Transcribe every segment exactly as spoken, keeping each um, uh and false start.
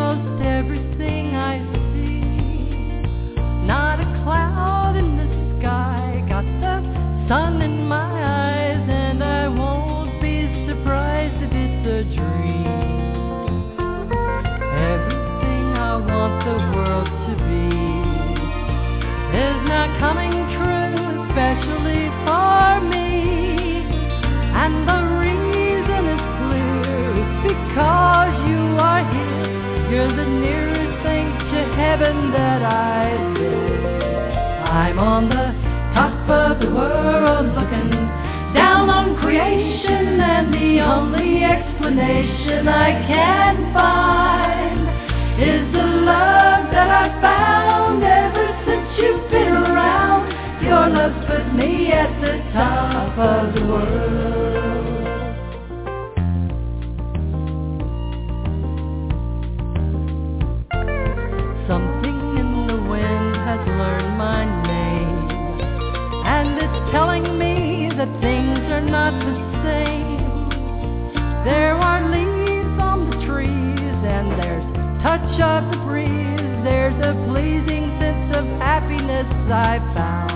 almost everything I see. Not a cloud in the sky, got the sun in my eyes, and I won't be surprised if it's a dream. Everything I want the world to be is not coming true, especially for me. And the reason is clear, it's because you are here. You're the nearest thing to heaven that I've been. I'm on the top of the world looking down on creation, and the only explanation I can find is the love that I found ever since you've been around. Your love put me at the top of the world. Something in the wind has learned my name, and it's telling me that things are not the same. There are leaves on the trees, and there's touch of the breeze. There's a pleasing sense of happiness I found.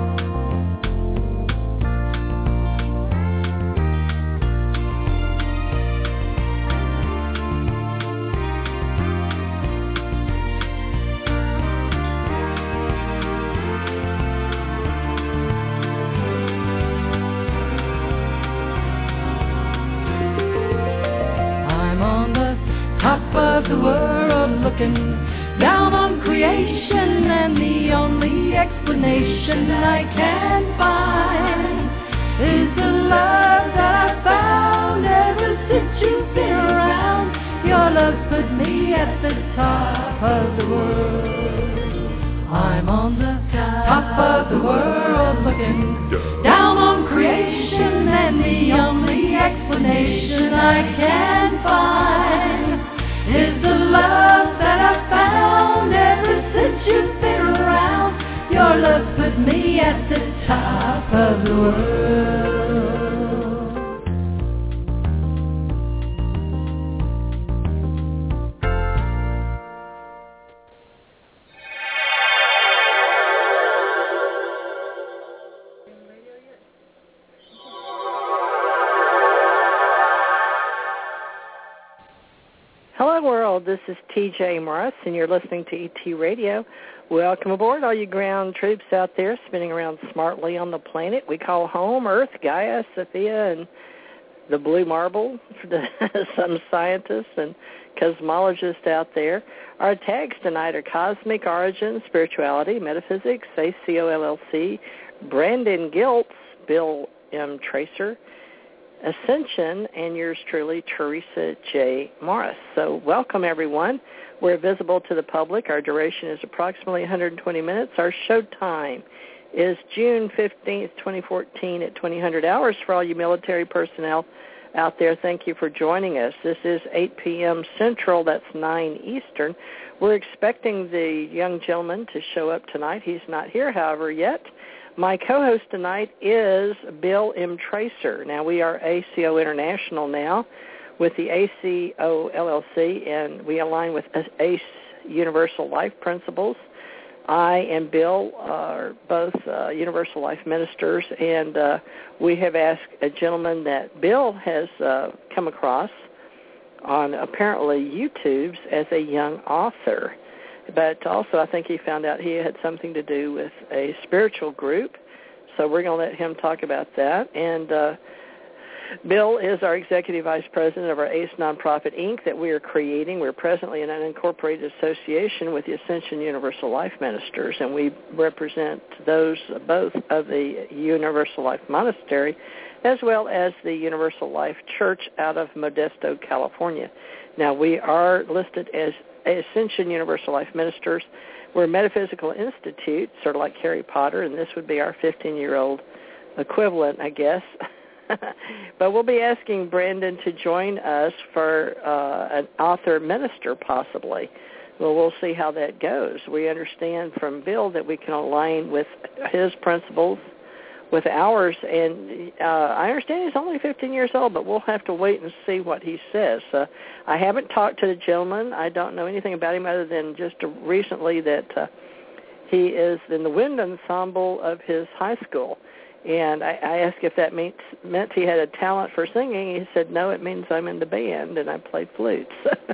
The world looking down on creation, and the only explanation I can find is the love that I found ever since you've been around. Your love put me at the top of the world. I'm on the top of the world looking down on creation, and the only explanation I can find is the love that I found ever since you've been around. Your love put me at the top of the world. World. This is T J Morris, and you're listening to E T Radio. Welcome aboard, all you ground troops out there spinning around smartly on the planet we call home, Earth, Gaia, Sophia, and the blue marble for the, some scientists and cosmologists out there. Our tags tonight are Cosmic Origin, Spirituality, Metaphysics, A C O L L C, Brandon Giltz, Bill M. Tracer, Ascension, and yours truly, Teresa J. Morris. So welcome, everyone. We're visible to the public. Our duration is approximately one hundred twenty minutes. Our show time is June fifteenth, twenty fourteen at twenty hundred hours. For all you military personnel out there, thank you for joining us. This is eight p.m. Central. That's nine Eastern. We're expecting the young gentleman to show up tonight. He's not here, however, yet. My co-host tonight is Bill M. Tracer. Now, we are A C O International now with the A C O L L C, and we align with A C E Universal Life Principles. I and Bill are both uh, Universal Life ministers, and uh, we have asked a gentleman that Bill has uh, come across on apparently YouTube's as a young author. But also I think he found out he had something to do with a spiritual group, so we're going to let him talk about that. And uh, Bill is our Executive Vice President of our A C E Nonprofit, Incorporated that we are creating. We're presently in an unincorporated association with the Ascension Universal Life Ministers, and we represent those both of the Universal Life Monastery as well as the Universal Life Church out of Modesto, California. Now, we are listed as Ascension Universal Life Ministers. We're a metaphysical institute, sort of like Harry Potter, and this would be our fifteen-year-old equivalent, I guess. But we'll be asking Brandon to join us for uh, an author minister, possibly. Well, we'll see how that goes. We understand from Bill that we can align with his principles with ours. And uh, I understand he's only fifteen years old, but we'll have to wait and see what he says. Uh, I haven't talked to the gentleman. I don't know anything about him other than just recently that uh, he is in the wind ensemble of his high school. And I, I asked if that means, meant he had a talent for singing. He said, no, it means I'm in the band and I play flutes.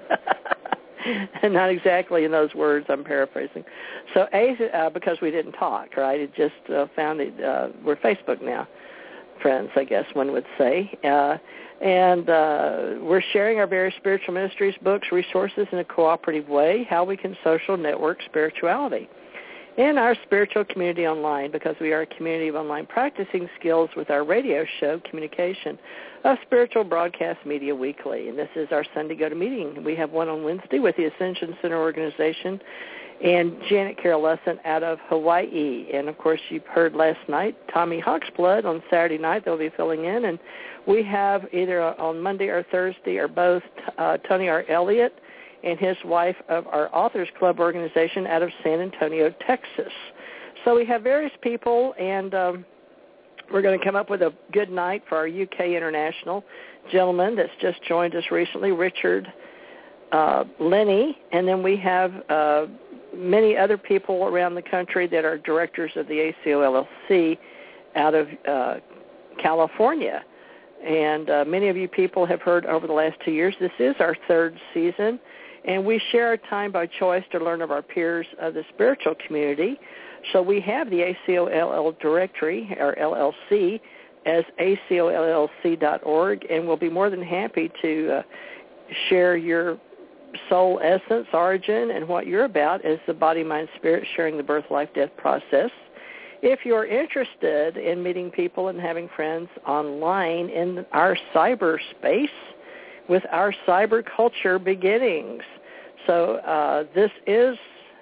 And not exactly in those words, I'm paraphrasing. So, A, uh, because we didn't talk, right? It just uh, found it, uh, we're Facebook now, friends, I guess one would say. Uh, and uh, we're sharing our various spiritual ministries, books, resources in a cooperative way, how we can social network spirituality. In our spiritual community online, because we are a community of online practicing skills with our radio show, Communication, of Spiritual Broadcast Media Weekly. And this is our Sunday Go-To Meeting. We have one on Wednesday with the Ascension Center Organization and Janet Carroll Lesson out of Hawaii. And, of course, you've heard last night Tommy Hawksblood on Saturday night. They'll be filling in. And we have either on Monday or Thursday or both uh, Tony R. Elliott and his wife of our Authors Club organization out of San Antonio, Texas. So we have various people, and um, we're going to come up with a good night for our U K international gentleman that's just joined us recently, Richard uh, Lenny, and then we have uh, many other people around the country that are directors of the A C O L L C out of uh, California. And uh, many of you people have heard over the last two years, this is our third season. And we share our time by choice to learn of our peers of the spiritual community. So we have the A C O L L directory, or L L C, as A C O L L C dot org, and we'll be more than happy to uh, share your soul essence, origin, and what you're about as the body, mind, spirit, sharing the birth, life, death process. If you're interested in meeting people and having friends online in our cyberspace with our cyber culture beginnings. So uh, this is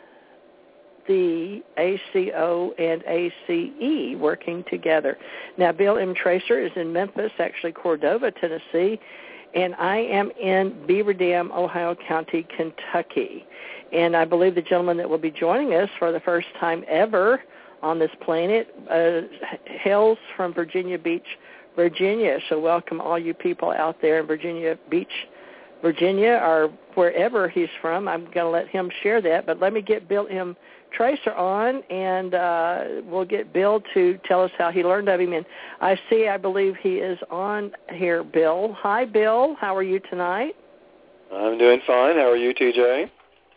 the A C O and A C E working together. Now, Bill M. Tracer is in Memphis, actually Cordova, Tennessee, and I am in Beaver Dam, Ohio County, Kentucky. And I believe the gentleman that will be joining us for the first time ever on this planet uh, hails from Virginia Beach, Virginia. So welcome all you people out there in Virginia Beach, Virginia, or wherever he's from. I'm going to let him share that, but let me get Bill M. Tracer on, and uh, we'll get Bill to tell us how he learned of him. And I see, I believe he is on here, Bill. Hi, Bill. How are you tonight? I'm doing fine. How are you, T J?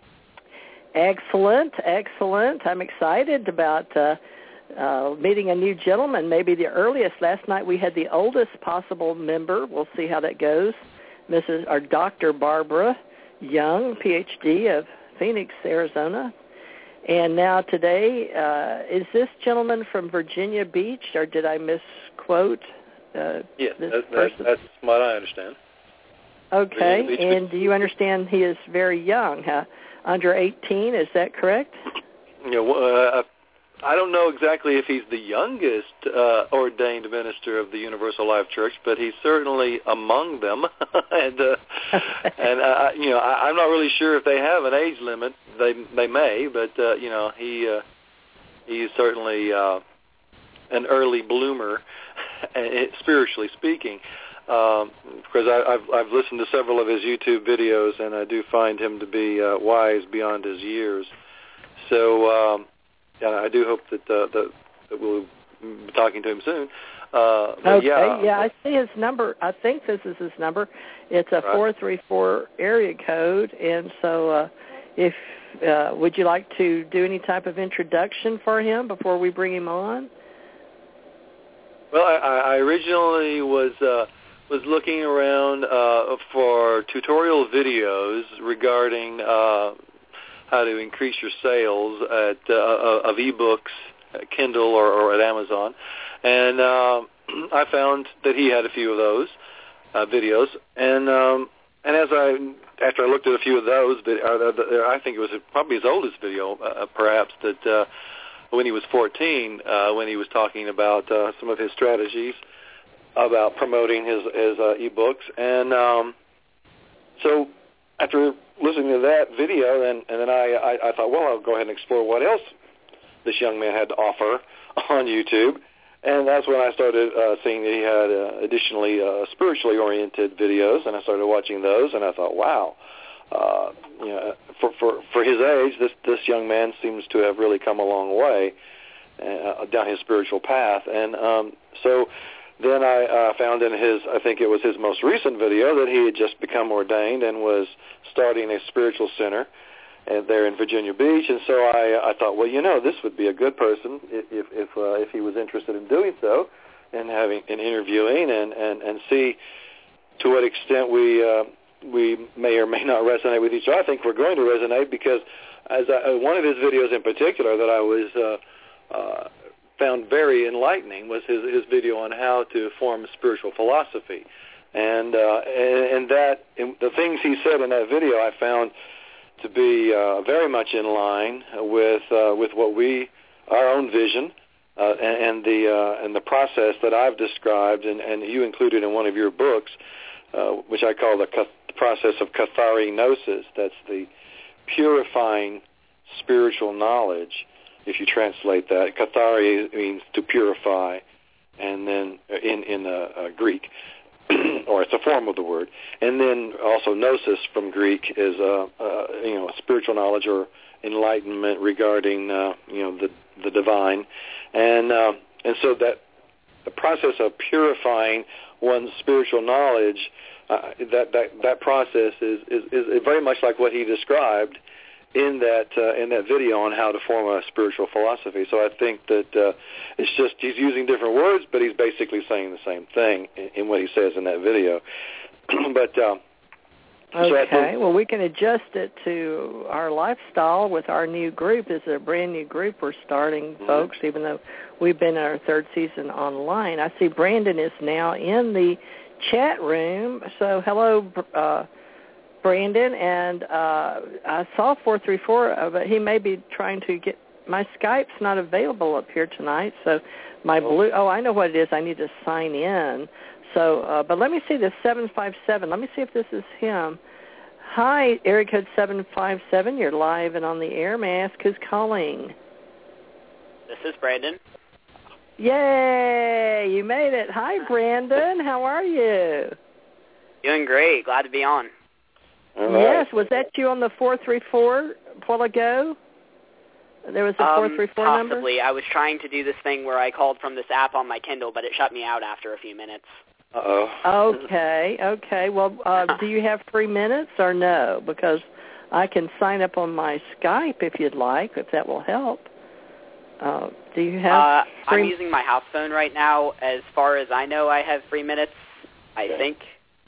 Excellent, excellent. I'm excited about uh, uh, meeting a new gentleman, maybe the earliest. Last night we had the oldest possible member. We'll see how that goes. Missus or Doctor Barbara Young, P H D of Phoenix, Arizona. And now today, uh, is this gentleman from Virginia Beach, or did I misquote uh, yes, this that, person? That, that's what I understand. Okay, and do you understand he is very young, huh? Under eighteen, is that correct? Yeah, well, uh, I don't know exactly if he's the youngest uh, ordained minister of the Universal Life Church, but he's certainly among them. and uh, and uh, you know, I, I'm not really sure if they have an age limit. They they may, but uh, you know, he uh, he's certainly uh, an early bloomer, spiritually speaking. Um, because I, I've I've listened to several of his YouTube videos, and I do find him to be uh, wise beyond his years. So. Um, Yeah, I do hope that, uh, that that we'll be talking to him soon. Uh, okay, yeah, yeah, I see his number. I think this is his number. It's a four three four area code, and so uh, if uh, would you like to do any type of introduction for him before we bring him on? Well, I, I originally was uh, was looking around uh, for tutorial videos regarding. Uh, how to increase your sales at uh, of ebooks, at Kindle or, or at Amazon, and uh, I found that he had a few of those uh, videos, and um, and as I after I looked at a few of those, I think it was probably his oldest video, uh, perhaps that uh, when he was fourteen, uh, when he was talking about uh, some of his strategies about promoting his his uh, ebooks, and um, so after listening to that video, and, and then I, I, I thought, well, I'll go ahead and explore what else this young man had to offer on YouTube. And that's when I started uh, seeing that he had uh, additionally uh, spiritually oriented videos, and I started watching those, and I thought, wow, uh, you know, for, for for his age, this this young man seems to have really come a long way uh, down his spiritual path. And um, so then I uh, found in his, I think it was his most recent video, that he had just become ordained and was starting a spiritual center uh, there in Virginia Beach. And so I, I thought, well, you know, this would be a good person if if if, uh, if he was interested in doing so, and having and interviewing and, and, and see to what extent we uh, we may or may not resonate with each other. I think we're going to resonate because as I, one of his videos in particular that I was uh, uh, found very enlightening was his, his video on how to form spiritual philosophy. And, uh, and, and that and the things he said in that video I found to be uh, very much in line with uh, with what we, our own vision, uh, and, and the uh, and the process that I've described, and, and you included in one of your books, uh, which I call the process of katharinosis. That's the purifying spiritual knowledge. If you translate that, kathari means to purify, and then in in uh, uh, Greek, or it's a form of the word, and then also gnosis from Greek is uh, uh, you know spiritual knowledge or enlightenment regarding uh, you know the the divine, and uh, and so that the process of purifying one's spiritual knowledge. Uh, that, that that process is, is, is very much like what he described in that uh, in that video on how to form a spiritual philosophy. So I think that uh, it's just he's using different words, but he's basically saying the same thing in, in what he says in that video. but um, okay, so think, well, we can adjust it to our lifestyle with our new group. It's a brand new group we're starting, mm-hmm. folks, even though we've been in our third season online. I see Brandon is now in the chat room. So hello, uh, Brandon, and uh, I saw four three four, uh, but he may be trying to get, my Skype's not available up here tonight, so my blue, oh, I know what it is. I need to sign in. So, uh, but let me see this seven five seven. Let me see if this is him. Hi, area code seven five seven. You're live and on the air. May I ask who's calling? This is Brandon. Yay! You made it. Hi, Brandon. How are you? Doing great. Glad to be on. All right. Yes. Was that you on the four three four a while ago? There was a um, four three four number? Possibly. I was trying to do this thing where I called from this app on my Kindle, but it shut me out after a few minutes. Uh-oh. Okay. Okay. Well, uh, do you have three minutes or no? Because I can sign up on my Skype if you'd like, if that will help. Uh, do you have? Uh, three... I'm using my house phone right now. As far as I know, I have three minutes. I yeah. think.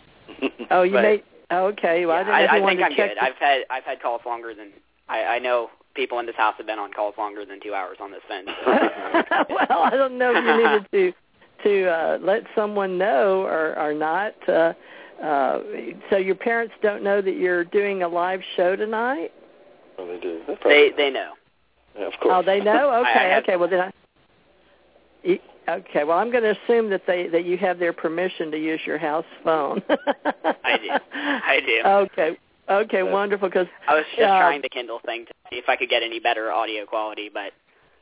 Oh, you but, may. Okay. Well, yeah, I, didn't I, know I think I'm check good. the... I've had I've had calls longer than I, I know. People in this house have been on calls longer than two hours on this phone. So. Well, I don't know if you needed to to uh, let someone know or or not. Uh, uh, so your parents don't know that you're doing a live show tonight? Oh, they do. They they know. Yeah, of course. Oh, they know? Okay, have, okay. Well, then I... Okay, well, I'm going to assume that they that you have their permission to use your house phone. I do. I do. Okay. Okay, yeah. wonderful. Because I was just uh, trying the Kindle thing to see if I could get any better audio quality, but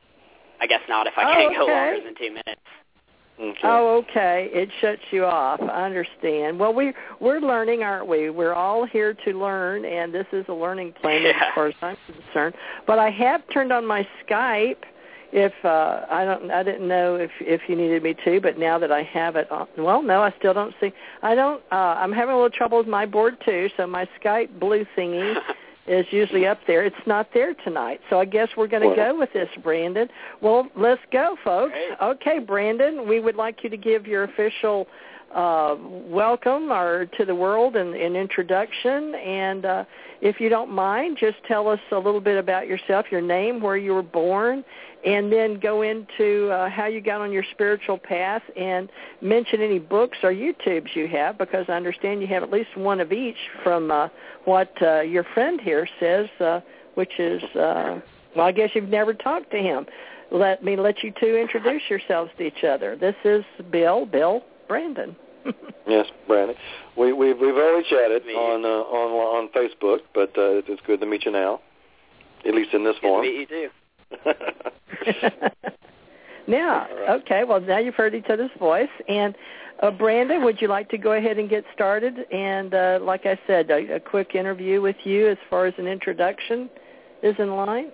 I guess not if I oh, can't okay. go longer than two minutes. Okay. Oh, okay. It shuts you off. I understand. Well, we we're learning, aren't we? We're all here to learn, and this is a learning plan yeah. as far as I'm concerned. But I have turned on my Skype. If uh, I don't, I didn't know if if you needed me to, but now that I have it on, well, no, I still don't see. I don't. Uh, I'm having a little trouble with my board too. So my Skype blue thingy is usually up there. It's not there tonight. So I guess we're going to well. go with this, Brandon. Well, let's go, folks. Great. Okay, Brandon, we would like you to give your official uh, welcome or to the world and an introduction. And uh, if you don't mind, just tell us a little bit about yourself, your name, where you were born, and then go into uh, how you got on your spiritual path and mention any books or YouTubes you have, because I understand you have at least one of each from uh, what uh, your friend here says, uh, which is, uh, well, I guess you've never talked to him. Let me let you two introduce yourselves to each other. This is Bill, Bill, Brandon. Yes, Brandon. We, we've, we've already chatted Me. on, uh, on on Facebook, but uh, it's good to meet you now, at least in this Good form. to meet you too. Now, okay, well, now you've heard each other's voice. And uh, Brandon, would you like to go ahead and get started? And uh, like I said, a, a quick interview with you as far as an introduction is in line?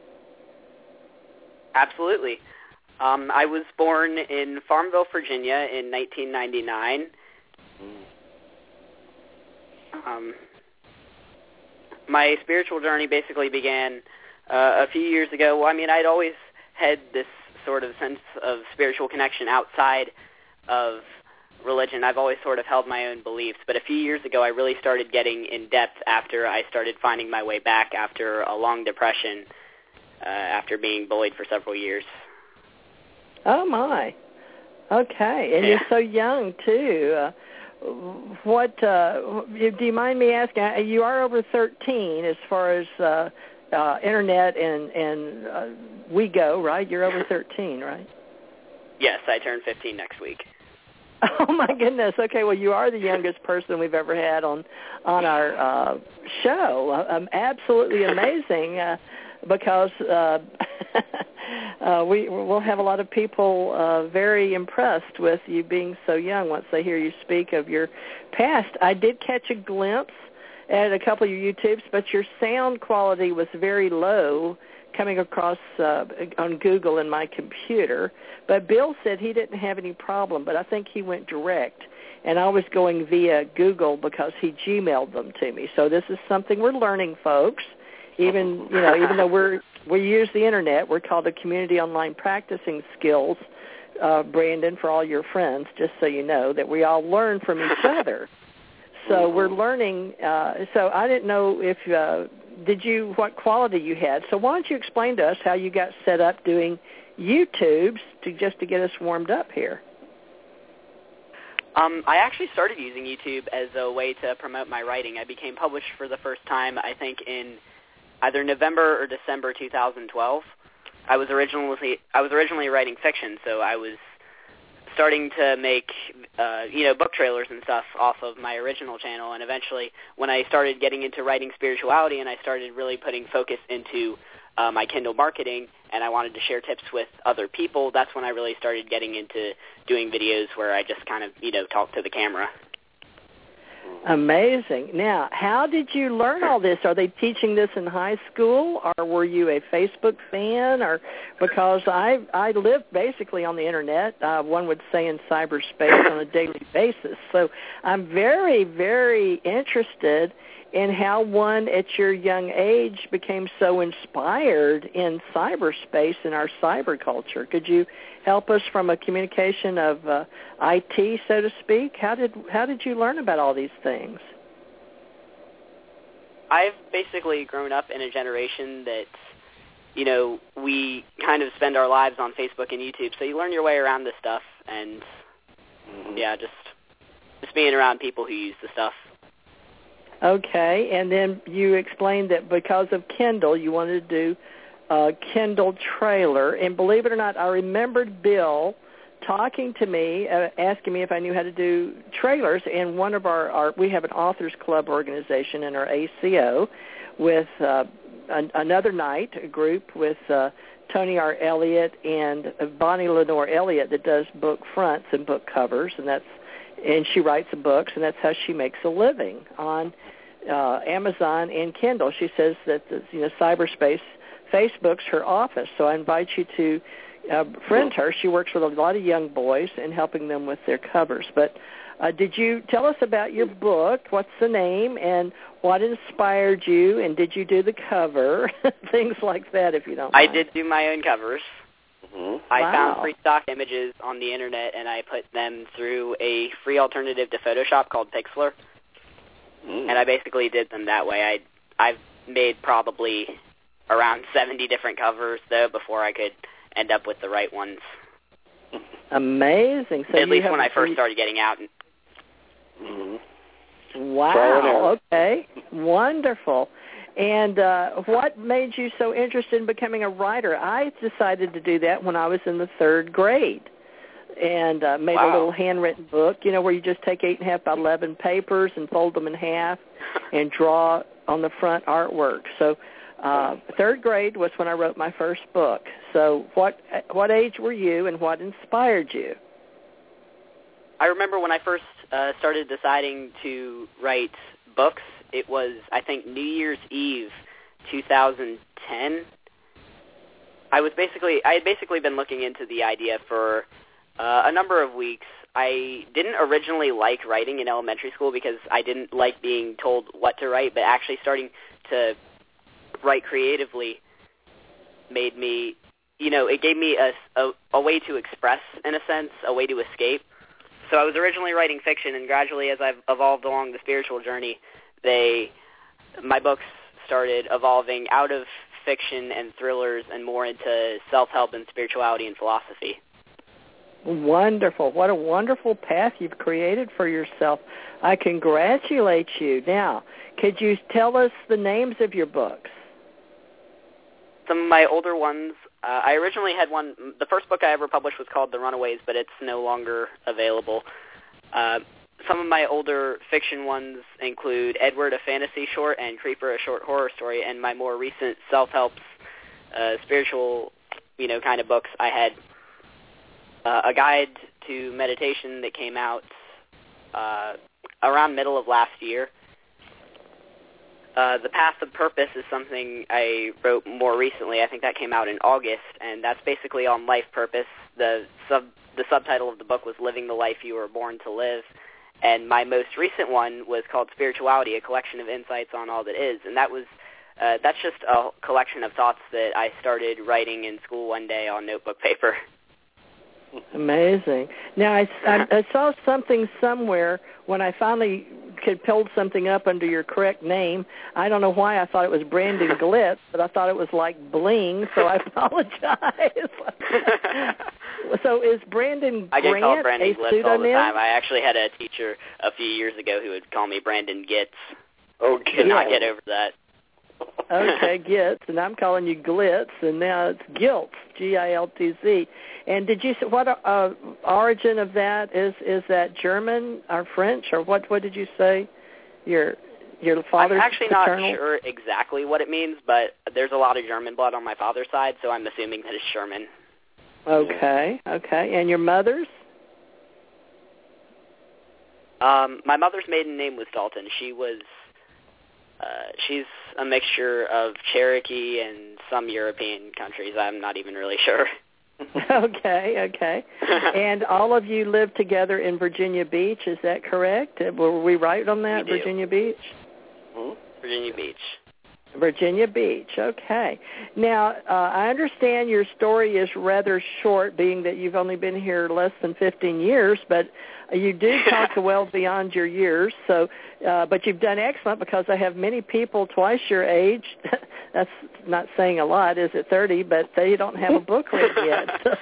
Absolutely. Um, I was born in Farmville, Virginia in nineteen ninety-nine. Um, my spiritual journey basically began uh, a few years ago. Well, I mean, I'd always had this sort of sense of spiritual connection outside of religion. I've always sort of held my own beliefs, but a few years ago I really started getting in depth after I started finding my way back after a long depression, uh, after being bullied for several years. Oh, my. Okay, and yeah. you're so young, too. Uh, what, uh, do you mind me asking, you are over thirteen as far as uh, uh, Internet and, and uh, we go, right? You're over thirteen, right? Yes, I turn fifteen next week. Oh, my goodness. Okay, well, you are the youngest person we've ever had on on our uh, show. Um, absolutely amazing uh, because uh, uh, we, we'll have a lot of people uh, very impressed with you being so young once they hear you speak of your past. I did catch a glimpse at a couple of your YouTubes, but your sound quality was very low coming across uh, on Google in my computer. But Bill said he didn't have any problem, but I think he went direct. And I was going via Google because he Gmailed them to me. So this is something we're learning, folks. Even, you know, even though we're, we use the Internet, we're called the Community Online Practicing Skills, uh, Brandon, for all your friends, just so you know, that we all learn from each other. So we're learning. Uh, so I didn't know if, uh, did you, what quality you had. So why don't you explain to us how you got set up doing YouTubes to just to get us warmed up here? Um, I actually started using YouTube as a way to promote my writing. I became published for the first time, I think, in either November or December two thousand twelve. I was originally I was originally writing fiction, so I was starting to make uh, you know book trailers and stuff off of my original channel. And eventually, when I started getting into writing spirituality and I started really putting focus into uh, my Kindle marketing, and I wanted to share tips with other people, that's when I really started getting into doing videos where I just kind of you know talk to the camera. Amazing. Now, how did you learn all this? Are they teaching this in high school, or were you a Facebook fan? Or because I I live basically on the Internet, uh, one would say in cyberspace on a daily basis. So I'm very, very interested in how one at your young age became so inspired in cyberspace in our cyber culture. Could you help us from a communication of uh, I T, so to speak? How did how did you learn about all these things? I've basically grown up in a generation that, you know, we kind of spend our lives on Facebook and YouTube, so you learn your way around this stuff, and, mm-hmm. yeah, just just being around people who use the stuff. Okay, and then you explained that because of Kindle, you wanted to do a Kindle trailer. And believe it or not, I remembered Bill talking to me, uh, asking me if I knew how to do trailers. And one of our, our we have an authors club organization in our A C O with uh, an, another night, a group with uh, Tony R. Elliott and Bonnie Lenore Elliott that does book fronts and book covers, and that's and she writes books, and that's how she makes a living on uh, Amazon and Kindle. She says that the, you know cyberspace, Facebook's her office. So I invite you to uh, friend her. She works with a lot of young boys and helping them with their covers. But uh, did you tell us about your book? What's the name and what inspired you? And did you do the cover? Things like that, if you don't mind. I did do my own covers. Mm-hmm. I wow. found free stock images on the Internet, and I put them through a free alternative to Photoshop called Pixlr. Mm. And I basically did them that way. I I've made probably around seventy different covers, though, before I could end up with the right ones. Amazing. So At least when I free... first started getting out. Mm-hmm. Wow. Okay. Wonderful. And uh, what made you so interested in becoming a writer? I decided to do that when I was in the third grade and uh, made wow. a little handwritten book, you know, where you just take eight and a half by eleven papers and fold them in half and draw on the front artwork. So Uh, third grade was when I wrote my first book. So what what age were you, and what inspired you? I remember when I first uh, started deciding to write books, it was, I think, New Year's Eve, two thousand ten. I was basically, I had basically been looking into the idea for uh, a number of weeks. I didn't originally like writing in elementary school because I didn't like being told what to write, but actually starting to write creatively made me, you know, it gave me a, a, a way to express, in a sense, a way to escape. So I was originally writing fiction, and gradually as I've evolved along the spiritual journey, they, my books started evolving out of fiction and thrillers and more into self-help and spirituality and philosophy. Wonderful. What a wonderful path you've created for yourself. I congratulate you. Now, could you tell us the names of your books? Some of my older ones, uh, I originally had one, the first book I ever published was called The Runaways, but it's no longer available. Uh, some of my older fiction ones include Edward, a fantasy short, and Creeper, a short horror story, and my more recent self-help, uh, spiritual, you know, kind of books, I had uh, a guide to meditation that came out uh, around middle of last year. Uh, the Path of Purpose is something I wrote more recently. I think that came out in August, and that's basically on life purpose. The sub the subtitle of the book was Living the Life You Were Born to Live, and my most recent one was called Spirituality, a collection of insights on all that is, and that was uh, that's just a collection of thoughts that I started writing in school one day on notebook paper. Amazing. Now, I, I, I saw something somewhere when I finally could pull something up under your correct name. I don't know why I thought it was Brandon Glitz, but I thought it was like bling, so I apologize. So is Brandon I get Grant called Brandon a Glitz pseudonym? all the time. I actually had a teacher a few years ago who would call me Brandon Gitz. Okay. Could not get over that. Okay, Gitz, and I'm calling you Glitz, and now it's Giltz, G I L T Z. And did you say what uh, origin of that is? Is that German or French, or what? What did you say? Your your father's I'm actually paternal? not sure exactly what it means, but there's a lot of German blood on my father's side, so I'm assuming that it's Sherman. Okay, okay. And your mother's? Um, my mother's maiden name was Dalton. She was. Uh, she's a mixture of Cherokee and some European countries. I'm not even really sure. Okay, okay. And all of you live together in Virginia Beach, is that correct? Were we right on that, We do. Virginia Beach? Hmm? Virginia Beach. Virginia Beach, okay. Now, uh, I understand your story is rather short, being that you've only been here less than fifteen years, but you do talk well beyond your years. So, uh, but you've done excellent, because I have many people twice your age. That's not saying a lot, is it, thirty, but they don't have a book read yet.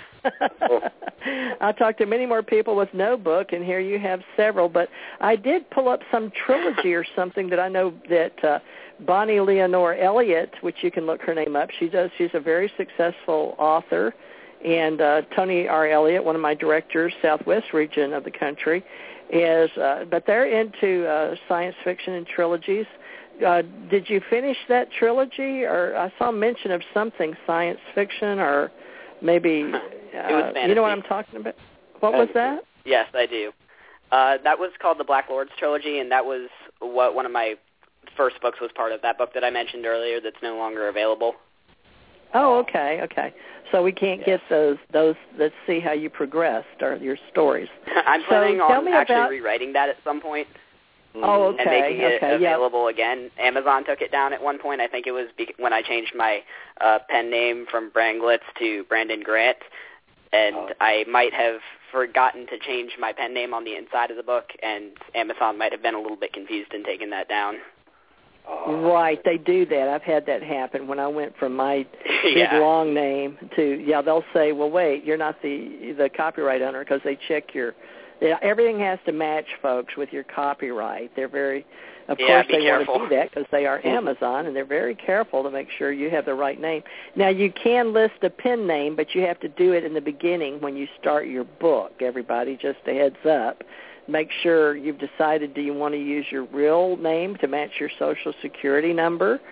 I talked to many more people with no book, and here you have several. But I did pull up some trilogy or something that I know that uh, Bonnie Leonore Elliott, which you can look her name up, she does. She's a very successful author. And uh, Tony R. Elliott, one of my directors, Southwest region of the country, is, uh, but they're into uh, science fiction and trilogies. Uh, did you finish that trilogy? Or I saw mention of something, science fiction, or maybe, uh, it was fantasy. You know what I'm talking about? What was that? Yes, I do. Uh, that was called the Black Lords trilogy, and that was what one of my first books was part of, that book that I mentioned earlier that's no longer available. Oh, okay, okay. So we can't yes. get those, those, let's see how you progressed, or your stories. I'm planning so on actually about... rewriting that at some point. Oh, okay. And making it okay, available yep. again. Amazon took it down at one point. I think it was be- when I changed my uh, pen name from Brandon Glitz to Brandon Grant, and oh. I might have forgotten to change my pen name on the inside of the book, and Amazon might have been a little bit confused in taking that down. Right, they do that. I've had that happen when I went from my yeah. big long name to, yeah, they'll say, well, wait, you're not the the copyright owner, because they check your, yeah, everything has to match, folks, with your copyright. They're very, of yeah, course, they careful. want to do that because they are Amazon, and they're very careful to make sure you have the right name. Now, you can list a pen name, but you have to do it in the beginning when you start your book, everybody, just a heads up. Make sure you've decided, do you want to use your real name to match your Social Security number,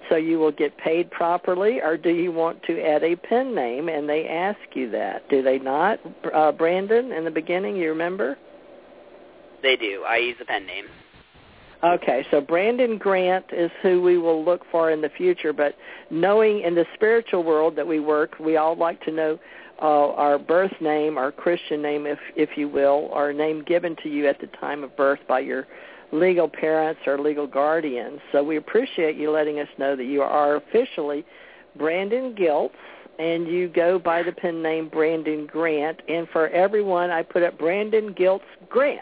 so you will get paid properly, or do you want to add a pen name, and they ask you that? Do they not, uh, Brandon, in the beginning, you remember? They do. I use a pen name. Okay, so Brandon Grant is who we will look for in the future, but knowing in the spiritual world that we work, we all like to know uh, our birth name, our Christian name, if if you will, or name given to you at the time of birth by your legal parents or legal guardians. So we appreciate you letting us know that you are officially Brandon Giltz, and you go by the pen name Brandon Grant. And for everyone, I put up Brandon Giltz Grant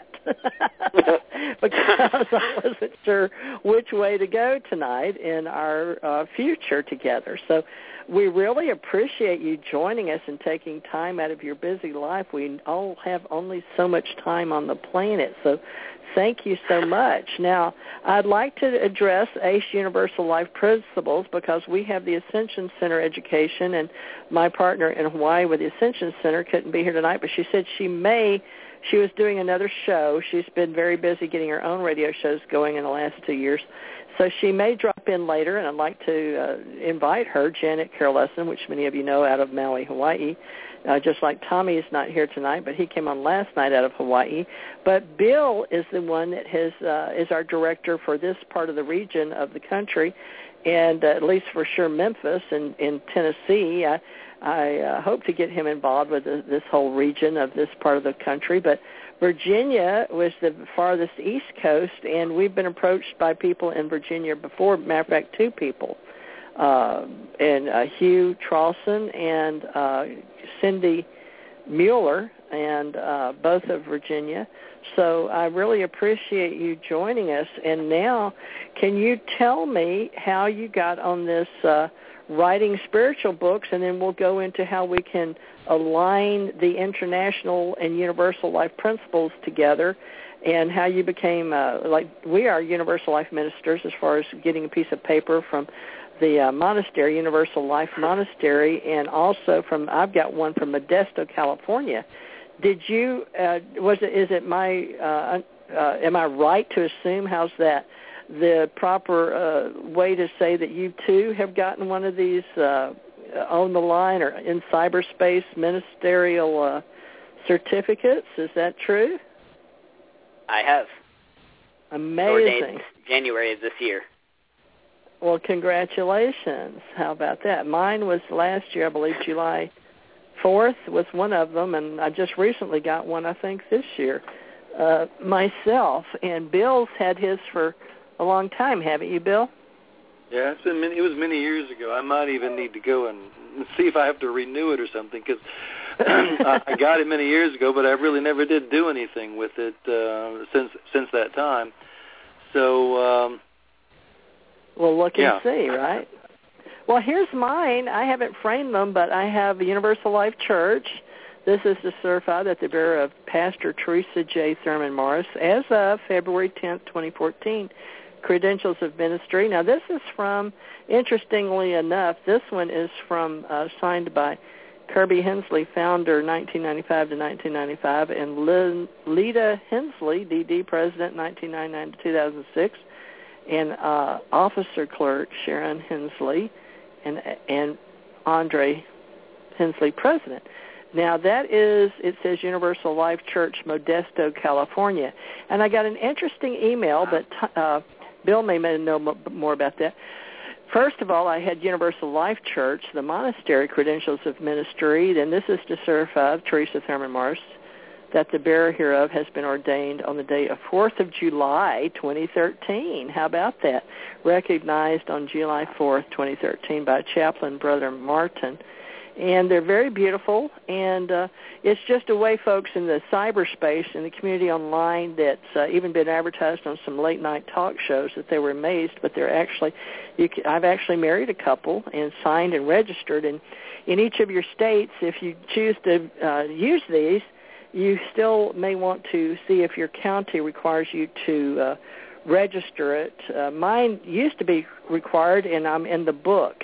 because I wasn't sure which way to go tonight in our uh, future together. So we really appreciate you joining us and taking time out of your busy life. We all have only so much time on the planet, so thank you so much. Now, I'd like to address A C E Universal Life Principles because we have the Ascension Center education, and my partner in Hawaii with the Ascension Center couldn't be here tonight, but she said she may, she was doing another show. She's been very busy getting her own radio shows going in the last two years. So she may drop in later, and I'd like to uh, invite her, Janet Carolesson, which many of you know out of Maui, Hawaii. Uh, just like Tommy is not here tonight, but he came on last night out of Hawaii. But Bill is the one that has uh, is our director for this part of the region of the country, and uh, at least for sure Memphis and in Tennessee. I, I uh, hope to get him involved with the, this whole region of this part of the country. But Virginia was the farthest east coast, and we've been approached by people in Virginia before. Matter of fact, two people. Uh, and uh, Hugh Tralson and uh, Cindy Mueller, and uh, both of Virginia. So I really appreciate you joining us. And now, can you tell me how you got on this uh, writing spiritual books, and then we'll go into how we can align the international and universal life principles together, and how you became, uh, like we are Universal Life Ministers as far as getting a piece of paper from the uh, monastery, Universal Life Monastery, and also from, I've got one from Modesto, California. Did you, uh, was it, is it my, uh, uh, am I right to assume, how's that, the proper uh, way to say that you too have gotten one of these uh, on the line or in cyberspace ministerial uh, certificates? Is that true? I have. Amazing. Ordained January of this year. Well, congratulations. How about that? Mine was last year, I believe, July fourth was one of them, and I just recently got one, I think, this year uh, myself. And Bill's had his for a long time, haven't you, Bill? Yeah, it's been many, it was many years ago. I might even need to go and see if I have to renew it or something, because I got it many years ago, but I really never did do anything with it uh, since since that time. So... Um, Well, look and yeah. see, right? Well, here's mine. I haven't framed them, but I have Universal Life Church. This is to certify that the bearer of Pastor Teresa J. Thurman Morris as of February tenth, twenty fourteen, credentials of ministry. Now, this is from, interestingly enough, this one is from, uh, signed by Kirby Hensley, founder nineteen ninety-five to nineteen ninety-five, and Lin, Lita Hensley, D D, president nineteen ninety-nine to two thousand six. And uh, officer clerk Sharon Hensley, and and Andre Hensley, president. Now that is, it says Universal Life Church, Modesto, California. And I got an interesting email, but uh, Bill may know more about that. First of all, I had Universal Life Church, the monastery credentials of ministry. Then this is to certify Teresa Thurman Morris that the bearer hereof has been ordained on the day of fourth of July, twenty thirteen. How about that? Recognized on July fourth, twenty thirteen by Chaplain Brother Martin. And they're very beautiful, and uh, it's just a way, folks, in the cyberspace, in the community online, that's uh, even been advertised on some late-night talk shows that they were amazed, but they're actually, you can, I've actually married a couple and signed and registered, and in each of your states, if you choose to uh, use these, you still may want to see if your county requires you to uh, register it. Uh, mine used to be required, and I'm in the book.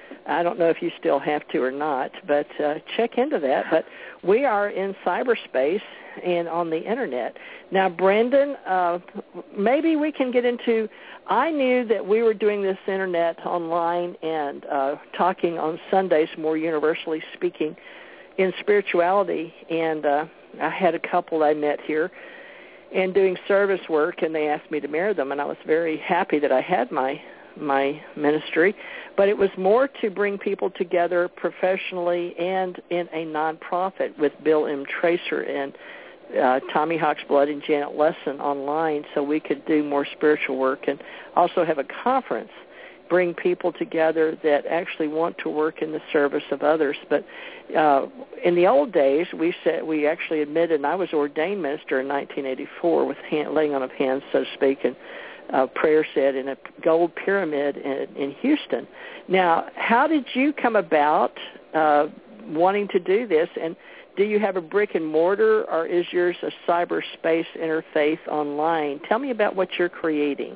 I don't know if you still have to or not, but uh, check into that. But we are in cyberspace and on the Internet. Now, Brendan, uh, maybe we can get into, I knew that we were doing this Internet online and uh, talking on Sundays, more universally speaking, in spirituality, and uh, I had a couple I met here and doing service work, and they asked me to marry them, and I was very happy that I had my my ministry, but it was more to bring people together professionally and in a nonprofit with Bill M. Tracer and uh, Tommy Hawk's Blood and Janet Lesson online, so we could do more spiritual work and also have a conference, bring people together that actually want to work in the service of others. But uh, in the old days, we said we actually admitted, and I was ordained minister in nineteen eighty-four with hand, laying on of hands, so to speak, and Uh, prayer said in a gold pyramid in, in Houston. Now, how did you come about uh, wanting to do this, and do you have a brick and mortar, or is yours a cyberspace interfaith online? Tell me about what you're creating.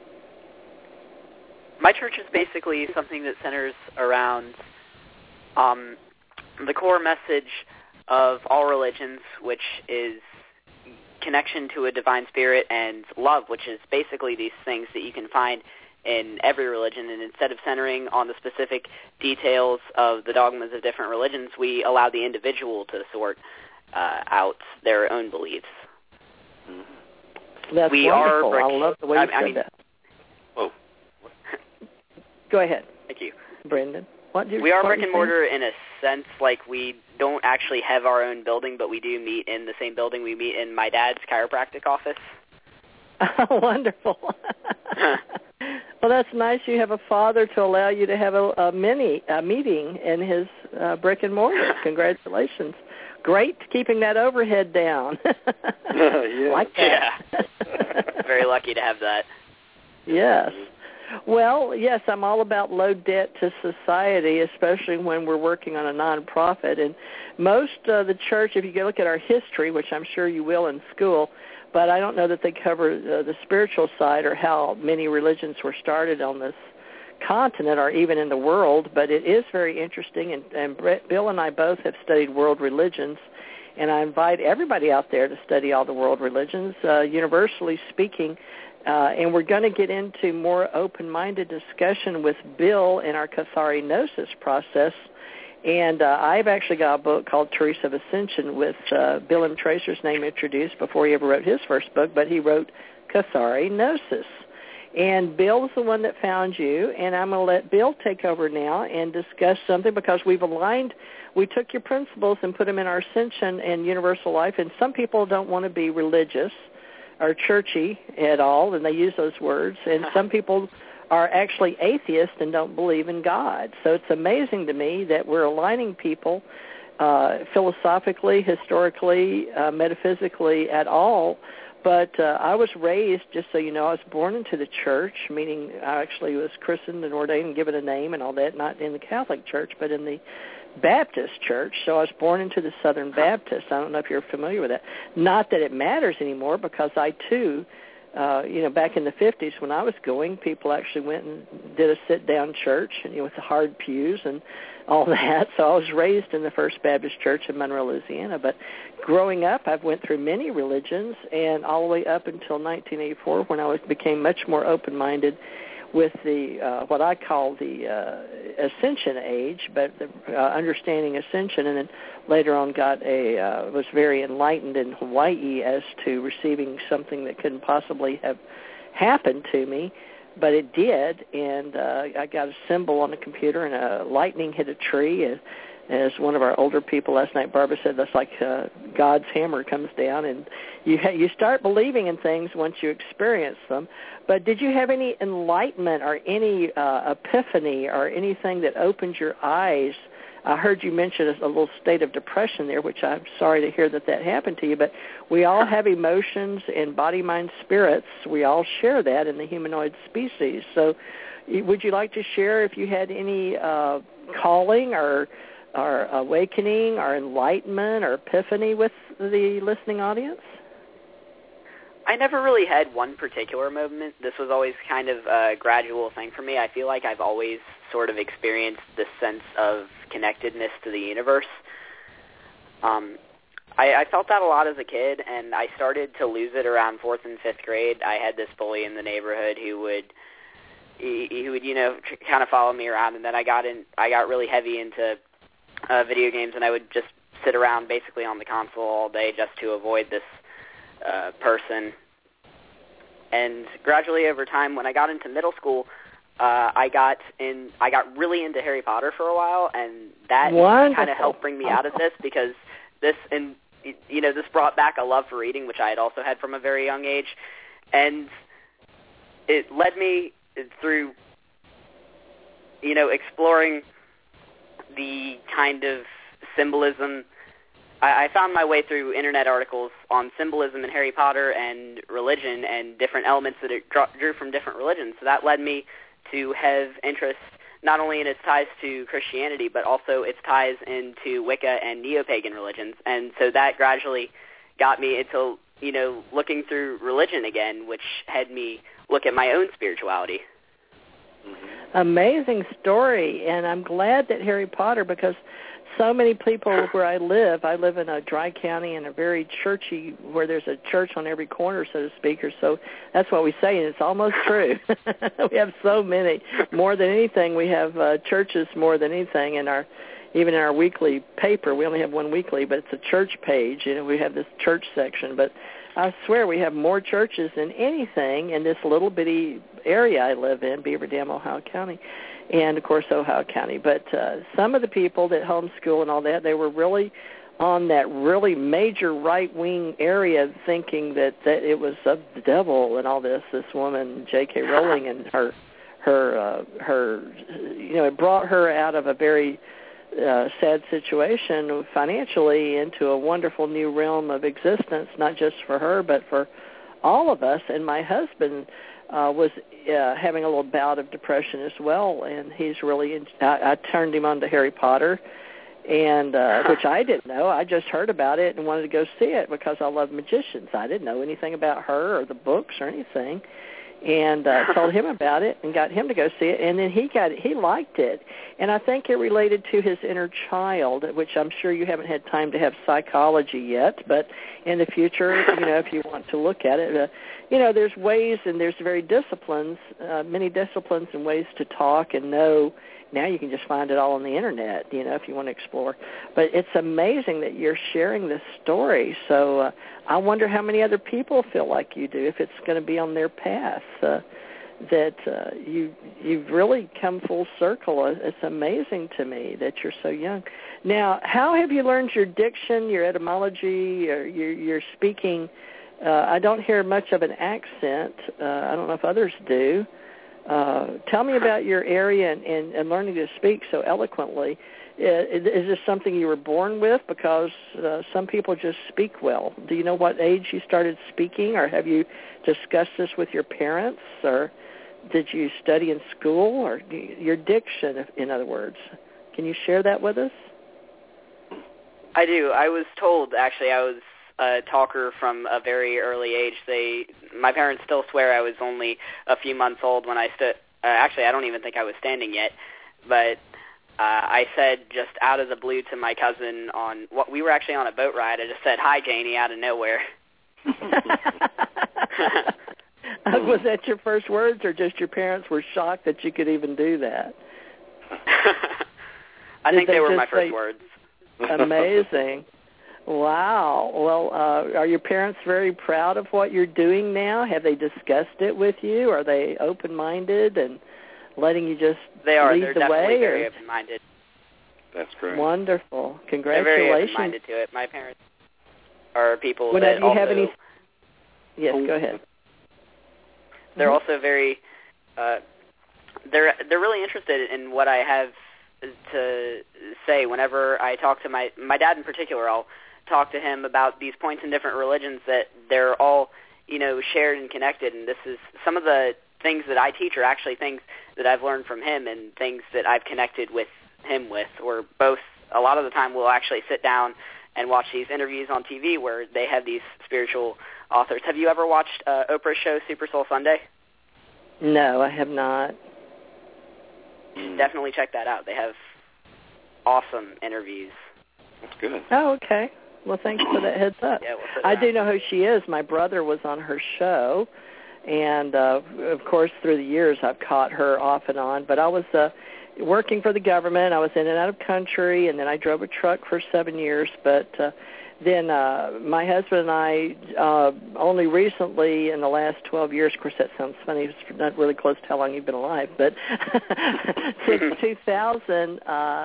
My church is basically something that centers around um, the core message of all religions, which is connection to a divine spirit, and love, which is basically these things that you can find in every religion. And instead of centering on the specific details of the dogmas of different religions, we allow the individual to sort uh, out their own beliefs. That's we wonderful. Are, I love the way you I, said I mean, that. Oh. Go ahead. Thank you. Brendan. What did we are what brick and mortar in a sense, like we don't actually have our own building, but we do meet in the same building. We meet in my dad's chiropractic office. Oh, wonderful. Well, that's nice. You have a father to allow you to have a, a mini a meeting in his uh, brick and mortar. Congratulations. Great keeping that overhead down. Yeah. Like that. Yeah. Very lucky to have that. Yes. Well, yes, I'm all about low debt to society, especially when we're working on a nonprofit. And most of the church, if you go look at our history, which I'm sure you will in school, but I don't know that they cover uh, the spiritual side or how many religions were started on this continent or even in the world, but it is very interesting. And, and Brett, Bill and I both have studied world religions, and I invite everybody out there to study all the world religions, uh, universally speaking. Uh, and we're going to get into more open-minded discussion with Bill in our catharinosis process. And uh, I've actually got a book called Teresa of Ascension with uh, Bill M. Tracer's name introduced before he ever wrote his first book, but he wrote Catharinosis. And Bill's the one that found you, and I'm going to let Bill take over now and discuss something because we've aligned. We took your principles and put them in our Ascension and Universal Life, and some people don't want to be religious or churchy at all, and they use those words, and some people are actually atheists and don't believe in God. So it's amazing to me that we're aligning people uh, philosophically, historically, uh, metaphysically at all. But uh, I was raised, just so you know, I was born into the church, meaning I actually was christened and ordained and given a name and all that, not in the Catholic Church, but in the Baptist Church. So I was born into the Southern Baptist. I don't know if you're familiar with that. Not that it matters anymore, because I, too, uh, you know, back in the fifties when I was going, people actually went and did a sit-down church, you know, with the hard pews and all that. So I was raised in the First Baptist Church in Monroe, Louisiana. But growing up, I've went through many religions, and all the way up until nineteen eighty-four when I was, became much more open-minded with the uh, what I call the uh, Ascension age, but the, uh, understanding Ascension, and then later on got a uh, was very enlightened in Hawaii as to receiving something that couldn't possibly have happened to me, but it did, and uh, I got a symbol on the computer, and a lightning hit a tree. And, as one of our older people last night, Barbara said, that's like uh, God's hammer comes down, and you ha- you start believing in things once you experience them. But did you have any enlightenment or any uh, epiphany or anything that opened your eyes? I heard you mention a, a little state of depression there, which I'm sorry to hear that that happened to you, but we all have emotions and body, mind, spirits. We all share that in the humanoid species. So would you like to share if you had any uh, calling or or awakening or enlightenment or epiphany with the listening audience? I never really had one particular moment. This was always kind of a gradual thing for me. I feel like I've always sort of experienced this sense of connectedness to the universe. Um, I, I felt that a lot as a kid, and I started to lose it around fourth and fifth grade. I had this bully in the neighborhood who would, he, he would, you know, tr- kind of follow me around, and then I got in, I got really heavy into uh, video games, and I would just sit around basically on the console all day just to avoid this uh, person. And gradually over time, when I got into middle school, uh, I got in, I got really into Harry Potter for a while, and that kind of helped bring me out of this because this, and you know, this brought back a love for reading, which I had also had from a very young age, and it led me through, you know, exploring the kind of symbolism. I, I found my way through internet articles on symbolism in Harry Potter and religion and different elements that it draw, drew from different religions. So that led me to have interest not only in its ties to Christianity, but also its ties into Wicca and neo-pagan religions. And so that gradually got me into, you know, looking through religion again, which had me look at my own spirituality. Amazing story, and I'm glad that Harry Potter, because so many people where I live, I live in a dry county in a very churchy, where there's a church on every corner, so to speak, or so that's what we say, and it's almost true. We have so many. More than anything, we have uh, churches more than anything in our, even in our weekly paper. We only have one weekly, but it's a church page. You know, we have this church section, but I swear we have more churches than anything in this little bitty area I live in, Beaver Dam, Ohio County, and, of course, Ohio County. But uh, some of the people that homeschool and all that, they were really on that really major right-wing area thinking that, that it was of the devil and all this, this woman, J K. Rowling, and her, her, uh, her, you know, it brought her out of a very uh, sad situation financially into a wonderful new realm of existence, not just for her, but for all of us. And my husband uh, was uh, having a little bout of depression as well, and he's really, in, I, I turned him on to Harry Potter, and uh, which I didn't know. I just heard about it and wanted to go see it because I love magicians. I didn't know anything about her or the books or anything, and uh, told him about it and got him to go see it, and then he got he liked it. And I think it related to his inner child, which I'm sure you haven't had time to have psychology yet, but in the future, you know, if you want to look at it, uh, you know, there's ways and there's very disciplines, uh, many disciplines and ways to talk and know. Now you can just find it all on the internet, you know, if you want to explore. But it's amazing that you're sharing this story. So uh, I wonder how many other people feel like you do, if it's going to be on their path, uh, that uh, you, you've really come full circle. It's amazing to me that you're so young. Now, how have you learned your diction, your etymology, or your, your speaking? Uh, I don't hear much of an accent. Uh, I don't know if others do. Uh, tell me about your area and, and, and learning to speak so eloquently. Is, is this something you were born with? Because uh, some people just speak well. Do you know what age you started speaking, or have you discussed this with your parents, or did you study in school, or your diction, in other words? Can you share that with us? I do. I was told, actually, I was a talker from a very early age. They, my parents still swear I was only a few months old when I stood. Uh, actually, I don't even think I was standing yet. But uh, I said just out of the blue to my cousin on what we were actually on a boat ride. I just said, "Hi, Janie," out of nowhere. Was that your first words, or just your parents were shocked that you could even do that? I think they, they were my first say, words. Amazing. Wow. Well, uh, are your parents very proud of what you're doing now? Have they discussed it with you? Are they open-minded and letting you just they are. lead They're the definitely way? very or? open-minded. That's great. Wonderful. Congratulations. They're very open-minded to it. My parents are people well, that do you also... have any... Yes, go ahead. They're mm-hmm. also very... Uh, they're they're really interested in what I have to say whenever I talk to my... My dad in particular, I'll talk to him about these points in different religions that they're all, you know, shared and connected. And this is some of the things that I teach are actually things that I've learned from him and things that I've connected with him with, or both. A lot of the time we'll actually sit down and watch these interviews on T V where they have these spiritual authors. Have you ever watched uh, Oprah's show, Super Soul Sunday? No, I have not. Definitely check that out. They have awesome interviews. That's good. Oh, okay. Well, thanks for that heads up. Yeah, we'll I do know who she is. My brother was on her show, and, uh, of course, through the years I've caught her off and on. But I was uh, working for the government. I was in and out of country, and then I drove a truck for seven years. But uh, then uh, my husband and I uh, only recently, in the last twelve years, of course that sounds funny, it's not really close to how long you've been alive, but since two thousand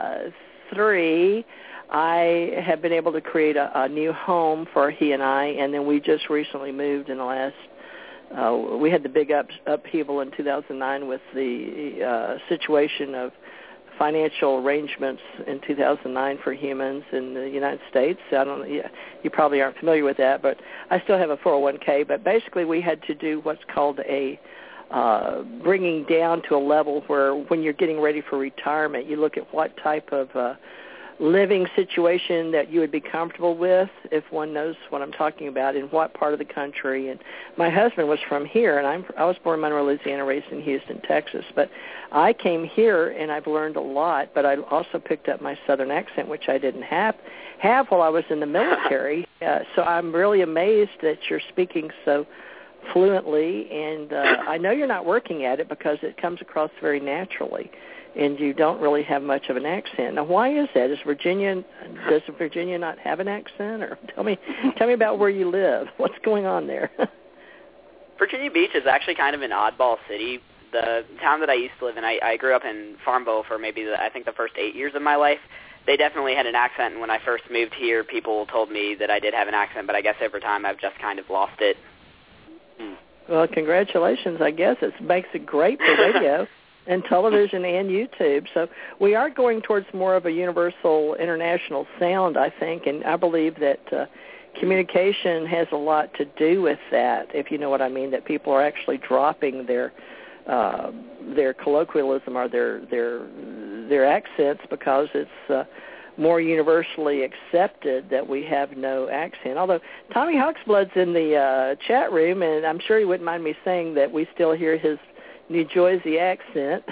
three, I have been able to create a, a new home for he and I, and then we just recently moved in the last, uh, we had the big up, upheaval in two thousand nine with the uh, situation of financial arrangements in two thousand nine for humans in the United States. I don't know, you probably aren't familiar with that, but I still have a four oh one k, but basically we had to do what's called a uh, bringing down to a level where when you're getting ready for retirement, you look at what type of uh, living situation that you would be comfortable with, if one knows what I'm talking about, in what part of the country. And my husband was from here, and I'm, I was born in Monroe, Louisiana, raised in Houston, Texas. But I came here, and I've learned a lot, but I also picked up my southern accent, which I didn't have, have while I was in the military. Uh, so I'm really amazed that you're speaking so fluently, and uh, I know you're not working at it because it comes across very naturally, and you don't really have much of an accent. Now, why is that? Is Virginia, does Virginia not have an accent? Or tell me, tell me about where you live. What's going on there? Virginia Beach is actually kind of an oddball city. The town that I used to live in, I, I grew up in Farmville for maybe, the, I think, the first eight years of my life. They definitely had an accent, and when I first moved here, people told me that I did have an accent, but I guess over time I've just kind of lost it. Well, congratulations, I guess. It makes it great for radio. And television and YouTube. So we are going towards more of a universal international sound, I think, and I believe that uh, communication has a lot to do with that, if you know what I mean, that people are actually dropping their uh, their colloquialism or their their their accents because it's uh, more universally accepted that we have no accent. Although Tommy Hawksblood's in the uh, chat room, and I'm sure he wouldn't mind me saying that we still hear his New Jersey accent.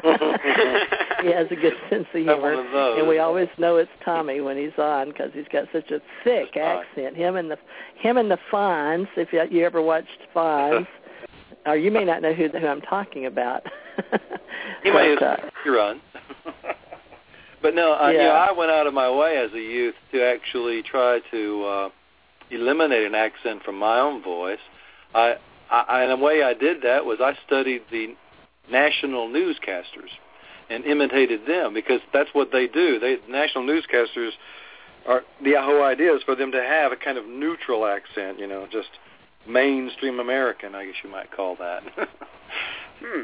He has a good sense of humor, and we always know it's Tommy when he's on because he's got such a thick accent. Him and the him and the Fonz. If you, you ever watched Fonz, or you may not know who who I'm talking about. He may have run. But no, I, yeah. you know, I went out of my way as a youth to actually try to uh, eliminate an accent from my own voice. I. I, and the way I did that was I studied the national newscasters and imitated them because that's what they do. They national newscasters are the whole idea is for them to have a kind of neutral accent, you know, just mainstream American, I guess you might call that. hmm.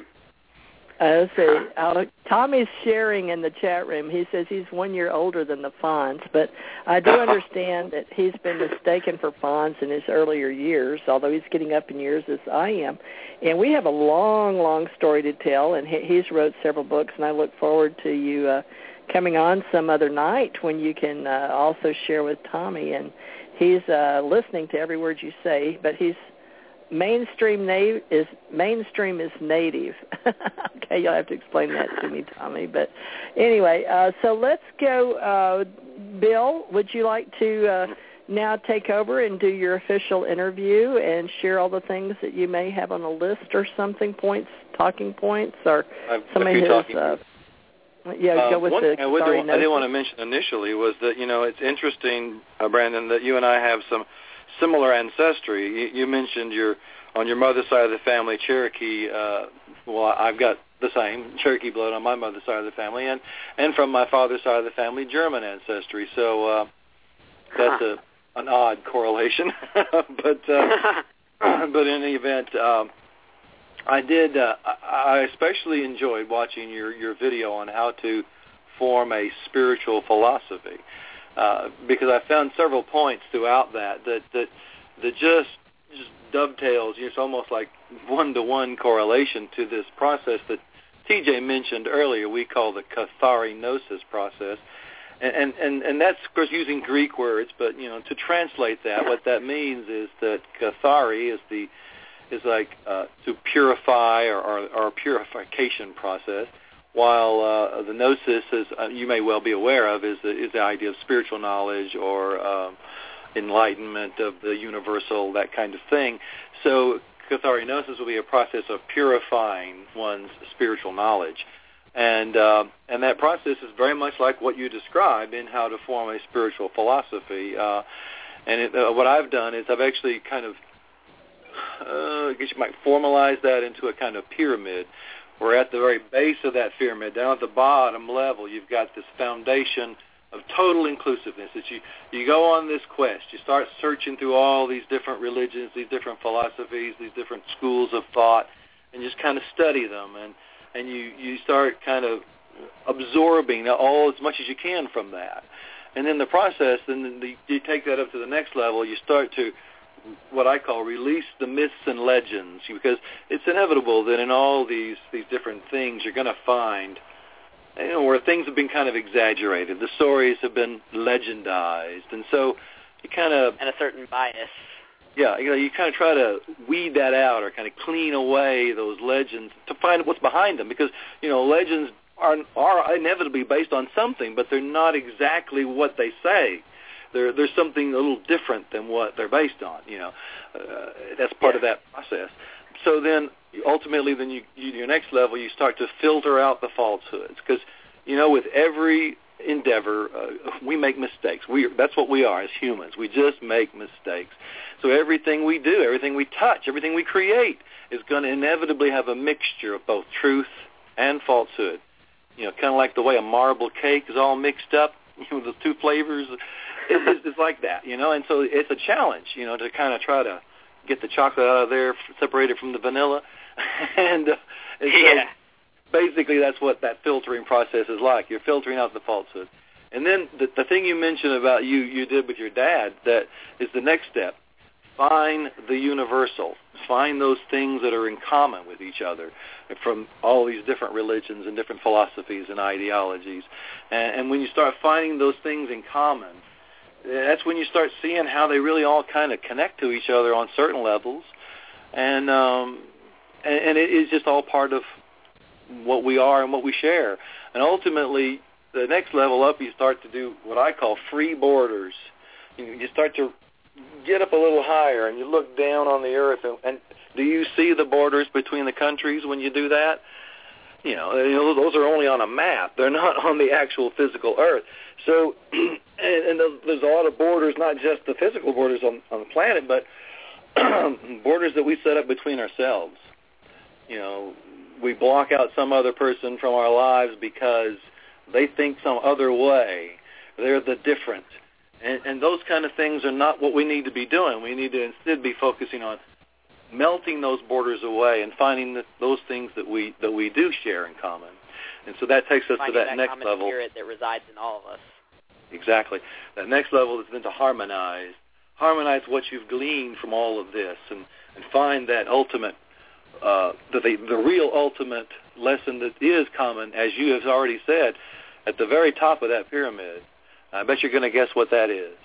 Uh, let's see. Uh, Tommy's sharing in the chat room. He says he's one year older than the Fonz, but I do understand that he's been mistaken for Fonz in his earlier years, although he's getting up in years as I am. And we have a long, long story to tell, and he, he's wrote several books, and I look forward to you uh, coming on some other night when you can uh, also share with Tommy. And he's uh, listening to every word you say, but he's Mainstream na- is mainstream is native. Okay, you'll have to explain that to me, Tommy. But anyway, uh, so let's go. Uh, Bill, would you like to uh, now take over and do your official interview and share all the things that you may have on a list or something, points, talking points, or some of his... Uh, yeah, uh, go with one the thing I, would, sorry, I did want to mention initially was that, you know, it's interesting, uh, Brandon, that you and I have some similar ancestry. You, you mentioned your on your mother's side of the family, Cherokee. Uh, well, I've got the same Cherokee blood on my mother's side of the family, and and from my father's side of the family, German ancestry. So uh, that's a an odd correlation, but uh, but in any event, um, I did. Uh, I especially enjoyed watching your your video on how to form a spiritual philosophy. Uh, because I found several points throughout that that that, that just just dovetails. It's almost like one-to-one correlation to this process that T J mentioned earlier. We call the catharinosis process, and, and, and that's, of course, using Greek words, but, you know, to translate that, what that means is that kathari is the is like uh, to purify or, or, or a purification process, while uh, the gnosis, is, uh, you may well be aware of, is the, is the idea of spiritual knowledge or um, enlightenment of the universal, that kind of thing. So katharinosis will be a process of purifying one's spiritual knowledge. And uh, and that process is very much like what you described in How to Form a Spiritual Philosophy. Uh, and it, uh, what I've done is I've actually kind of, uh, I guess you might formalize that into a kind of pyramid, where at the very base of that pyramid, down at the bottom level, you've got this foundation of total inclusiveness. That you, you go on this quest. You start searching through all these different religions, these different philosophies, these different schools of thought, and just kind of study them. And and you, you start kind of absorbing all as much as you can from that. And in the process, then the, you take that up to the next level. You start to, what I call, release the myths and legends, because it's inevitable that in all these, these different things you're going to find, you know, where things have been kind of exaggerated. The stories have been legendized. And so you kind of... And a certain bias. Yeah, you know, you kind of try to weed that out or kind of clean away those legends to find what's behind them, because, you know, legends are are inevitably based on something, but they're not exactly what they say. There, there's something a little different than what they're based on. You know, uh, that's part yeah. of that process. So then, ultimately, then you, you your next level, you start to filter out the falsehoods, because, you know, with every endeavor, uh, we make mistakes. We that's what we are as humans. We just make mistakes. So everything we do, everything we touch, everything we create is going to inevitably have a mixture of both truth and falsehood. You know, kind of like the way a marble cake is all mixed up, you know, the two flavors. It's, it's like that, you know. And so it's a challenge, you know, to kind of try to get the chocolate out of there, separate it from the vanilla, and, uh, and yeah. so basically that's what that filtering process is like. You're filtering out the falsehood. And then the, the thing you mentioned about you you did with your dad, that is the next step. Find the universal. Find those things that are in common with each other from all these different religions and different philosophies and ideologies. And, and when you start finding those things in common, that's when you start seeing how they really all kind of connect to each other on certain levels. And, um, and, and it is just all part of what we are and what we share. And ultimately, the next level up, you start to do what I call free borders. You, you start to get up a little higher and you look down on the earth, and, and do you see the borders between the countries when you do that? You know, you know, those are only on a map. They're not on the actual physical earth. So, and, and there's a lot of borders, not just the physical borders on, on the planet, but borders that we set up between ourselves. You know, we block out some other person from our lives because they think some other way. They're the different. And, and those kind of things are not what we need to be doing. We need to instead be focusing on melting those borders away and finding the, those things that we that we do share in common. And so that takes us finding to that, that next common level. Spirit that resides in all of us. Exactly. That next level is then to harmonize. Harmonize what you've gleaned from all of this, and, and find that ultimate, uh, the, the the real ultimate lesson that is common, as you have already said, at the very top of that pyramid. I bet you're going to guess what that is.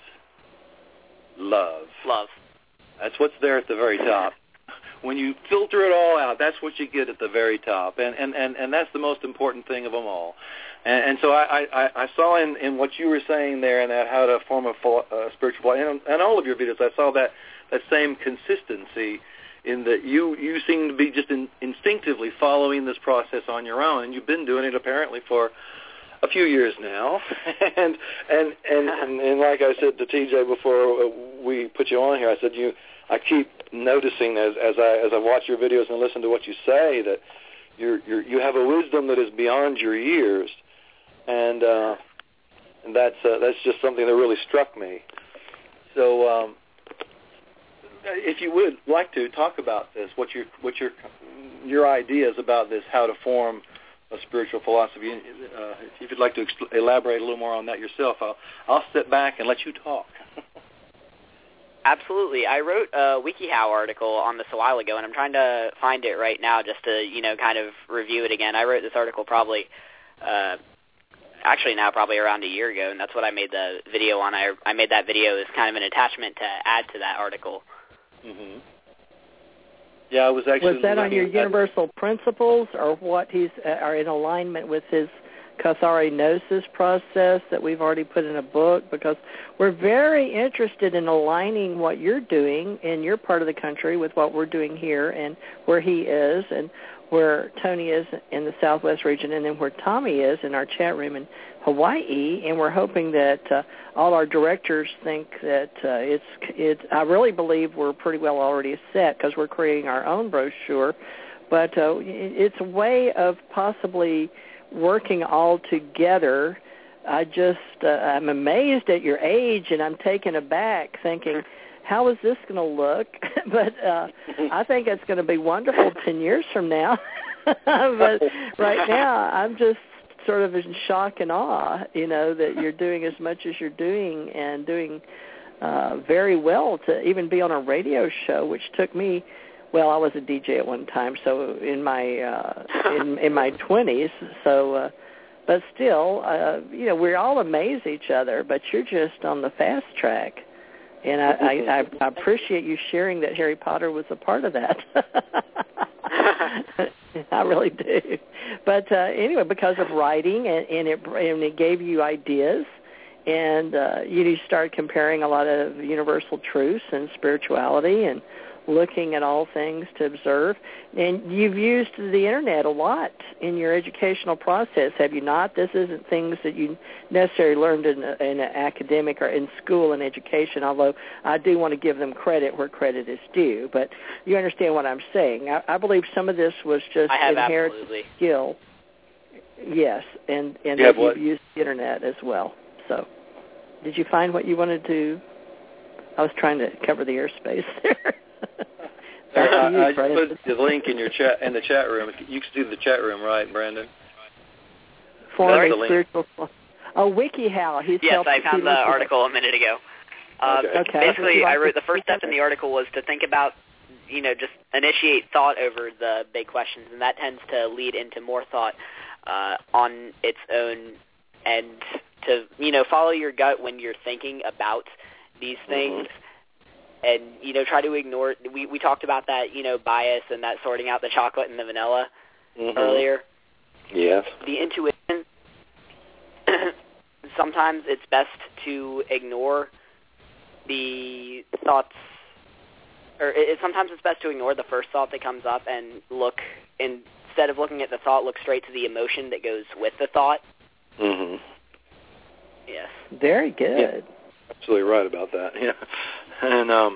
Love. Love. That's what's there at the very top. When you filter it all out, that's what you get at the very top. And and, and, and that's the most important thing of them all. And, and so I, I, I saw in, in what you were saying there, and that how to form a uh, spiritual, and, and all of your videos, I saw that, that same consistency in that you, you seem to be just in, instinctively following this process on your own, and you've been doing it apparently for a few years now, and, and and and and like I said to T J before we put you on here, I said you. I keep noticing as as I as I watch your videos and listen to what you say that you're, you're you have a wisdom that is beyond your years, and uh, and that's uh, that's just something that really struck me. So, um, if you would like to talk about this, what your what your your ideas about this, how to form a spiritual philosophy. Uh, if you'd like to expl- elaborate a little more on that yourself, I'll, I'll sit back and let you talk. Absolutely. I wrote a WikiHow article on this a while ago, and I'm trying to find it right now just to, you know, kind of review it again. I wrote this article probably, uh, actually now probably around a year ago, and that's what I made the video on. I I made that video as kind of an attachment to add to that article. Mm-hmm. Yeah, I was actually. Was that on your universal principles, or what he's uh, are in alignment with his Cathari Gnosis process that we've already put in a book? Because we're very interested in aligning what you're doing in your part of the country with what we're doing here, and where he is, and where Tony is in the Southwest region, and then where Tommy is in our chat room in Hawaii. And we're hoping that uh, all our directors think that uh, it's it's. I really believe we're pretty well already set because we're creating our own brochure, but uh, it's a way of possibly working all together. I just uh, I'm amazed at your age, and I'm taken aback, thinking, how is this going to look? But uh, I think it's going to be wonderful ten years from now. But right now, I'm just sort of in shock and awe, you know, that you're doing as much as you're doing and doing uh, very well to even be on a radio show, which took me, well, I was a D J at one time, so in my uh, in, in my twenties, so, uh, but still, uh, you know, we all amaze each other, but you're just on the fast track. And I, I, I appreciate you sharing that Harry Potter was a part of that. I really do. But uh, anyway, because of writing, and, and, it, and it gave you ideas, and uh, you started comparing a lot of universal truths and spirituality and looking at all things to observe. And you've used the Internet a lot in your educational process, have you not? This isn't things that you necessarily learned in, a, in an academic or in school and education, although I do want to give them credit where credit is due. But you understand what I'm saying. I, I believe some of this was just inherent absolutely. skill. Yes, and, and yeah, that you've used the Internet as well. So did you find what you wanted to? I was trying to cover the airspace there. Uh, you, I just put the link in your chat in the chat room. You can see the chat room, right, Brandon? Forming spiritual. Oh, WikiHow. He's yes, I found the article a minute ago. Uh, okay. okay. Basically, I wrote the first step in the article was to think about, you know, just initiate thought over the big questions, and that tends to lead into more thought uh, on its own, and to, you know, follow your gut when you're thinking about these things. Mm-hmm. And, you know, try to ignore, we, we talked about that, you know, bias and that sorting out the chocolate and the vanilla mm-hmm. earlier. Yes. The intuition, sometimes it's best to ignore the thoughts, or it, sometimes it's best to ignore the first thought that comes up and look, instead of looking at the thought, look straight to the emotion that goes with the thought. Mm-hmm. Yes. Very good. Yeah. Absolutely right about that, yeah. And um,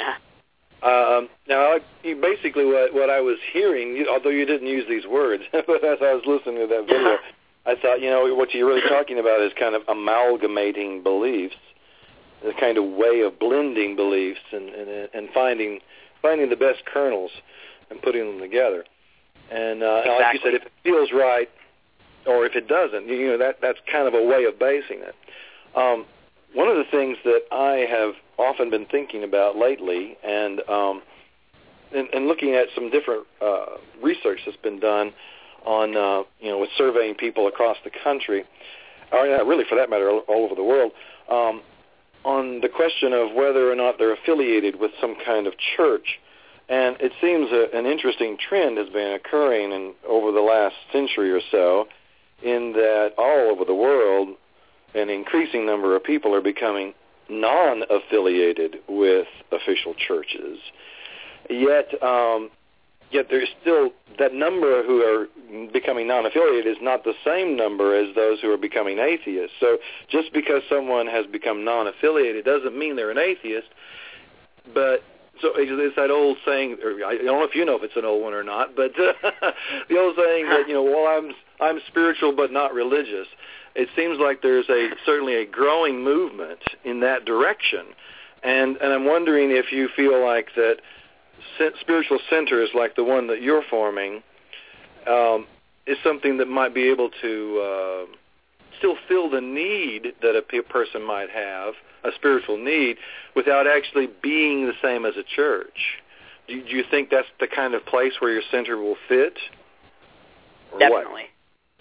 um, now, basically, what what I was hearing, although you didn't use these words, but as I was listening to that video, I thought, you know, what you're really talking about is kind of amalgamating beliefs, the kind of way of blending beliefs and and, and finding finding the best kernels and putting them together. And uh, exactly. like you said, if it feels right or if it doesn't, you know, that that's kind of a way of basing it. Um, One of the things that I have often been thinking about lately, and um, and, and looking at some different uh, research that's been done on, uh, you know, with surveying people across the country, or uh, really for that matter, all, all over the world, um, on the question of whether or not they're affiliated with some kind of church. And it seems a, an interesting trend has been occurring in, over the last century or so, in that all over the world, an increasing number of people are becoming non-affiliated with official churches. Yet, um, yet there's still that number who are becoming non-affiliated is not the same number as those who are becoming atheists. So just because someone has become non-affiliated doesn't mean they're an atheist. But so it's that old saying, or I don't know if you know if it's an old one or not, but uh, the old saying that, you know, well, I'm I'm spiritual but not religious. It seems like there's a certainly a growing movement in that direction, and and I'm wondering if you feel like that spiritual centers like the one that you're forming um, is something that might be able to uh, still fill the need that a pe- person might have, a spiritual need, without actually being the same as a church. Do, do you think that's the kind of place where your center will fit? Or Definitely. What?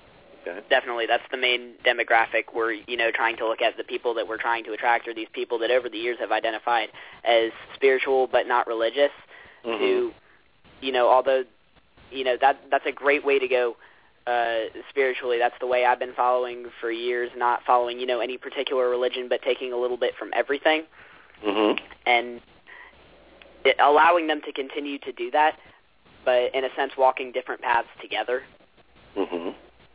Okay. Definitely, that's the main demographic. We're, you know, trying to look at the people that we're trying to attract are these people that over the years have identified as spiritual but not religious. Mm-hmm. To, you know, although, you know, that that's a great way to go uh, spiritually. That's the way I've been following for years, not following, you know, any particular religion, but taking a little bit from everything. Mm-hmm. And it, allowing them to continue to do that, but in a sense walking different paths together. Mm-hmm.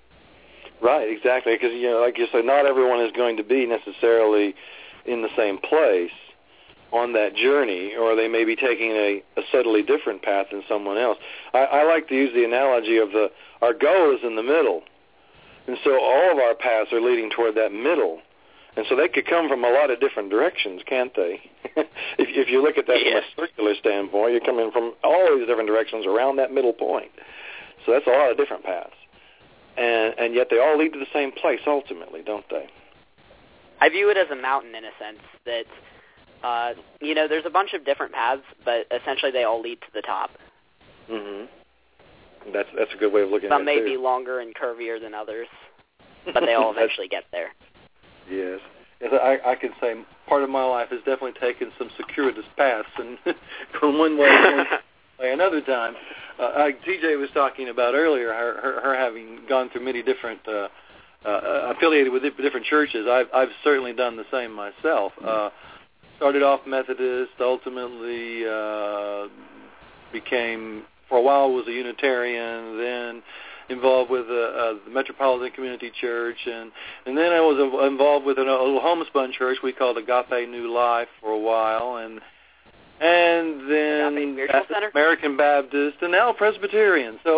Right, exactly, because, you know, like you said, not everyone is going to be necessarily in the same place on that journey, or they may be taking a, a subtly different path than someone else. I, I like to use the analogy of the our goal is in the middle, and so all of our paths are leading toward that middle, and so they could come from a lot of different directions, can't they? if, if you look at that yes. from a circular standpoint, you're coming from all these different directions around that middle point. So that's a lot of different paths. And, and yet they all lead to the same place ultimately, don't they? I view it as a mountain in a sense that, uh, you know, there's a bunch of different paths, but essentially they all lead to the top. Mm-hmm. That's that's a good way of looking Some at it. Some may be longer and curvier than others, but they all eventually get there. Yes. Yes, I, I can say part of my life has definitely taken some circuitous paths and from one way to one another time. Uh, like T J was talking about earlier, her, her, her having gone through many different, uh, uh, affiliated with different churches. I've, I've certainly done the same myself. Uh, started off Methodist, ultimately uh, became, for a while was a Unitarian, then involved with uh, uh, the Metropolitan Community Church, and, and then I was uh, involved with a, a little homespun church we called Agape New Life for a while, and and then American Baptist, and now Presbyterian. So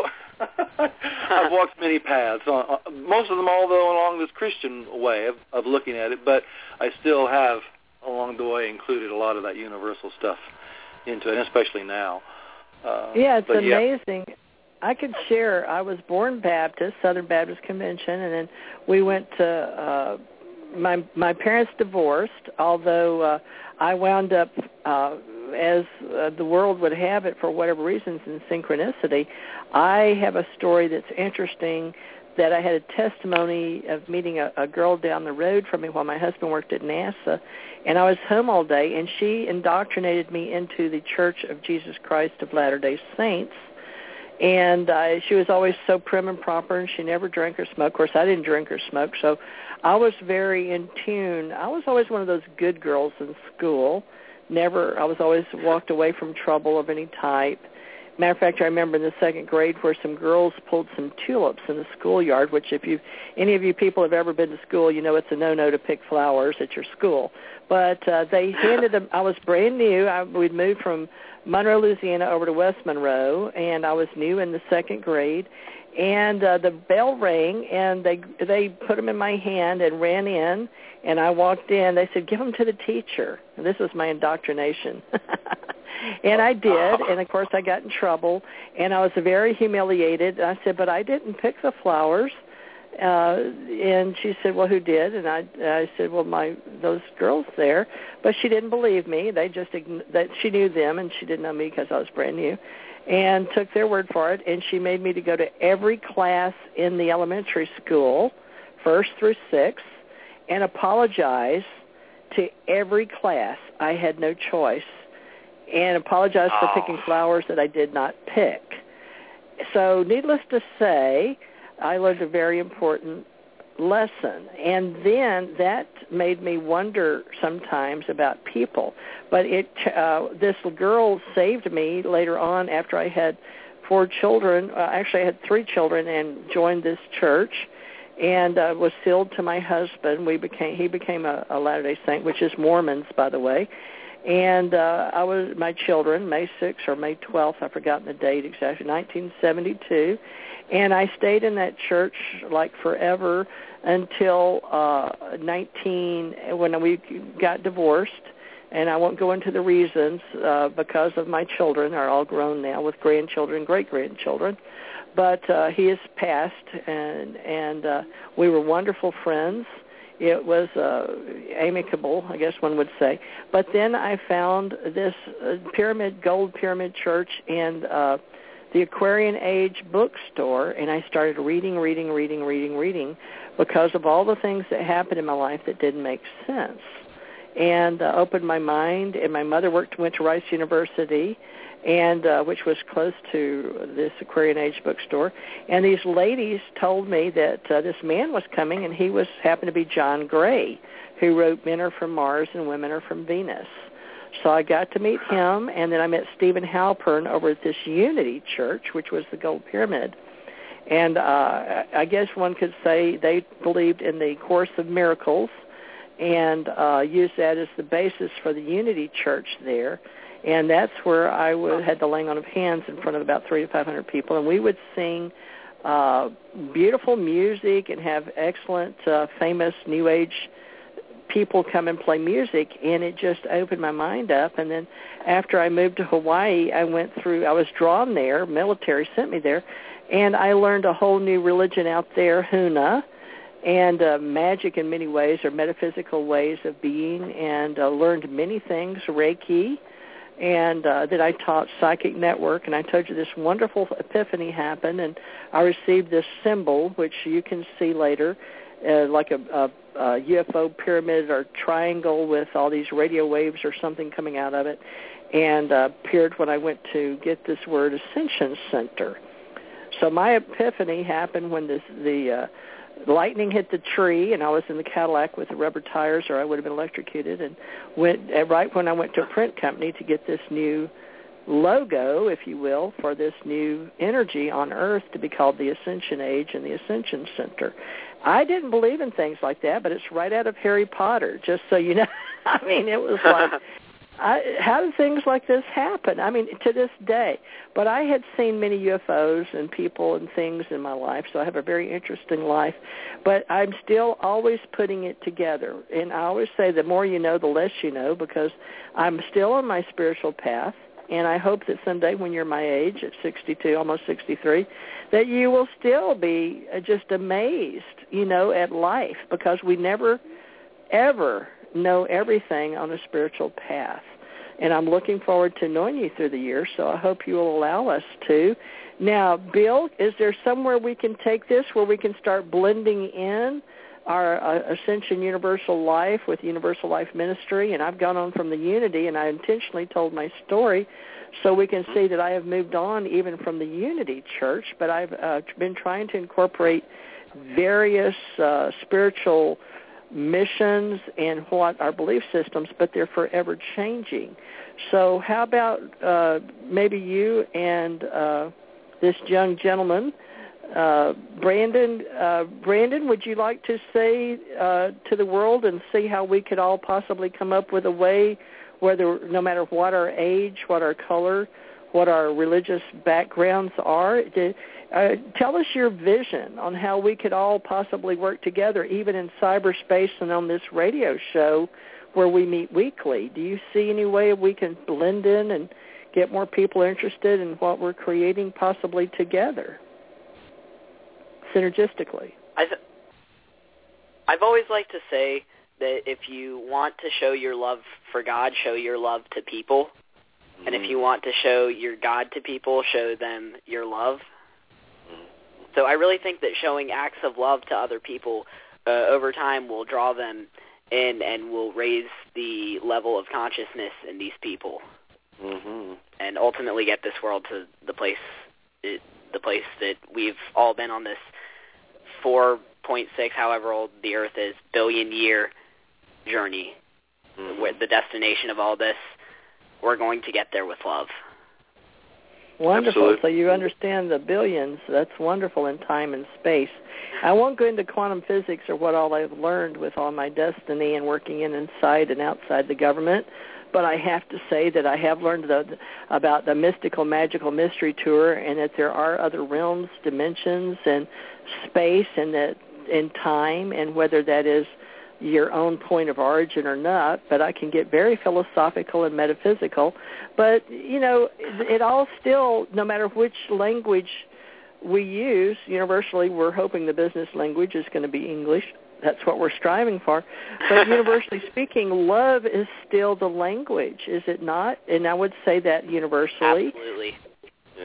I've walked many paths, on, most of them, although along this Christian way of, of looking at it, but I still have, along the way, included a lot of that universal stuff into it, especially now. Uh, yeah, it's but, amazing. Yeah. I could share. I was born Baptist, Southern Baptist Convention, and then we went to, uh, my my parents divorced, although uh, I wound up, uh, as uh, the world would have it for whatever reasons in synchronicity, I have a story that's interesting that I had a testimony of meeting a, a girl down the road from me while my husband worked at NASA, and I was home all day, and she indoctrinated me into the Church of Jesus Christ of Latter-day Saints. And uh, she was always so prim and proper, and she never drank or smoked. Of course, I didn't drink or smoke, so I was very in tune. I was always one of those good girls in school. Never, I was always walked away from trouble of any type. Matter of fact, I remember in the second grade where some girls pulled some tulips in the schoolyard, which if you, any of you people have ever been to school, you know it's a no-no to pick flowers at your school. But uh, they handed them, I was brand new. I, we'd moved from Monroe, Louisiana over to West Monroe, and I was new in the second grade. And uh, the bell rang, and they they put them in my hand and ran in, and I walked in. They said, give them to the teacher. And this was my indoctrination. And I did, and, of course, I got in trouble, and I was very humiliated. I said, but I didn't pick the flowers. Uh, and she said, well, who did? And I, I said, well, my those girls there. But she didn't believe me. They just that she knew them, and she didn't know me because I was brand new, and took their word for it. And she made me to go to every class in the elementary school, first through sixth, and apologize to every class. I had no choice. And apologize for picking flowers that I did not pick. So needless to say, I learned a very important lesson. And then that made me wonder sometimes about people. But it uh, this girl saved me later on after I had four children. Uh, actually, I had three children and joined this church and uh, was sealed to my husband. We became He became a, a Latter-day Saint, which is Mormons, by the way. And uh, I was my children, May sixth or May twelfth, I've forgotten the date exactly, nineteen seventy-two. And I stayed in that church like forever until uh, nineteen when we got divorced. And I won't go into the reasons uh, because of my children are all grown now with grandchildren, great-grandchildren. But uh, he has passed, and, and uh, we were wonderful friends. It was uh, amicable, I guess one would say. But then I found this uh, pyramid, gold pyramid church in uh, the Aquarian Age bookstore, and I started reading, reading, reading, reading, reading, because of all the things that happened in my life that didn't make sense, and uh, opened my mind. And my mother worked went to Rice University, and uh, which was close to this Aquarian Age bookstore. And these ladies told me that uh, this man was coming, and he was happened to be John Gray, who wrote Men Are From Mars and Women Are From Venus. So I got to meet him, and then I met Stephen Halpern over at this Unity Church, which was the Gold Pyramid. And uh, I guess one could say they believed in the Course of Miracles and uh, used that as the basis for the Unity Church there. And that's where I would, had the laying on of hands in front of about three to five hundred people. And we would sing uh, beautiful music and have excellent, uh, famous New Age people come and play music, and it just opened my mind up. And then after I moved to Hawaii, I went through, I was drawn there, military sent me there, and I learned a whole new religion out there, Huna, and uh, magic in many ways, or metaphysical ways of being, and uh, learned many things, Reiki, and uh, that I taught Psychic Network, and I told you this wonderful epiphany happened, and I received this symbol, which you can see later, uh, like a, a, a U F O pyramid or triangle with all these radio waves or something coming out of it, and uh, appeared when I went to get this word Ascension Center. So my epiphany happened when this, the uh, lightning hit the tree, and I was in the Cadillac with the rubber tires, or I would have been electrocuted, and went uh, right when I went to a print company to get this new logo, if you will, for this new energy on Earth to be called the Ascension Age and the Ascension Center. I didn't believe in things like that, but it's right out of Harry Potter, just so you know. I mean, it was like, I, how do things like this happen? I mean, to this day. But I had seen many U F Os and people and things in my life, so I have a very interesting life. But I'm still always putting it together. And I always say the more you know, the less you know, because I'm still on my spiritual path. And I hope that someday when you're my age, at sixty-two, almost sixty-three, that you will still be just amazed, you know, at life, because we never, ever know everything on a spiritual path. And I'm looking forward to knowing you through the years, so I hope you will allow us to. Now, Bill, is there somewhere we can take this where we can start blending in our uh, Ascension Universal Life with Universal Life Ministry? And I've gone on from the Unity, and I intentionally told my story so we can see that I have moved on even from the Unity Church, but I've uh, been trying to incorporate various uh, spiritual missions and what our belief systems, but they're forever changing. So how about uh, maybe you and uh, this young gentleman, uh, Brandon, uh, Brandon, would you like to say uh, to the world and see how we could all possibly come up with a way, whether no matter what our age, what our color, what our religious backgrounds are, to, uh, tell us your vision on how we could all possibly work together, even in cyberspace and on this radio show where we meet weekly. Do you see any way we can blend in and get more people interested in what we're creating possibly together, synergistically? I th- I've always liked to say that if you want to show your love for God, show your love to people. And if you want to show your God to people, show them your love. So I really think that showing acts of love to other people uh, over time will draw them in and will raise the level of consciousness in these people, mm-hmm. and ultimately get this world to the place it, the place that we've all been on this four point six, however old the Earth is, billion year journey. Mm-hmm. Where the destination of all this, we're going to get there with love. Wonderful. Absolutely. So you understand the billions. That's wonderful in time and space. I won't go into quantum physics or what all I've learned with all my destiny and working in inside and outside the government, but I have to say that I have learned the, about the mystical, magical mystery tour, and that there are other realms, dimensions, and space, and that in time, and whether that is your own point of origin or not, but I can get very philosophical and metaphysical. But, you know, it, it all still, no matter which language we use, universally we're hoping the business language is going to be English. That's what we're striving for. But universally speaking, love is still the language, is it not? And I would say that universally. Absolutely.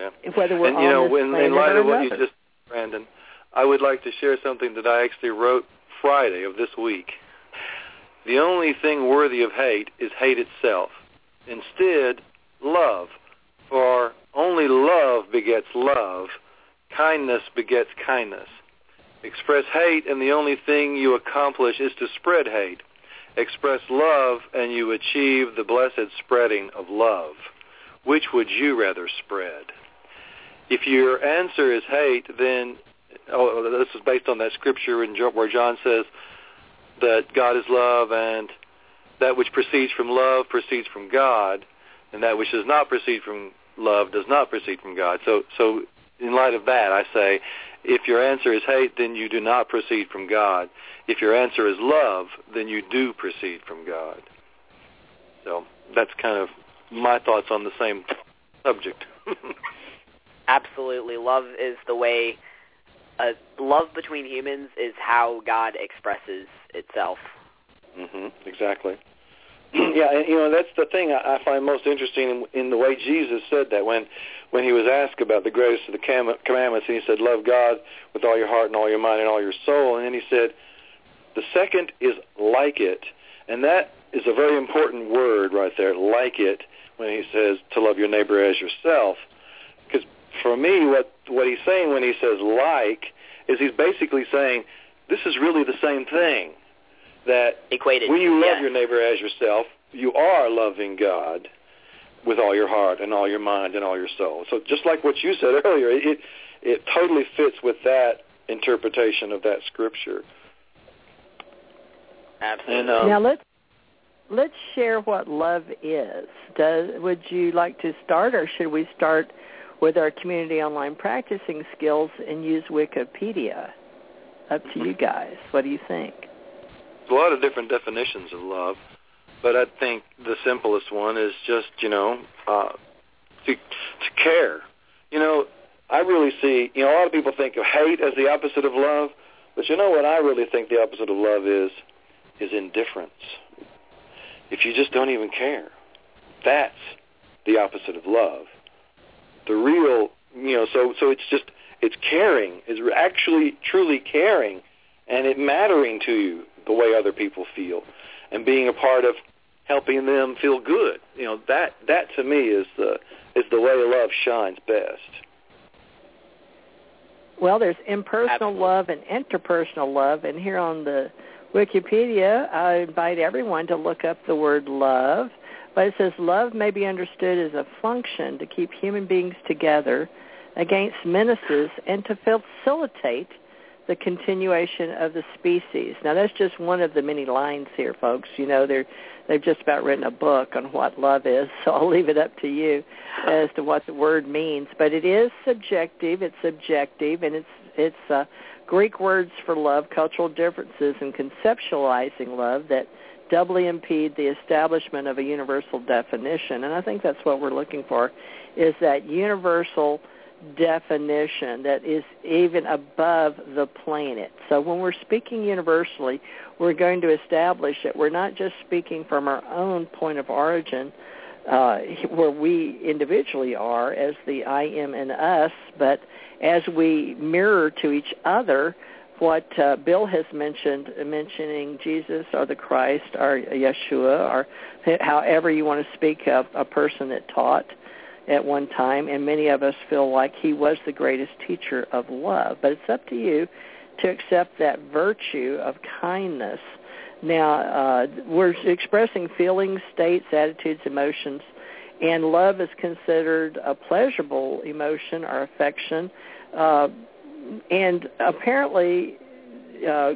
Yeah. Whether we're and, on you know, this when, planet in light or of what another. you just, Brandon, I would like to share something that I actually wrote Friday of this week. The only thing worthy of hate is hate itself. Instead, love. For only love begets love. Kindness begets kindness. Express hate, and the only thing you accomplish is to spread hate. Express love, and you achieve the blessed spreading of love. Which would you rather spread? If your answer is hate, then, oh, this is based on that scripture in where John says that God is love, and that which proceeds from love proceeds from God, and that which does not proceed from love does not proceed from God. So, so in light of that, I say, if your answer is hate, then you do not proceed from God. If your answer is love, then you do proceed from God. So that's kind of my thoughts on the same subject. Absolutely. Love is the way, uh, love between humans is how God expresses itself. Mm-hmm, exactly. Yeah, and, you know, that's the thing I, I find most interesting in, in the way Jesus said that when, when he was asked about the greatest of the commandments, and he said, love God with all your heart and all your mind and all your soul. And then he said, the second is like it. And that is a very important word right there, like it, when he says to love your neighbor as yourself. Because for me, what, what he's saying when he says like is he's basically saying this is really the same thing. That Equated, when you love yes. your neighbor as yourself, you are loving God with all your heart and all your mind and all your soul. So just like what you said earlier, it it totally fits with that interpretation of that scripture. Absolutely. And, um, now let's let's share what love is. Does would you like to start, or should we start with our community online practicing skills and use Wikipedia? Up to you guys. What do you think? A lot of different definitions of love, but I think the simplest one is just, you know, uh, to, to care. You know, I really see, you know, a lot of people think of hate as the opposite of love, but you know what I really think the opposite of love is? Is indifference. If you just don't even care, that's the opposite of love. The real, you know, so so it's just, it's caring, it's actually truly caring, and it mattering to you the way other people feel, and being a part of helping them feel good. You know, that that to me is the is the way love shines best. Well, there's impersonal Absolutely. love and interpersonal love, and here on the Wikipedia, I invite everyone to look up the word love, but it says love may be understood as a function to keep human beings together against menaces and to facilitate the continuation of the species. Now, that's just one of the many lines here, folks. You know, they're, they've just about written a book on what love is, so I'll leave it up to you as to what the word means. But it is subjective, it's subjective, and it's it's uh, Greek words for love, cultural differences, and conceptualizing love that doubly impede the establishment of a universal definition. And I think that's what we're looking for, is that universal definition that is even above the planet. So when we're speaking universally, we're going to establish that we're not just speaking from our own point of origin, uh, where we individually are as the I am and us, but as we mirror to each other what uh, Bill has mentioned, mentioning Jesus or the Christ or Yeshua or however you want to speak of a person that taught at one time, and many of us feel like he was the greatest teacher of love. But it's up to you to accept that virtue of kindness. Now, uh, we're expressing feelings, states, attitudes, emotions, and love is considered a pleasurable emotion or affection. Uh, and apparently, uh,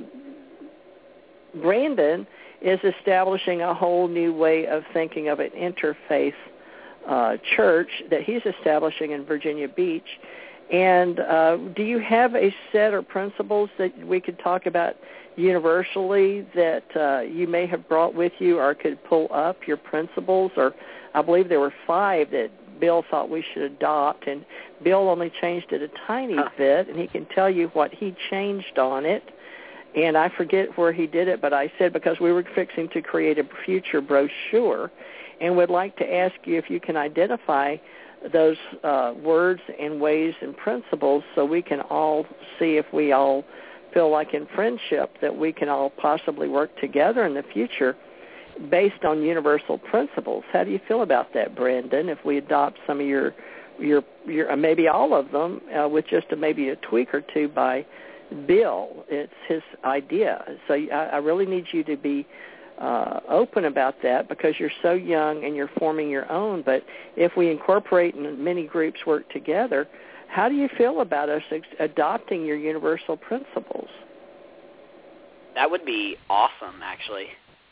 Brandon is establishing a whole new way of thinking of an interfaith uh, church that he's establishing in Virginia Beach. And uh, do you have a set of principles that we could talk about universally that uh, you may have brought with you or could pull up your principles? Or I believe there were five that Bill thought we should adopt, and Bill only changed it a tiny huh. bit, and he can tell you what he changed on it. And I forget where he did it, but I said because we were fixing to create a future brochure and would like to ask you if you can identify those uh, words and ways and principles so we can all see if we all feel like in friendship that we can all possibly work together in the future based on universal principles. How do you feel about that, Brandon, if we adopt some of your, your, your maybe all of them uh, with just a, maybe a tweak or two by Bill? It's his idea. So I, I really need you to be uh, open about that because you're so young and you're forming your own. But if we incorporate and many groups work together, how do you feel about us ex- adopting your universal principles? That would be awesome, actually.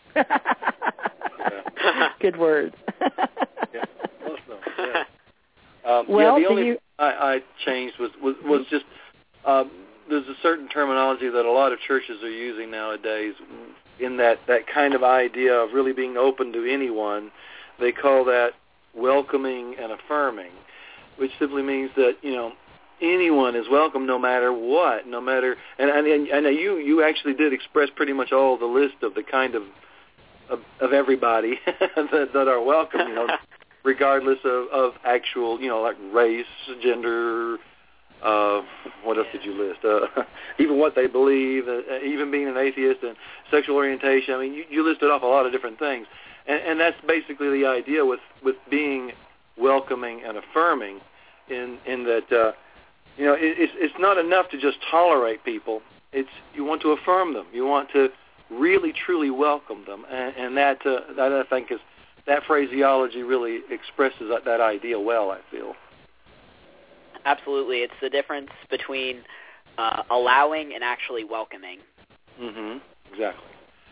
Good word. Yeah, awesome. Yeah. Um, well, yeah, the only you... thing I, I changed was was, was just um, there's a certain terminology that a lot of churches are using nowadays in that, that kind of idea of really being open to anyone. They call that welcoming and affirming, which simply means that, you know, anyone is welcome no matter what, no matter, and, and, and you, you actually did express pretty much all the list of the kind of, of, of everybody that, that are welcome, you know, regardless of, of actual, you know, like race, gender, uh, what else did you list? Uh, even what they believe, uh, even being an atheist and sexual orientation. I mean, you, you listed off a lot of different things. And, and that's basically the idea with, with being welcoming and affirming in, in that, uh, you know, it, it's, it's not enough to just tolerate people. It's you want to affirm them. You want to really, truly welcome them. And, and that, uh, that, I think, is that phraseology really expresses that, that idea well, I feel. Absolutely. It's the difference between uh, allowing and actually welcoming. Mm-hmm. Exactly.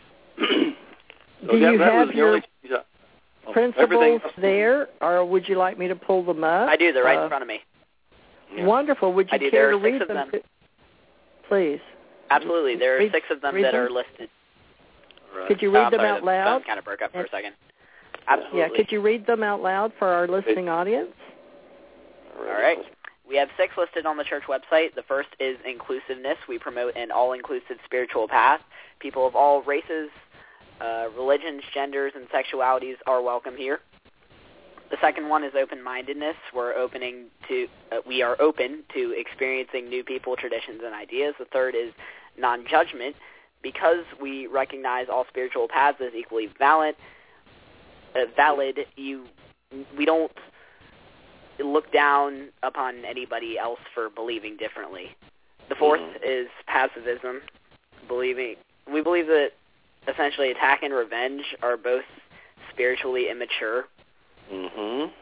Do so that, you that have was your the only, yeah. oh, principles there, or would you like me to pull them up? I do. They're right uh, in front of me. Yeah. Wonderful. Would you I do. care There to are six read of them? them. Please. Absolutely. There are read, six of them read that them? are listed. Right. Could you Oh, read I'm them sorry, out the loud? phone kind of broke up for a second. Absolutely. Yeah, could you read them out loud for our listening audience? All right. We have six listed on the church website. The first is inclusiveness. We promote an all-inclusive spiritual path. People of all races, uh, religions, genders, and sexualities are welcome here. The second one is open-mindedness. We're opening to uh, we are open to experiencing new people, traditions, and ideas. The third is non-judgment. Because we recognize all spiritual paths as equally valid, uh, valid, you we don't look down upon anybody else for believing differently. The fourth mm-hmm. is pacifism. Believing we believe that essentially attack and revenge are both spiritually immature. Mm-hmm.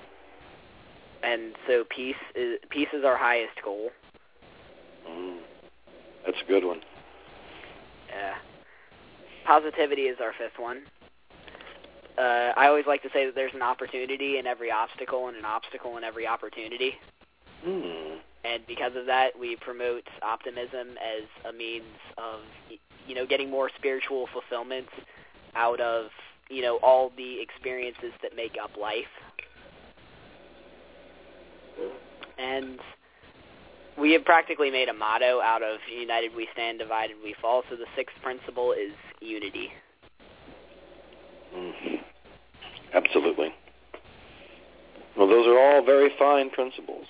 And so peace is peace is our highest goal. Mm. That's a good one. Yeah. Positivity is our fifth one. Uh, I always like to say that there's an opportunity in every obstacle and an obstacle in every opportunity. Mm. And because of that, we promote optimism as a means of, you know, getting more spiritual fulfillment out of, you know, all the experiences that make up life. And we have practically made a motto out of united we stand, divided we fall. So the sixth principle is unity. Mm. Absolutely. Well, those are all very fine principles.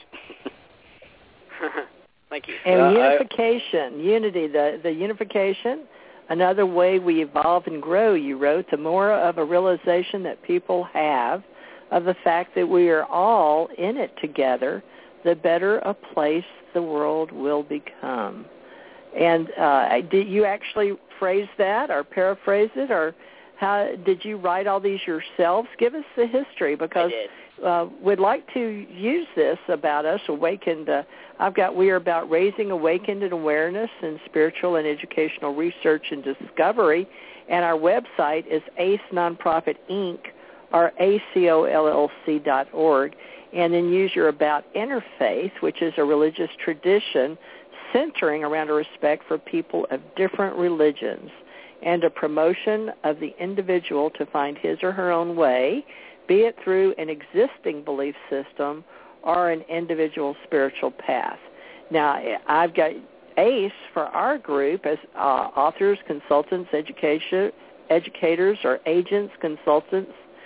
Thank you. And uh, unification, I, unity, the, the unification, another way we evolve and grow, you wrote, the more of a realization that people have of the fact that we are all in it together, the better a place the world will become. And uh, did you actually phrase that or paraphrase it, or how did you write all these yourselves? Give us the history, because uh, we'd like to use this about us, awakened. Uh, I've got, we are about raising awakened and awareness in spiritual and educational research and discovery, and our website is A C E Nonprofit Incorporated, or A C O L L C dot org, and then use your About Interfaith, which is a religious tradition centering around a respect for people of different religions and a promotion of the individual to find his or her own way, be it through an existing belief system or an individual spiritual path. Now, I've got A C E for our group as uh, authors, consultants, education, educators, or agents, consultants,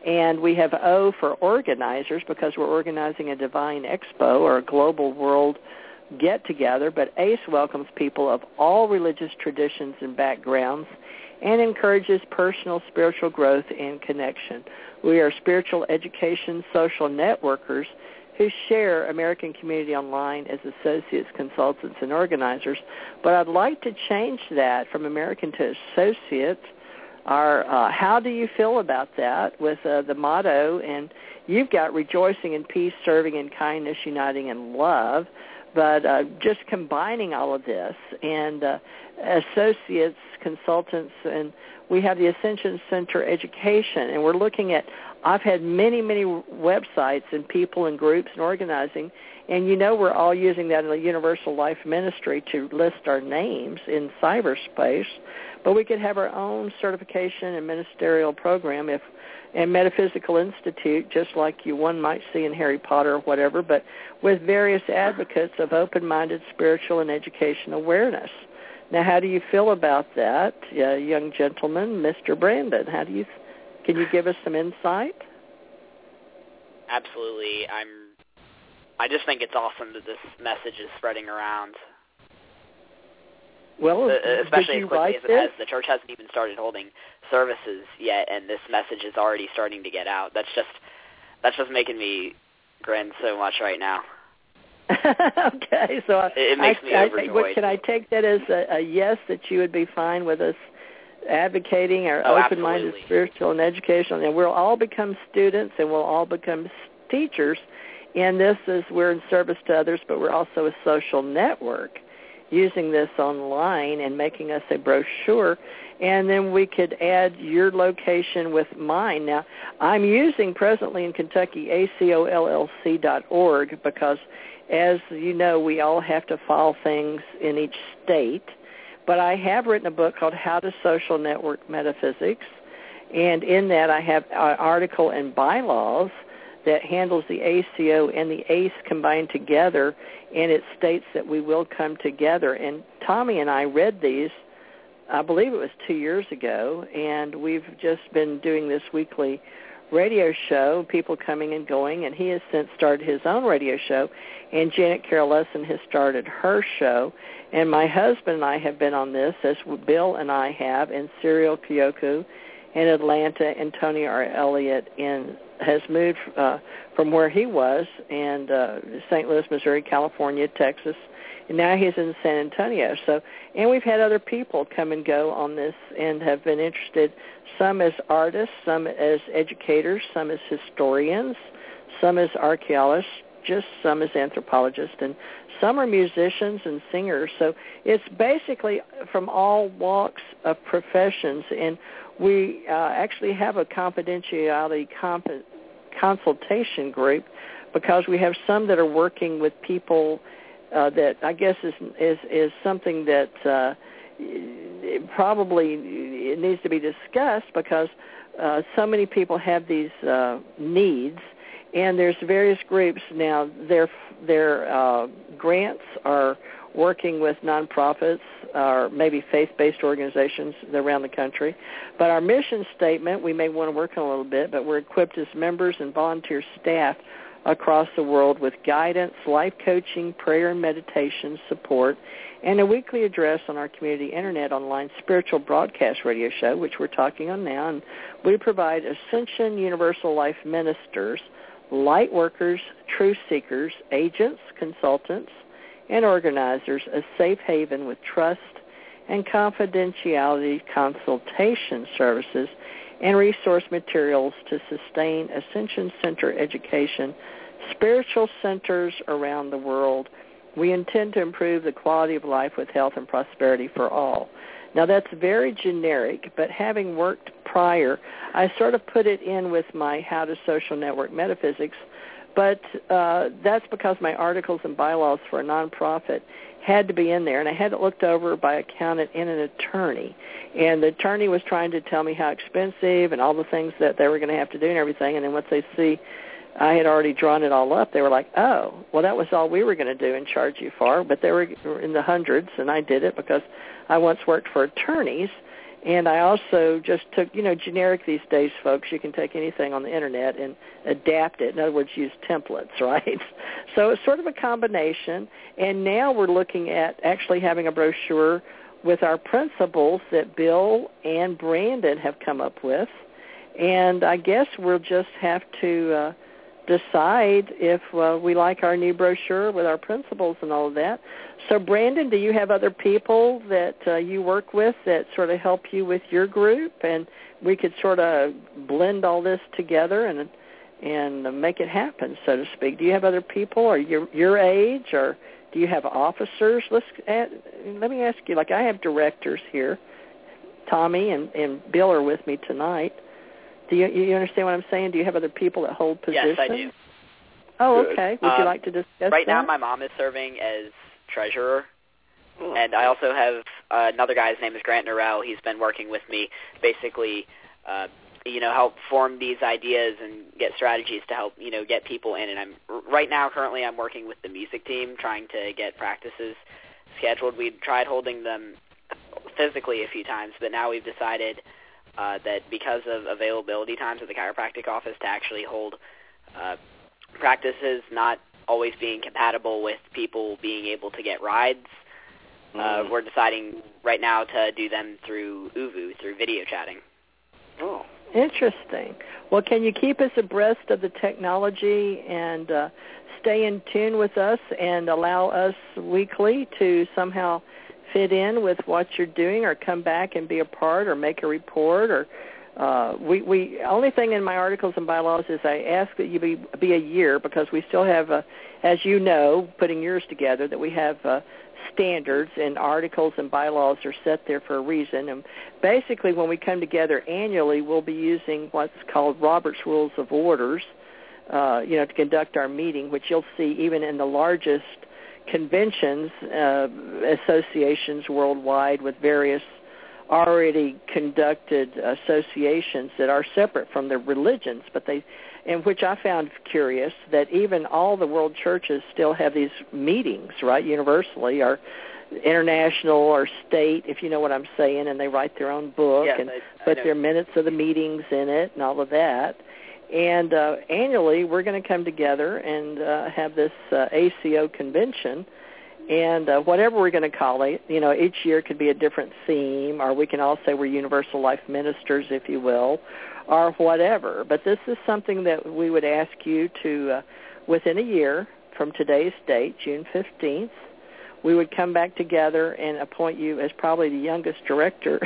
And we have O for organizers because we're organizing a Divine Expo or a global world get-together. But ACE welcomes people of all religious traditions and backgrounds and encourages personal spiritual growth and connection. We are spiritual education social networkers who share American Community Online as associates, consultants, and organizers. But I'd like to change that from American to associates. Our, uh, how do you feel about that with uh, the motto? And you've got rejoicing in peace, serving in kindness, uniting in love. But uh, just combining all of this and uh, associates, consultants, and we have the Ascension Center Education, and we're looking at, I've had many, many websites and people and groups and organizing, and you know we're all using that in the Universal Life Ministry to list our names in cyberspace, but we could have our own certification and ministerial program if and Metaphysical Institute, just like you one might see in Harry Potter or whatever, but with various advocates of open-minded spiritual and education awareness. Now, how do you feel about that, uh, young gentleman, Mister Brandon? How do you? Can you give us some insight? Absolutely. I'm. I just think it's awesome that this message is spreading around. Well, uh, especially did you as quickly write as it this? has. The church hasn't even started holding services yet, and this message is already starting to get out. That's just that's just making me grin so much right now. Okay, so I, it, it makes I, me I, overjoyed. what, can I take that as a, a yes that you would be fine with us advocating our oh, open-minded absolutely. spiritual and educational, and we'll all become students and we'll all become teachers. And this is we're in service to others, but we're also a social network using this online and making us a brochure. And then we could add your location with mine. Now, I'm using presently in Kentucky A C O L L C dot org because, as you know, we all have to file things in each state. But I have written a book called How to Social Network Metaphysics, and in that I have an article and bylaws that handles the A C O and the ACE combined together, and it states that we will come together. And Tommy and I read these, I believe it was two years ago, and we've just been doing this weekly radio show, people coming and going, and he has since started his own radio show, and Janet Carroll Lesson has started her show, and my husband and I have been on this, as Bill and I have, and Cyril Kyoku in Atlanta, and Tony R. Elliott in has moved uh, from where he was, and uh, Saint Louis, Missouri, California, Texas, and now he's in San Antonio. So, and we've had other people come and go on this and have been interested, some as artists, some as educators, some as historians, some as archaeologists, just some as anthropologists, and some are musicians and singers. So it's basically from all walks of professions, and we uh, actually have a confidentiality comp- consultation group because we have some that are working with people uh, that I guess is is, is something that uh, probably it needs to be discussed because uh, so many people have these uh, needs, and there's various groups now. Their their uh, grants are working with nonprofits or maybe faith-based organizations around the country. But our mission statement, we may want to work on a little bit, but we're equipped as members and volunteer staff across the world with guidance, life coaching, prayer and meditation support, and a weekly address on our community internet online spiritual broadcast radio show, which we're talking on now. And we provide Ascension Universal Life ministers, light workers, truth seekers, agents, consultants, and organizers a safe haven with trust and confidentiality consultation services and resource materials to sustain Ascension Center education, spiritual centers around the world. We intend to improve the quality of life with health and prosperity for all. Now, that's very generic, but having worked prior, I sort of put it in with my How to Social Network Metaphysics, but uh, that's because my articles and bylaws for a nonprofit had to be in there, and I had it looked over by accountant and an attorney. And the attorney was trying to tell me how expensive and all the things that they were going to have to do and everything, and then once they see I had already drawn it all up, they were like, oh, well, that was all we were going to do and charge you for, but they were in the hundreds, and I did it because I once worked for attorneys, And I also just took, you know, generic these days, folks. You can take anything on the Internet and adapt it. In other words, use templates, right? So it's sort of a combination. And now we're looking at actually having a brochure with our principles that Bill and Brandon have come up with. And I guess we'll just have to uh, decide if uh, we like our new brochure with our principles and all of that. So, Brandon, do you have other people that uh, you work with that sort of help you with your group? And we could sort of blend all this together and and make it happen, so to speak. Do you have other people, or your your age, or do you have officers? Let's add, let me ask you. Like, I have directors here. Tommy and, and Bill are with me tonight. Do you you understand what I'm saying? Do you have other people that hold positions? Yes, I do. Oh, Good. okay. Would um, you like to discuss right that? Right now, my mom is serving as treasurer, and I also have uh, another guy. His name is Grant Norrell. He's been working with me, basically, uh, you know, help form these ideas and get strategies to help, you know, get people in. And I'm right now, currently, I'm working with the music team, trying to get practices scheduled. We tried holding them physically a few times, but now we've decided uh, that because of availability times at the chiropractic office to actually hold uh, practices, not always being compatible with people being able to get rides, uh, mm. we're deciding right now to do them through ooVoo, through video chatting. Oh, interesting. Well, can you keep us abreast of the technology and uh, stay in tune with us and allow us weekly to somehow fit in with what you're doing, or come back and be a part, or make a report, or Uh, we, we only thing in my articles and bylaws is I ask that you be be a year, because we still have, uh, as you know, putting yours together, that we have uh, standards, and articles and bylaws are set there for a reason. And basically, when we come together annually, we'll be using what's called Robert's Rules of Orders, uh, you know, to conduct our meeting, which you'll see even in the largest conventions, uh, associations worldwide with various already conducted associations that are separate from the religions, but they, and which I found curious, that even all the world churches still have these meetings, right, universally, or international or state, if you know what I'm saying, and they write their own book yes, and I, put I their minutes of the meetings in it and all of that. And uh, annually, we're going to come together and uh, have this uh, A C O convention. And uh, whatever we're going to call it, you know, each year could be a different theme, or we can all say we're Universal Life Ministers, if you will, or whatever. But this is something that we would ask you to, uh, within a year from today's date, June fifteenth, we would come back together and appoint you as probably the youngest director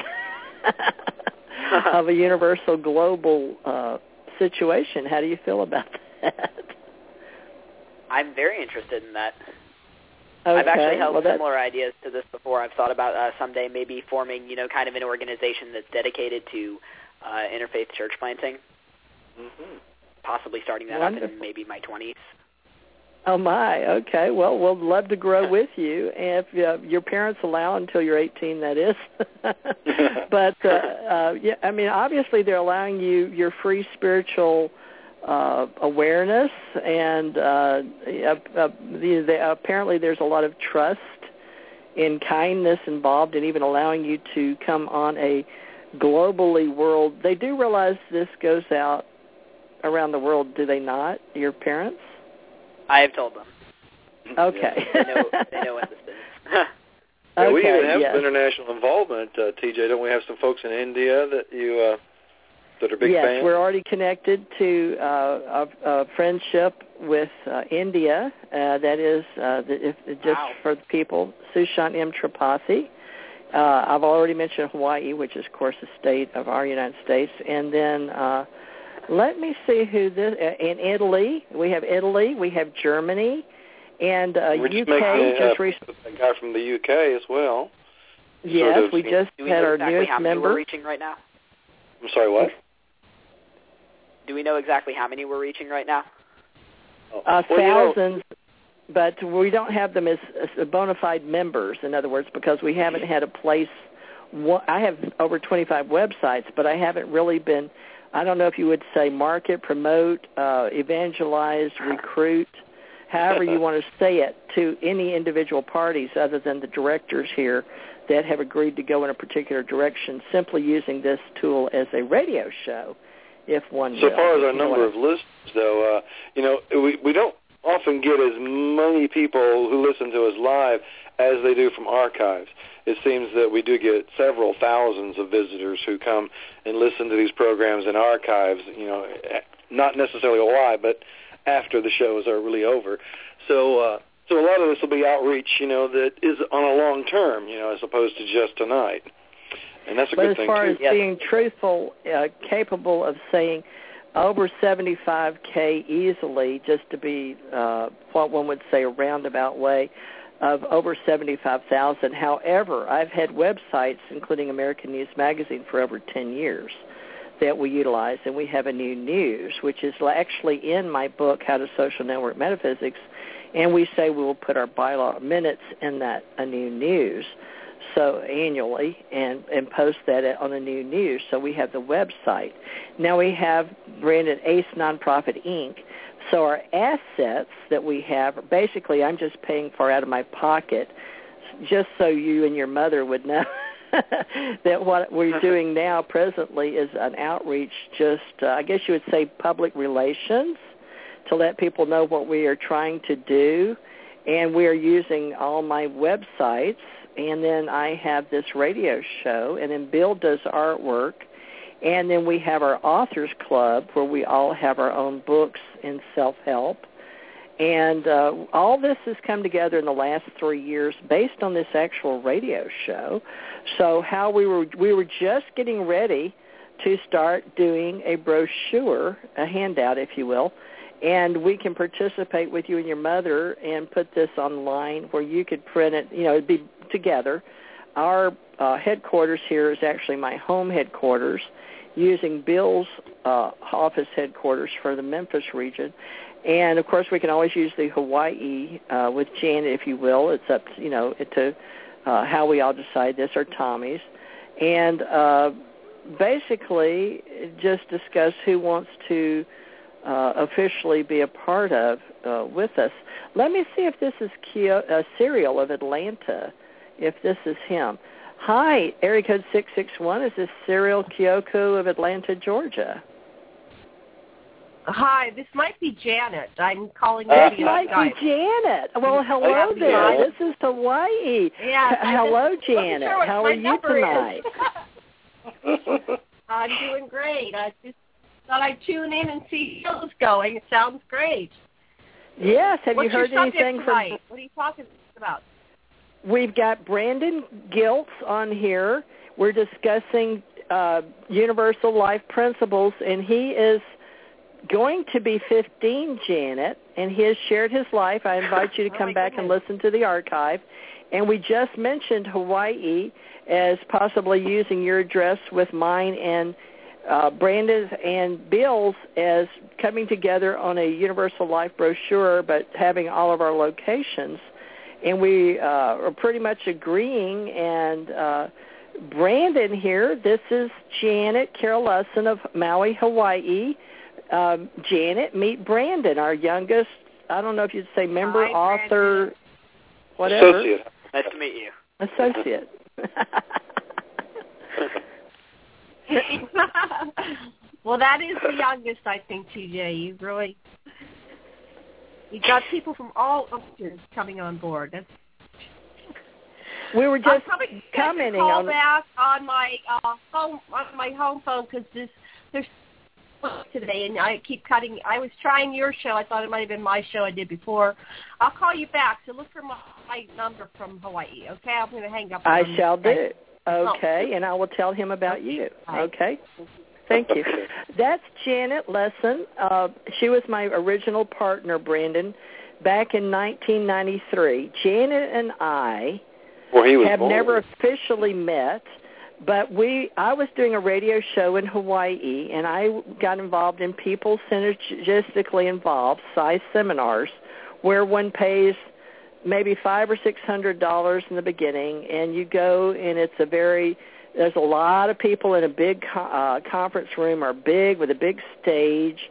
of a universal global uh, situation. How do you feel about that? I'm very interested in that. Okay. I've actually held well, similar ideas to this before. I've thought about uh, someday maybe forming, you know, kind of an organization that's dedicated to uh, interfaith church planting, mm-hmm. possibly starting that Wonderful. up in maybe my twenties. Oh, my. Okay. Well, we'll love to grow with you, and if uh, your parents allow, until you're eighteen, that is. But, uh, uh, yeah, I mean, obviously they're allowing you your free spiritual Uh, awareness, and uh, uh, the, the, apparently there's a lot of trust and kindness involved in even allowing you to come on a globally world. They do realize this goes out around the world, do they not, your parents? I have told them. Okay. they know, they know what this is. Yeah, okay, we even have yes. some international involvement, uh, T J. Don't we have some folks in India that you uh, that are big yes, fans? Yes, we're already connected to uh, a, a friendship with uh, India. Uh, that is, uh, the, if, just wow. for the people, Sushant M. Tripathi. Uh, I've already mentioned Hawaii, which is, of course, a state of our United States. And then uh, let me see who this, uh, in Italy, we have Italy, we have Germany, and uh, We're U K. Just making, just uh, recently. a guy from the U K as well. Yes, sort of, we just do we had know our exactly newest how many member. we're reaching right now? I'm sorry, what? Do we know exactly how many we're reaching right now? Oh. Uh, well, you know, thousands, but we don't have them as, as bona fide members, in other words, because we haven't had a place. I have over twenty-five websites, but I haven't really been, I don't know if you would say market, promote, uh, evangelize, recruit, however you want to say it, to any individual parties other than the directors here that have agreed to go in a particular direction, simply using this tool as a radio show, if one So will. far as our You know number what of listeners, though, uh, you know, we, we don't often get as many people who listen to us live as they do from archives. It seems that we do get several thousands of visitors who come and listen to these programs in archives, you know, not necessarily live, but after the shows are really over. So uh, so a lot of this will be outreach, you know, that is on a long term, you know, as opposed to just tonight. And that's a but good as thing, far too. as being truthful, uh, capable of saying over seventy-five K easily, just to be uh, what one would say a roundabout way, of over seventy-five thousand. However, I've had websites, including American News Magazine, for over ten years that we utilize, and we have a new news, which is actually in my book, How to Social Network Metaphysics, and we say we will put our bylaw minutes in that a new news, so annually, and, and post that on the new news. So we have the website. Now we have branded Ace Nonprofit Incorporated. So our assets that we have, basically I'm just paying for out of my pocket, just so you and your mother would know that what we're doing now presently is an outreach, just, uh, I guess you would say public relations, to let people know what we are trying to do. And we are using all my websites, and then I have this radio show, and then Bill does artwork, and then we have our authors club where we all have our own books in self-help. And uh, all this has come together in the last three years based on this actual radio show. So how we were we were just getting ready to start doing a brochure, a handout, if you will, and we can participate with you and your mother and put this online where you could print it. You know, it'd be together. Our uh, headquarters here is actually my home headquarters, using Bill's uh, office headquarters for the Memphis region. And, of course, we can always use the Hawaii uh, with Janet, if you will. It's up, you know, to uh, how we all decide this, or Tommy's. And uh, basically just discuss who wants to uh, officially be a part of uh, with us. Let me see if this is Kyo- uh, Serial of Atlanta, if this is him. Hi, area code six six one. Is this Serial Kyoko of Atlanta, Georgia? Hi, this might be Janet. I'm calling you This via might Skype. be Janet. Well, hello Oh, there. yeah. This is Hawaii. Yeah. H- hello, just Janet. Sure How my are you number tonight? is. I'm doing great. I just thought I'd tune in and see how it's going. It sounds great. Yes. Have What's you heard your subject anything from? tonight? What are you talking about? We've got Brandon Giltz on here. We're discussing uh, universal life principles, and he is going to be fifteen, Janet, and he has shared his life. I invite you to Oh, come my back and goodness. listen to the archive. And we just mentioned Hawaii as possibly using your address with mine and uh, Brandon's and Bill's as coming together on a universal life brochure, but having all of our locations. And we uh, are pretty much agreeing. And uh, Brandon here, this is Janet Carol Lesson of Maui, Hawaii. Um, Janet, meet Brandon, our youngest, I don't know if you'd say member, Hi, author, whatever. Associate. Nice to meet you. Associate. Well, that is the youngest, I think, T J. You really, you got people from all ages coming on board. That's, We were I'm just probably commenting call on back on my uh, home on my home phone because there's there's today, and I keep cutting. I was trying your show. I thought it might have been my show I did before. I'll call you back. So look for my, my number from Hawaii. Okay, I'm going to hang up. I on shall okay. do. Okay, and I will tell him about you. Okay. Thank you. That's Janet Lesson. Uh, she was my original partner, Brandon, back in nineteen ninety-three. Janet and I Well, he was have born. never officially met, but we I was doing a radio show in Hawaii, and I got involved in people synergistically involved, size seminars, where one pays maybe five or six hundred dollars in the beginning, and you go, and it's a very there's a lot of people in a big uh, conference room, or big with a big stage,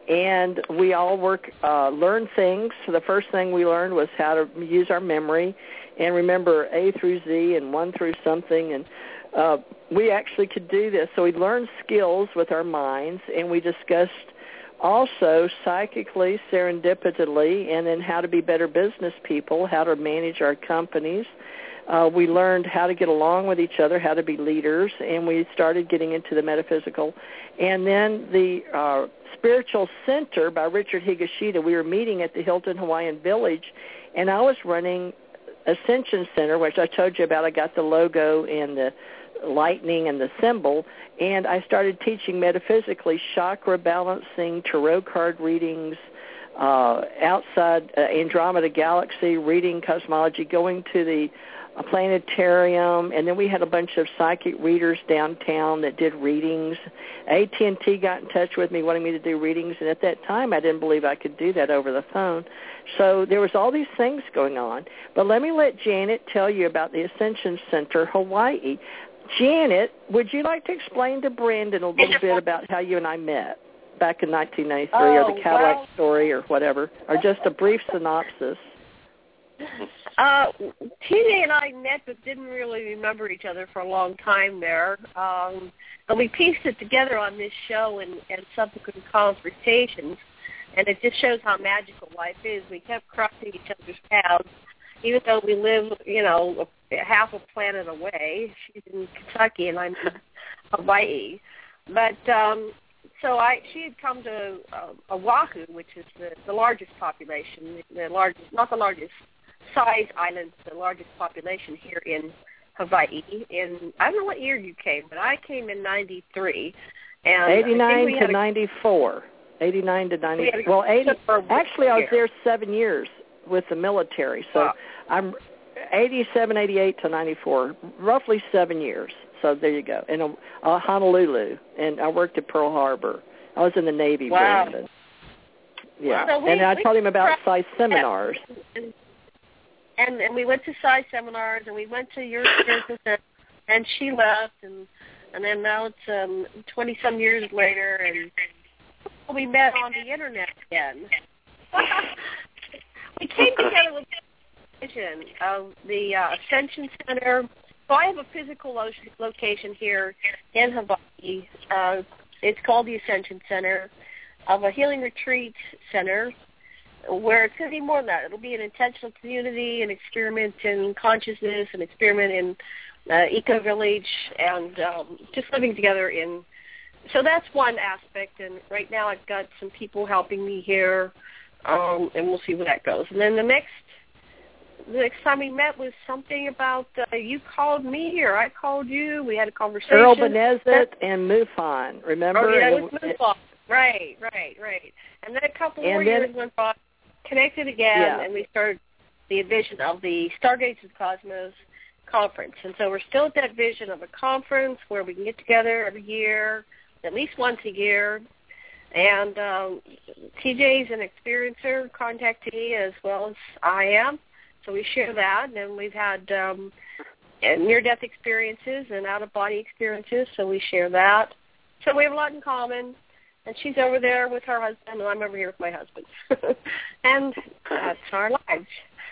and we all work, uh, learn things. So the first thing we learned was how to use our memory and remember A through Z and one through something, and uh, we actually could do this. So we learned skills with our minds, and we discussed also psychically, serendipitously, and then how to be better business people, how to manage our companies. Uh, we learned how to get along with each other, how to be leaders, and we started getting into the metaphysical. And then the uh, Spiritual Center by Richard Higashida, we were meeting at the Hilton Hawaiian Village, and I was running Ascension Center, which I told you about. I got the logo and the lightning and the symbol, and I started teaching metaphysically chakra balancing, tarot card readings, uh, outside uh, Andromeda Galaxy, reading cosmology, going to the uh, planetarium, and then we had a bunch of psychic readers downtown that did readings. A T and T got in touch with me wanting me to do readings, and at that time I didn't believe I could do that over the phone. So there was all these things going on. But let me let Janet tell you about the Ascension Center, Hawaii. Janet, would you like to explain to Brandon a little bit about how you and I met back in nineteen ninety-three, oh, or the Cadillac well, story or whatever, or just a brief synopsis? Uh, T J and I met but didn't really remember each other for a long time there. Um, and we pieced it together on this show and, and subsequent conversations, and it just shows how magical life is. We kept crossing each other's paths, even though we live, you know, half a planet away. She's in Kentucky and I'm in Hawaii. But um, so I, she had come to uh, Oahu, which is the, the largest population, the largest, not the largest size island, the largest population here in Hawaii. In I don't know what year you came, but I came in ninety-three. And eighty-nine to a, ninety-four. eighty-nine to ninety. Well, eighty. Actually, I was there seven years with the military, so wow. I'm eighty-seven, eighty-eight to ninety-four, roughly seven years. So there you go. In uh, Honolulu, and I worked at Pearl Harbor. I was in the Navy, wow. Brandon. Yeah, so we, and I we told him about Psi seminars. And, and and we went to Psi seminars, and we went to your business, and she left, and and then now it's um, twenty some years later, and we met on the internet again. We came together with the vision of the uh, Ascension Center. So I have a physical lo- location here in Hawaii. Uh, it's called the Ascension Center, of a healing retreat center, where it's going to be more than that. It'll be an intentional community, an experiment in consciousness, an experiment in uh, eco-village, and um, just living together in. So that's one aspect, and right now I've got some people helping me here, um, and we'll see where that goes. And then the next the next time we met was something about uh, you called me or I called you. We had a conversation. Earl Benezet and Mufon, remember? Oh, yeah, it was Mufon. Right, right, right. And then a couple more years went by, connected again, yeah. and we started the vision of the Stargates of Cosmos conference. And so we're still at that vision of a conference where we can get together every year, at least once a year. And um, T J's an experiencer, contactee, as well as I am. So we share that, and we've had um, near-death experiences and out-of-body experiences, so we share that. So we have a lot in common, and she's over there with her husband, and I'm over here with my husband. And that's our lives.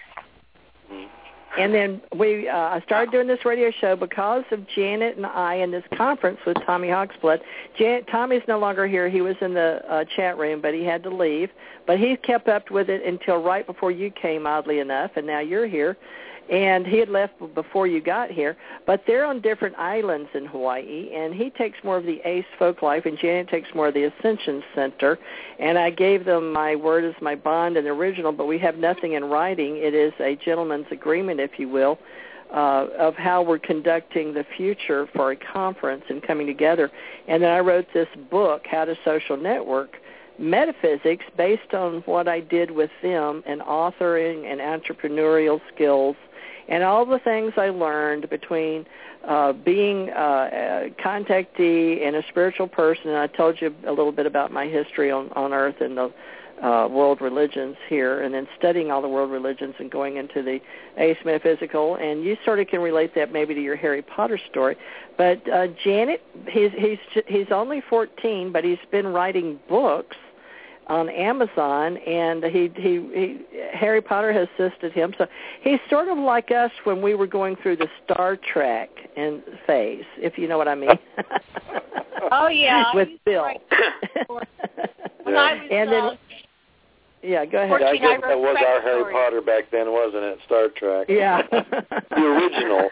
And then we, uh, I started doing this radio show because of Janet and I in this conference with Tommy Hawksblood. Janet, Tommy's no longer here. He was in the uh, chat room, but he had to leave. But he kept up with it until right before you came, oddly enough, and now you're here. And he had left before you got here. But they're on different islands in Hawaii, and he takes more of the Ace Folk Life, and Janet takes more of the Ascension Center. And I gave them my word as my bond and the original, but we have nothing in writing. It is a gentleman's agreement, if you will, uh, of how we're conducting the future for a conference and coming together. And then I wrote this book, How to Social Network, Metaphysics, based on what I did with them and authoring and entrepreneurial skills and all the things I learned between uh, being uh, a contactee and a spiritual person. And I told you a little bit about my history on, on Earth and the uh, world religions here, and then studying all the world religions and going into the Ace Metaphysical. And you sort of can relate that maybe to your Harry Potter story. But uh, Janet, he's, he's, he's only fourteen, but he's been writing books on Amazon, and he, he he Harry Potter has assisted him. So he's sort of like us when we were going through the Star Trek and phase, if you know what I mean. Oh yeah, with Bill. Right. When I was, and then, uh, yeah, go ahead. Yeah, I guess I that was our Harry story. Potter back then, wasn't it? Star Trek. Yeah. The original.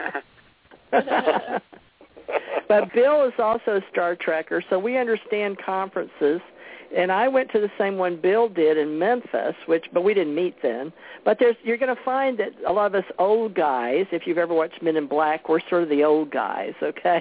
But Bill is also a Star Trekker, so we understand conferences. And I went to the same one Bill did in Memphis, which but we didn't meet then. But there's you're going to find that a lot of us old guys, if you've ever watched Men in Black, we're sort of the old guys, okay,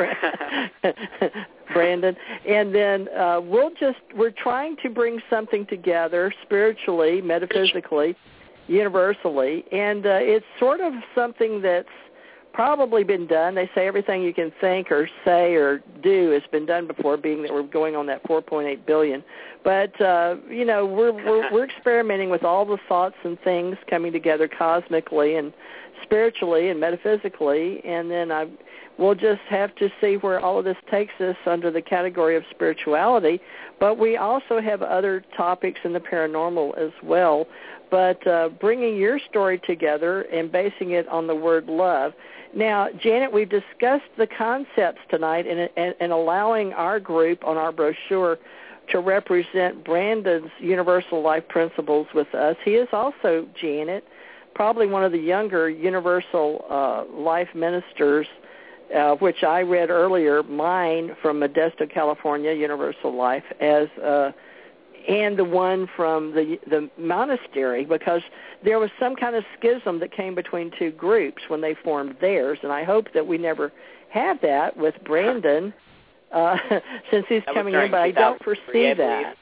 Brandon. And then uh, we'll just we're trying to bring something together spiritually, metaphysically, universally, and uh, it's sort of something that's probably been done. They say everything you can think or say or do has been done before, being that we're going on that four point eight billion. But uh, you know, we're, we're we're experimenting with all the thoughts and things coming together cosmically and spiritually and metaphysically, and then I we'll just have to see where all of this takes us under the category of spirituality. But we also have other topics in the paranormal as well. But uh, bringing your story together and basing it on the word love. Now, Janet, we've discussed the concepts tonight and, and, and allowing our group on our brochure to represent Brandon's universal life principles with us. He is also, Janet, probably one of the younger universal uh, life ministers, uh, which I read earlier, mine from Modesto, California, Universal Life, as uh, and the one from the the monastery, because there was some kind of schism that came between two groups when they formed theirs, and I hope that we never have that with Brandon uh, since he's that coming in, but I don't foresee I that.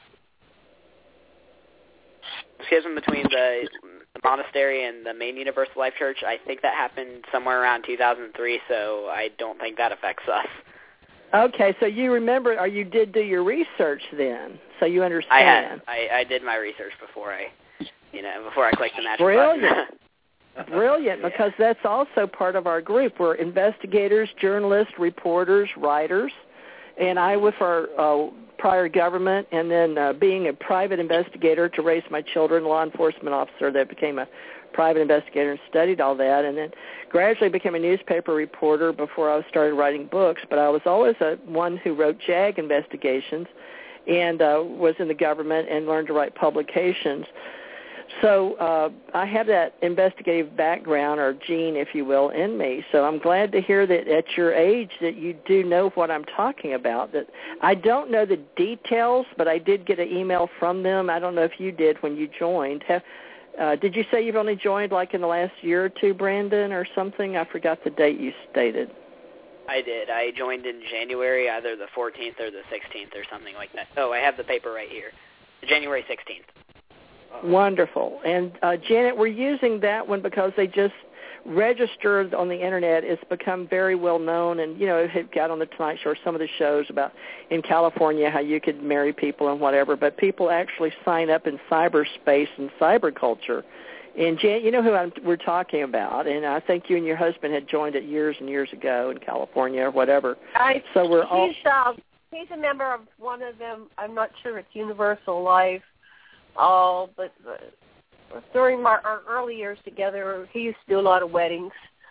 Schism between the, the monastery and the main Universal Life Church, I think that happened somewhere around two thousand three, so I don't think that affects us. Okay, so you remember, or you did do your research then, so you understand. I had. I, I did my research before I, you know, before I clicked the match Brilliant. button. Brilliant, Yeah. because that's also part of our group. We're investigators, journalists, reporters, writers, and I with our uh, prior government, and then uh, being a private investigator to raise my children, law enforcement officer that became a private investigator and studied all that, and then gradually became a newspaper reporter before I started writing books. But I was always a one who wrote JAG investigations and uh, was in the government and learned to write publications. So uh, I have that investigative background, or gene, if you will, in me. So I'm glad to hear that at your age that you do know what I'm talking about. That I don't know the details, but I did get an email from them. I don't know if you did when you joined. Have, uh, did you say you've only joined like in the last year or two, Brandon, or something? I forgot the date you stated. I did. I joined in January, either the fourteenth or the sixteenth or something like that. Oh, I have the paper right here. January sixteenth. Wonderful. And, uh, Janet, we're using that one because they just registered on the Internet. It's become very well known, and, you know, it got on the Tonight Show or some of the shows about in California how you could marry people and whatever, but people actually sign up in cyberspace and cyber culture. And, Janet, you know who I'm, we're talking about, and I think you and your husband had joined it years and years ago in California or whatever. I, so we're all... He's, uh, he's a member of one of them. I'm not sure it's Universal Life. Oh, but uh, during my, our early years together, he used to do a lot of weddings.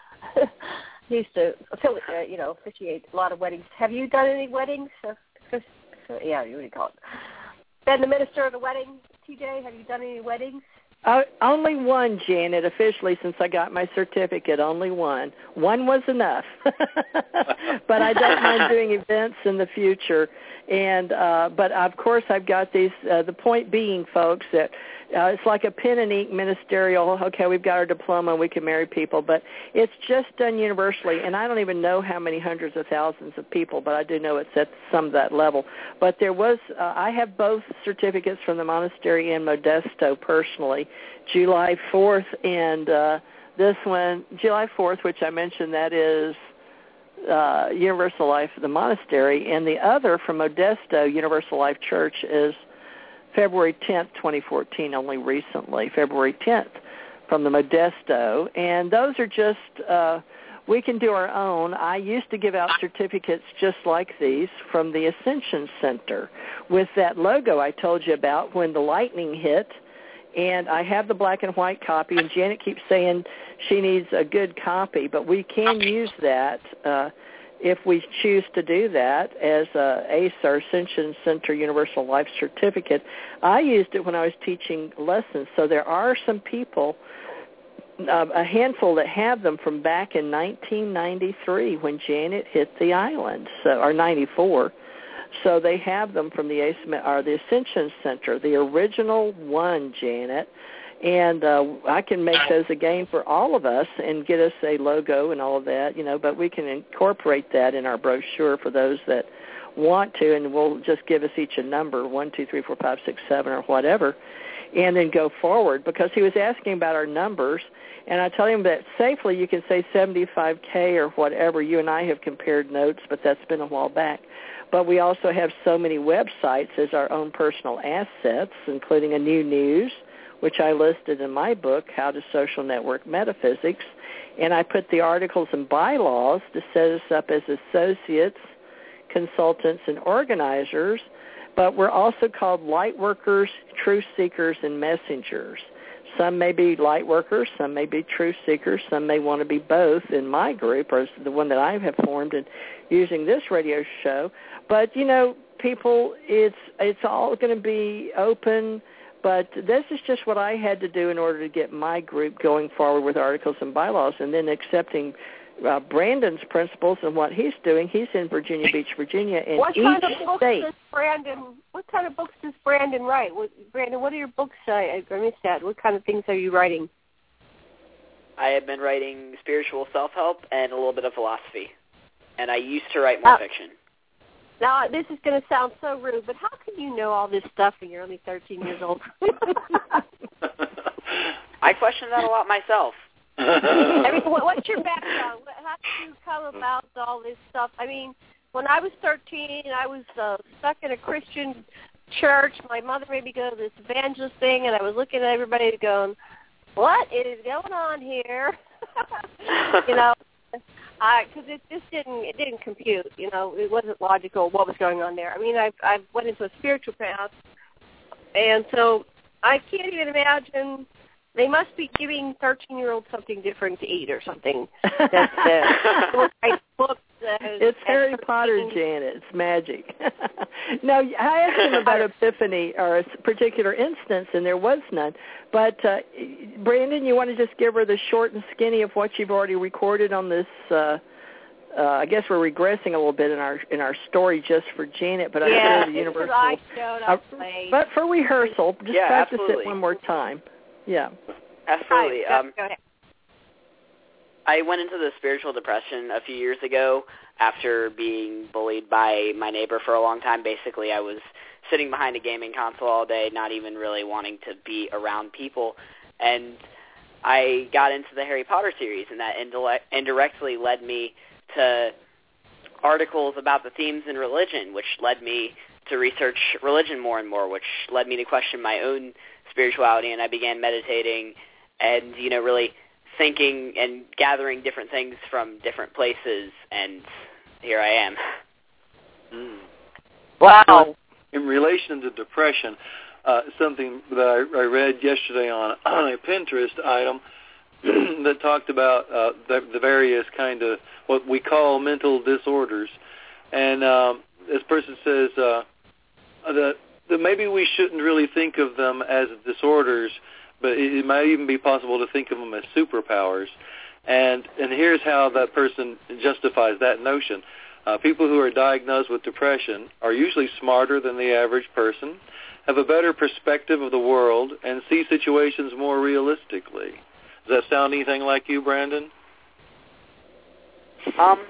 He used to, uh, you know, officiate a lot of weddings. Have you done any weddings? Uh, yeah, what do you call it? Been the minister of the wedding, T J? Have you done any weddings? Uh, only one, Janet, officially, since I got my certificate. Only one. One was enough. But I don't mind doing events in the future. And uh, but of course I've got these. Uh, the point being, folks, that uh, it's like a pen and ink ministerial. Okay, we've got our diploma, and we can marry people, but it's just done universally. And I don't even know how many hundreds of thousands of people, but I do know it's at some of that level. But there was. Uh, I have both certificates from the monastery in Modesto personally, July fourth, and uh, this one, July fourth, which I mentioned, that is. Uh, Universal Life, the monastery, and the other from Modesto, Universal Life Church, is February tenth, twenty fourteen, only recently, February tenth, from the Modesto. And those are just uh, we can do our own. I used to give out certificates just like these from the Ascension Center with that logo I told you about when the lightning hit. And I have the black and white copy, and Janet keeps saying she needs a good copy, but we can use that uh, if we choose to do that as a A C E R, Ascension Center Universal Life Certificate. I used it when I was teaching lessons, so there are some people, uh, a handful that have them from back in nineteen ninety-three when Janet hit the island, so, or ninety-four. So they have them from the A C E R, or the Ascension Center, the original one, Janet. And uh, I can make those again for all of us and get us a logo and all of that, you know, but we can incorporate that in our brochure for those that want to, and we'll just give us each a number, one, two, three, four, five, six, seven, or whatever, and then go forward, because he was asking about our numbers, and I tell him that safely you can say seventy-five K or whatever. You and I have compared notes, but that's been a while back. But we also have so many websites as our own personal assets, including a new news, which I listed in my book, How to Social Network Metaphysics. And I put the articles and bylaws to set us up as associates, consultants, and organizers. But we're also called light workers, truth seekers, and messengers. Some may be light workers, some may be truth seekers, some may want to be both in my group, or the one that I have formed in using this radio show. But, you know, people, it's it's all going to be open, but this is just what I had to do in order to get my group going forward with articles and bylaws, and then accepting uh, Brandon's principles and what he's doing. He's in Virginia Beach, Virginia, and what each kind of books state. Does Brandon, what kind of books does Brandon write? What, Brandon, what are your books? I, I missed that. What kind of things are you writing? I have been writing spiritual self-help and a little bit of philosophy, and I used to write more uh, fiction. Now, this is going to sound so rude, but how can you know all this stuff when you're only thirteen years old? I question that a lot myself. I mean, what, what's your background? How did you come about all this stuff? I mean, when I was thirteen, I was uh, stuck in a Christian church. My mother made me go to this evangelist thing, and I was looking at everybody going, what is going on here? you know, because it just didn't it didn't compute. You know, it wasn't logical what was going on there. I mean, I I went into a spiritual path, and so I can't even imagine. They must be giving thirteen-year-olds something different to eat or something. That's uh, books. Uh, it's Harry Potter, Janet. It's magic. No, I asked him about epiphany or a particular instance, and there was none. But, uh, Brandon, you want to just give her the short and skinny of what you've already recorded on this? Uh, uh, I guess we're regressing a little bit in our in our story just for Janet, but I'm yeah, sure the universal. I showed up uh, late. But for rehearsal, just yeah, practice absolutely. it one more time. Yeah. Absolutely. Right, um, go ahead. I went into the spiritual depression a few years ago after being bullied by my neighbor for a long time. Basically, I was sitting behind a gaming console all day, not even really wanting to be around people. And I got into the Harry Potter series, and that indile- indirectly led me to articles about the themes in religion, which led me to research religion more and more, which led me to question my own spirituality, and I began meditating and, you know, really thinking and gathering different things from different places, and here I am. Mm. Wow. In relation to depression, uh, something that I, I read yesterday on, on a Pinterest item that talked about uh, the, the various kind of what we call mental disorders. And um, this person says uh, that, that maybe we shouldn't really think of them as disorders, but it, it might even be possible to think of them as superpowers. And and here's how that person justifies that notion. Uh, people who are diagnosed with depression are usually smarter than the average person, have a better perspective of the world, and see situations more realistically. Does that sound anything like you, Brandon? Um,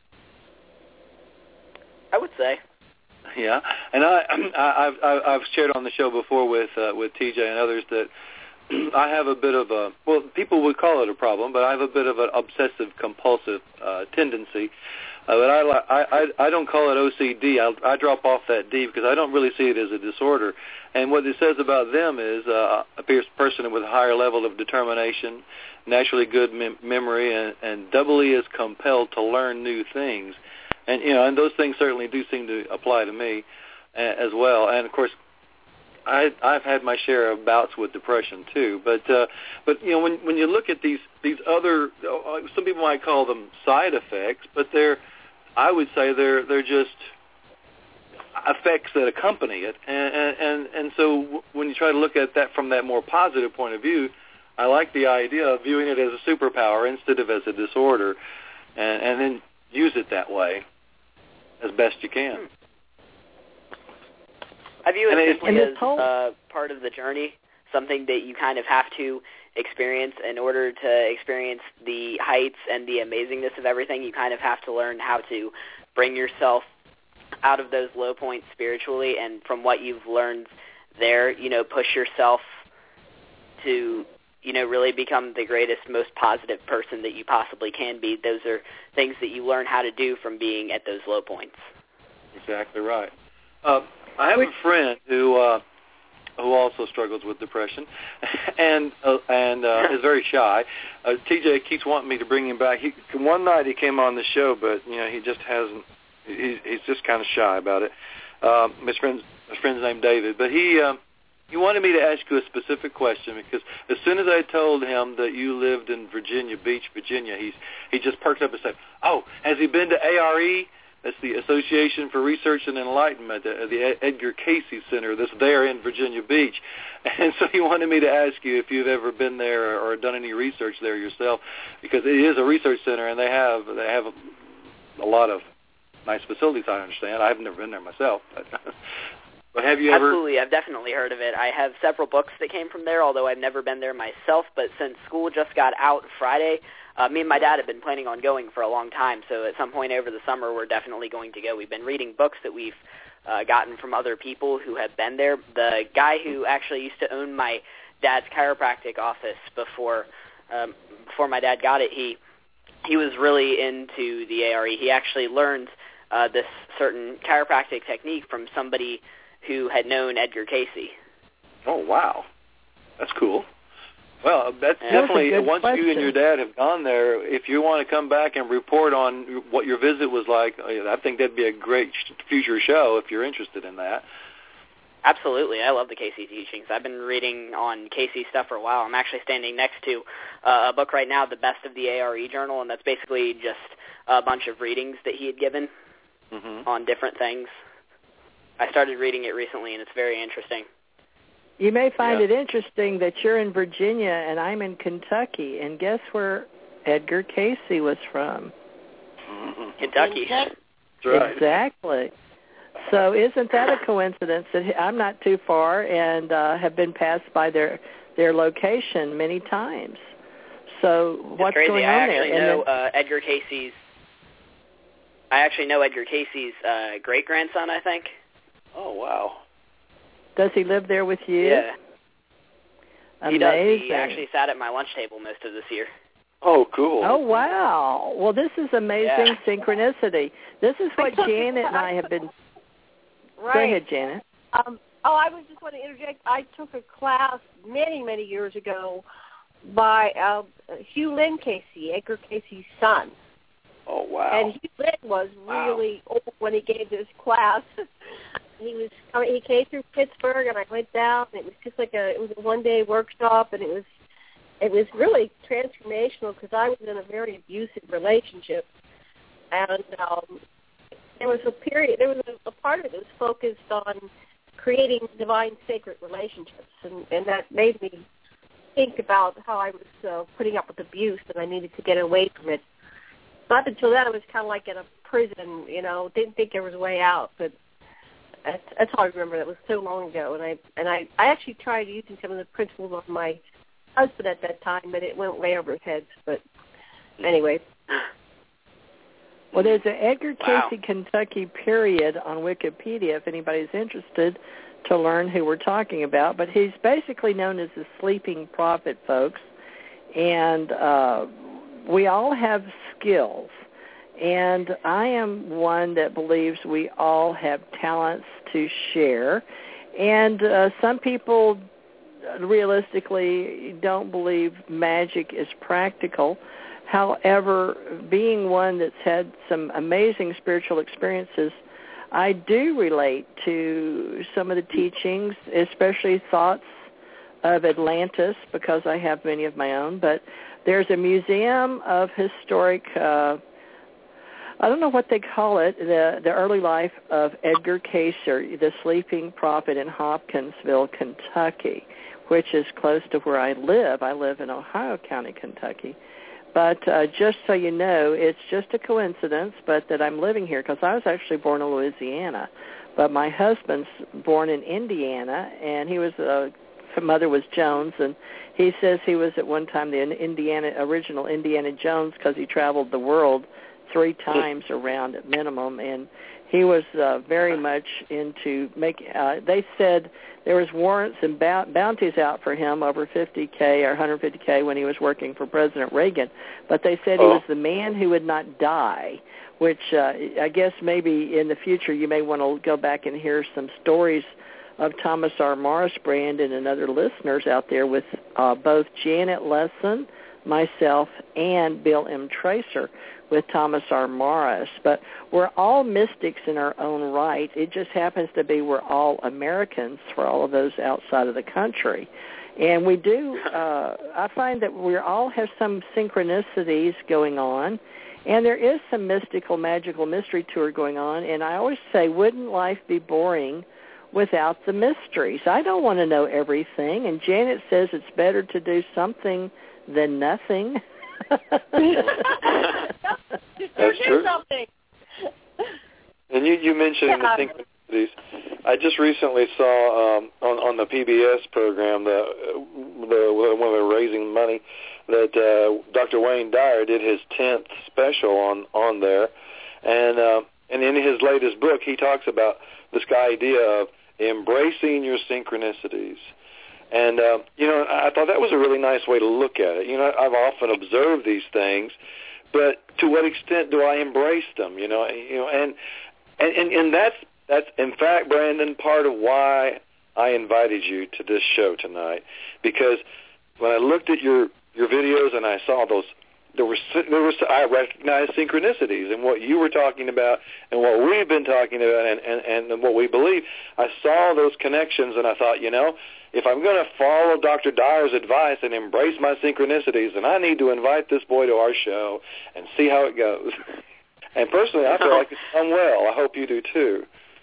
I would say. Yeah, and I, I, I've, I've shared on the show before with uh, with T J and others that I have a bit of a, well, people would call it a problem, but I have a bit of an obsessive-compulsive uh, tendency. Uh, but I, I I I don't call it O C D. I, I drop off that D because I don't really see it as a disorder. And what it says about them is uh, a person with a higher level of determination, naturally good mem- memory, and, and doubly is compelled to learn new things. And you know, and those things certainly do seem to apply to me uh, as well. And of course, I, I've had my share of bouts with depression too. But uh, but you know, when when you look at these these other, uh, some people might call them side effects, but they're, I would say they're they're just effects that accompany it, and, and and so when you try to look at that from that more positive point of view, I like the idea of viewing it as a superpower instead of as a disorder, and, and then use it that way as best you can. I view it and simply as uh, part of the journey, something that you kind of have to experience in order to experience the heights and the amazingness of everything. You kind of have to learn how to bring yourself out of those low points spiritually, and from what you've learned there, you know, push yourself to, you know, really become the greatest, most positive person that you possibly can be. Those are things that you learn how to do from being at those low points. Exactly right. Uh, I have a friend who uh, who also struggles with depression, and uh, and uh, is very shy. Uh, T J keeps wanting me to bring him back. He, one night he came on the show, but you know he just hasn't. He, he's just kind of shy about it. Um, his friend's his friend's named David, but he um, he wanted me to ask you a specific question because as soon as I told him that you lived in Virginia Beach, Virginia, he's he just perked up and said, "Oh, has he been to A R E? That's the Association for Research and Enlightenment, the, the Edgar Cayce Center that's there in Virginia Beach." And so he wanted me to ask you if you've ever been there or done any research there yourself, because it is a research center and they have they have a, a lot of nice facilities, I understand. I've never been there myself. But, but have you ever? Absolutely. I've definitely heard of it. I have several books that came from there, although I've never been there myself. But since school just got out Friday, uh, me and my dad have been planning on going for a long time. So at some point over the summer, we're definitely going to go. We've been reading books that we've uh, gotten from other people who have been there. The guy who actually used to own my dad's chiropractic office before um, before my dad got it, he he was really into the A R E. He actually learned Uh, this certain chiropractic technique from somebody who had known Edgar Cayce. Oh, wow. That's cool. Well, that's yeah, definitely, that's once question. you and your dad have gone there, if you want to come back and report on what your visit was like, I think that'd be a great future show if you're interested in that. Absolutely. I love the Cayce teachings. I've been reading on Cayce stuff for a while. I'm actually standing next to uh, a book right now, The Best of the A R E Journal, and that's basically just a bunch of readings that he had given mm-hmm. on different things. I started reading it recently, and it's very interesting. You may find yeah. it interesting that you're in Virginia and I'm in Kentucky, and guess where Edgar Cayce was from? Mm-hmm. Kentucky. That's right. Exactly. So isn't that a coincidence that I'm not too far and uh, have been passed by their their location many times? So what's crazy. going I on actually there? know uh, Edgar Cayce's. I actually know Edgar Cayce's uh, great grandson. I think. Oh wow! Does he live there with you? Yeah. Amazing. He does. He actually sat at my lunch table most of this year. Oh, cool. Oh, wow. Well, this is amazing Yeah. synchronicity. This is what Janet and I have been... Right. Go ahead, Janet. Um, oh, I was just want to interject. I took a class many, many years ago by uh, Hugh Lynn Cayce, Edgar Cayce's son. Oh, wow. And Hugh Lynn was really wow. old when he gave this class. He was coming, he came through Pittsburgh, and I went down. And it was just like a it was a one day workshop, and it was it was really transformational because I was in a very abusive relationship, and um, there was a period. There was a, a part of it that was focused on creating divine sacred relationships, and, and that made me think about how I was uh, putting up with abuse, and I needed to get away from it. But up until then, I was kind of like in a prison, you know, didn't think there was a way out, but. That's, that's all I remember. That was so long ago, and I and I, I actually tried using some of the principles on my husband at that time, but it went way over his head. But anyway. Well, there's an Edgar Cayce, Wow. Kentucky period on Wikipedia if anybody's interested to learn who we're talking about. But he's basically known as the sleeping prophet, folks, and uh, we all have skills. And I am one that believes we all have talents to share. And uh, some people realistically don't believe magic is practical. However, being one that's had some amazing spiritual experiences, I do relate to some of the teachings, especially thoughts of Atlantis, because I have many of my own. But there's a museum of historic, uh, I don't know what they call it, the, the early life of Edgar Cayce, the sleeping prophet in Hopkinsville, Kentucky, which is close to where I live. I live in Ohio County, Kentucky. But uh, just so you know, it's just a coincidence, but that I'm living here because I was actually born in Louisiana. But my husband's born in Indiana, and he was, uh, his mother was Jones, and he says he was at one time the Indiana original Indiana Jones because he traveled the world three times around at minimum, and he was uh, very much into make. Uh, they said there was warrants and bounties out for him over fifty K or one hundred fifty K when he was working for President Reagan, but they said oh. he was the man who would not die, which uh, I guess maybe in the future you may want to go back and hear some stories of Thomas R. Morris, Brandon, and other listeners out there with uh, both Janet Lesson, myself, and Bill M. Tracer with Thomas R. Morris. But we're all mystics in our own right. It just happens to be we're all Americans for all of those outside of the country. And we do, uh, I find that we all have some synchronicities going on, and there is some mystical, magical mystery tour going on. And I always say, wouldn't life be boring without the mysteries? I don't want to know everything. And Janet says it's better to do something than nothing. That's true. Something. And you, you mentioned yeah. the synchronicities. I just recently saw um, on, on the P B S program, the, the when they were raising money, that uh, Doctor Wayne Dyer did his tenth special on, on there. And, uh, and in his latest book, he talks about this idea of embracing your synchronicities. And, uh, you know, I thought that was a really nice way to look at it. You know, I've often observed these things, but to what extent do I embrace them, you know? You know, and, and, and that's, that's, in fact, Brandon, part of why I invited you to this show tonight, because when I looked at your, your videos and I saw those, there were, there was, I recognized synchronicities in what you were talking about and what we've been talking about and, and, and what we believe. I saw those connections and I thought, you know, if I'm going to follow Doctor Dyer's advice and embrace my synchronicities, then I need to invite this boy to our show and see how it goes. And personally, I feel like it's done well. I hope you do too.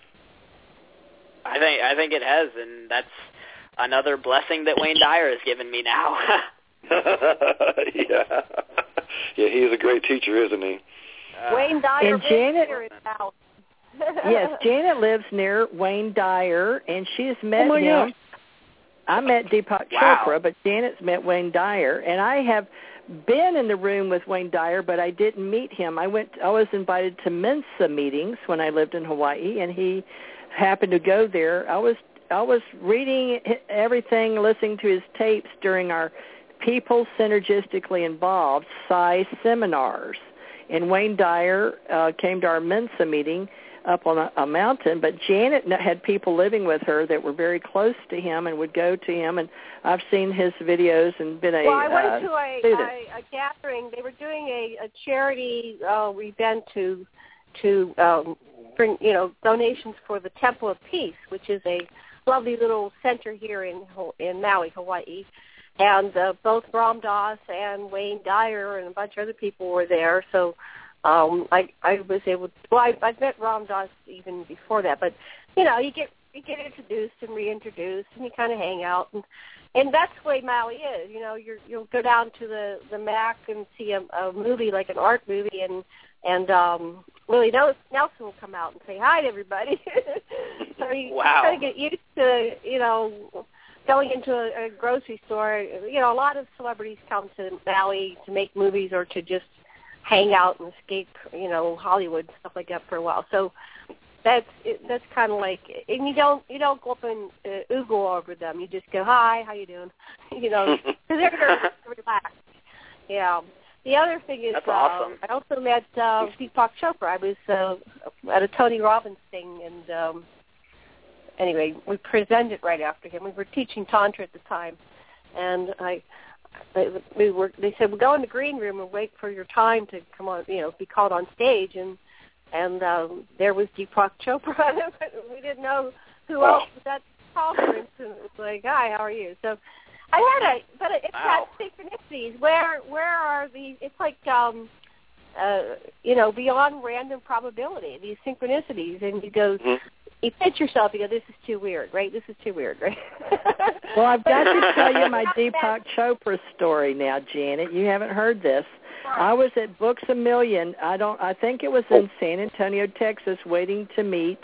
I think I think it has, and that's another blessing that Wayne Dyer has given me now. yeah, yeah, he's a great teacher, isn't he? Uh, Wayne Dyer. And Janet, house. yes, Janet lives near Wayne Dyer, and she's met oh him. Gosh. I met Deepak wow. Chopra, but Janet's met Wayne Dyer, and I have been in the room with Wayne Dyer, but I didn't meet him. I went. I was invited to Mensa meetings when I lived in Hawaii, and he happened to go there. I was I was reading everything, listening to his tapes during our People Synergistically Involved Psi seminars, and Wayne Dyer uh, came to our Mensa meeting up on a, a mountain, but Janet had people living with her that were very close to him and would go to him, and I've seen his videos and been a Well, I went uh, to a, a, a gathering. They were doing a, a charity uh, event to to um, bring, you know, donations for the Temple of Peace, which is a lovely little center here in in Maui, Hawaii. And uh, both Ram Dass and Wayne Dyer and a bunch of other people were there, so Um, I I was able to, well, I, I've met Ram Dass even before that, but, you know, you get you get introduced and reintroduced, and you kind of hang out, and and that's the way Maui is. You know, you're, you'll go down to the, the M A C and see a, a movie, like an art movie, and, and um, Willie Nelson will come out and say hi to everybody. So you wow. kind of get used to, you know, going into a, a grocery store. You know, a lot of celebrities come to Maui to make movies or to just hang out and escape, you know, Hollywood, stuff like that for a while. So that's that's kind of like, and you don't you don't go up and uh, oogle over them. You just go, hi, how you doing? You know, because they're very relaxed. Yeah. the other thing is, That's uh, awesome. I also met uh, Deepak Chopra. I was uh, at a Tony Robbins thing, and um, anyway, we presented right after him. We were teaching Tantra at the time, and I, I we were. They said, "Well, go in the green room and wait for your time to come on, you know, be called on stage." And and um, there was Deepak Chopra. We didn't know who Wow. else was at the conference, and it was like, "Hi, how are you?" So I had a, but it's Wow. got synchronicities. Where where are the? It's like um, uh, you know, beyond random probability. These synchronicities, and you go. Mhm. You pinch yourself, you go, this is too weird, right? This is too weird, right? Well, I've got to tell you my Deepak Chopra story now, Janet. You haven't heard this. I was at Books A Million. I don't. I think it was in San Antonio, Texas, waiting to meet.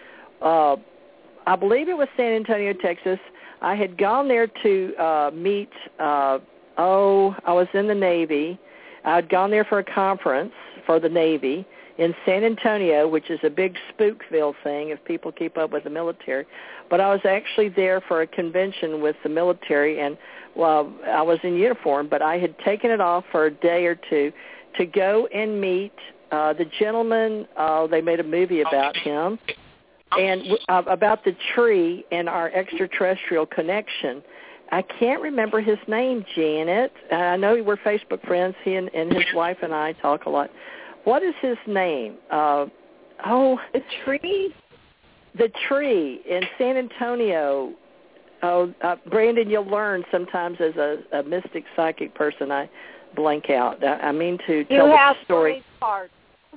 Uh, I believe it was San Antonio, Texas. I had gone there to uh, meet. Uh, oh, I was in the Navy. I had gone there for a conference for the Navy in San Antonio, which is a big Spookville thing if people keep up with the military. But I was actually there for a convention with the military, and well, I was in uniform, but I had taken it off for a day or two to go and meet uh, the gentleman. Uh, they made a movie about him and uh, about the tree and our extraterrestrial connection. I can't remember his name, Janet. I know we're Facebook friends. He and, and his wife and I talk a lot. What is his name? Uh, oh, the tree? The tree in San Antonio. Oh, uh, Brandon, you'll learn sometimes as a, a mystic psychic person, I blank out. I, I mean to tell you the have story. Parts.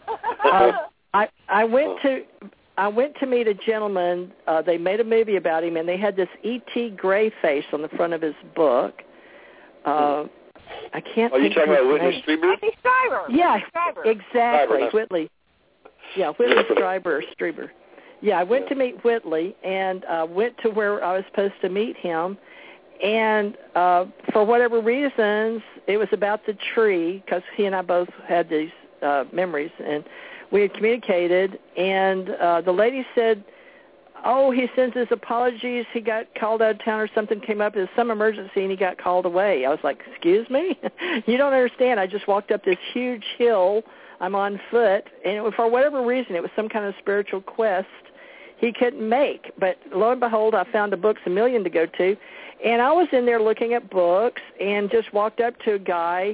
uh, I I went to I went to meet a gentleman. Uh, they made a movie about him, and they had this E T gray face on the front of his book. Uh, I can't. Are you think talking of his about Whitley name. Strieber? Whitley Strieber. Yeah, Strieber. exactly. Strieber. Whitley. Yeah, Whitley Strieber. Strieber. Yeah, I went Yeah. to meet Whitley and uh, went to where I was supposed to meet him. And uh, for whatever reasons, it was about the tree, because he and I both had these uh, memories, and we had communicated. And uh, the lady said, oh, he sends his apologies. He got called out of town or something came up. There's some emergency, and he got called away. I was like, excuse me? You don't understand. I just walked up this huge hill. I'm on foot, and for whatever reason, it was some kind of spiritual quest he couldn't make. But lo and behold, I found a Books A Million to go to, and I was in there looking at books and just walked up to a guy,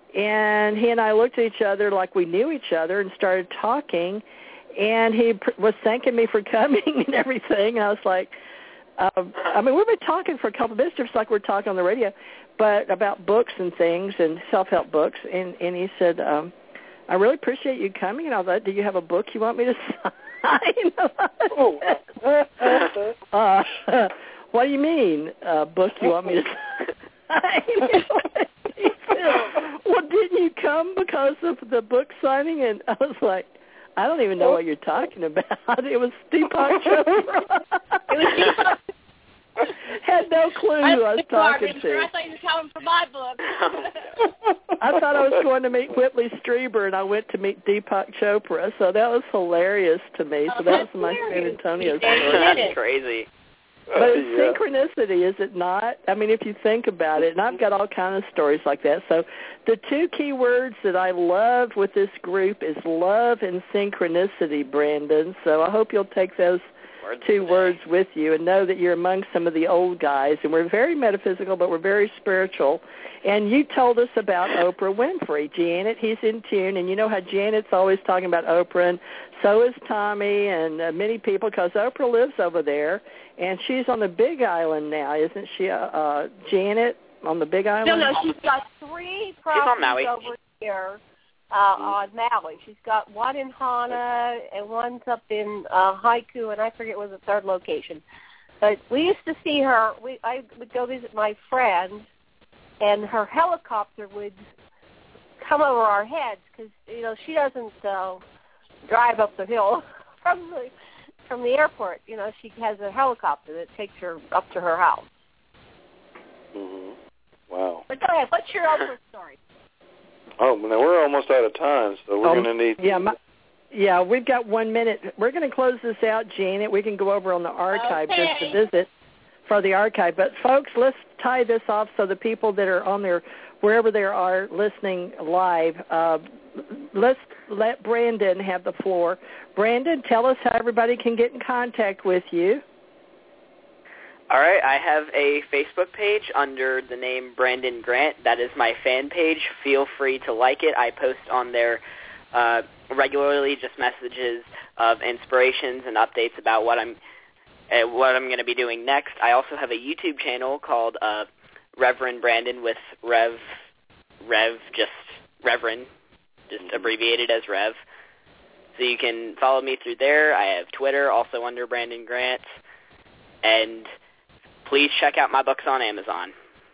and he and I looked at each other like we knew each other and started talking, and he pr- was thanking me for coming and everything. And I was like, um, I mean, we've been talking for a couple of minutes, just like we're talking on the radio, but about books and things and self-help books. And, and he said, um, I really appreciate you coming. And I was like, do you have a book you want me to sign? uh, what do you mean, a book you want me to sign? He said, well, didn't you come because of the book signing? And I was like, I don't even know what you're talking about. It was Deepak Chopra. It was Deepak. Had no clue who I was talking I to. thought you were coming for my book. I thought I was going to meet Whitley Strieber, and I went to meet Deepak Chopra. So that was hilarious to me. So that was my San Antonio story. That's crazy. But it's Yeah. synchronicity, is it not? I mean, if you think about it, and I've got all kinds of stories like that. So the two key words that I love with this group is love and synchronicity, Brandon. So I hope you'll take those Words two today. words with you and know that you're among some of the old guys. And we're very metaphysical, but we're very spiritual. And you told us about Oprah Winfrey. Janet, he's in tune. And you know how Janet's always talking about Oprah, and so is Tommy and uh, many people, because Oprah lives over there. And she's on the Big Island now, isn't she, uh, uh, Janet, on the Big Island? No, no, she's got three properties Maui. over here uh, on Maui. She's got one in Hana and one's up in uh, Haiku, and I forget what the third location. But we used to see her. We I would go visit my friend, and her helicopter would come over our heads because, you know, she doesn't uh, drive up the hill from the from the airport. You know, she has a helicopter that takes her up to her house. Mm-hmm. Wow. But go ahead, what's your Oprah story? Oh, now we're almost out of time, so we're Um, going to need... Yeah, my, yeah, we've got one minute. We're going to close this out, Janet. We can go over on the archive Okay. just to visit for the archive. But, folks, let's tie this off so the people that are on their, wherever they are listening live, uh, let's let Brandon have the floor. Brandon, tell us how everybody can get in contact with you. All right, I have a Facebook page under the name Brandon Grant. That is my fan page. Feel free to like it. I post on there uh, regularly just messages of inspirations and updates about what I'm uh, what I'm going to be doing next. I also have a YouTube channel called uh, Reverend Brandon with Rev, Rev, just Reverend, just abbreviated as Rev. So you can follow me through there. I have Twitter, also under Brandon Grant. And please check out my books on Amazon.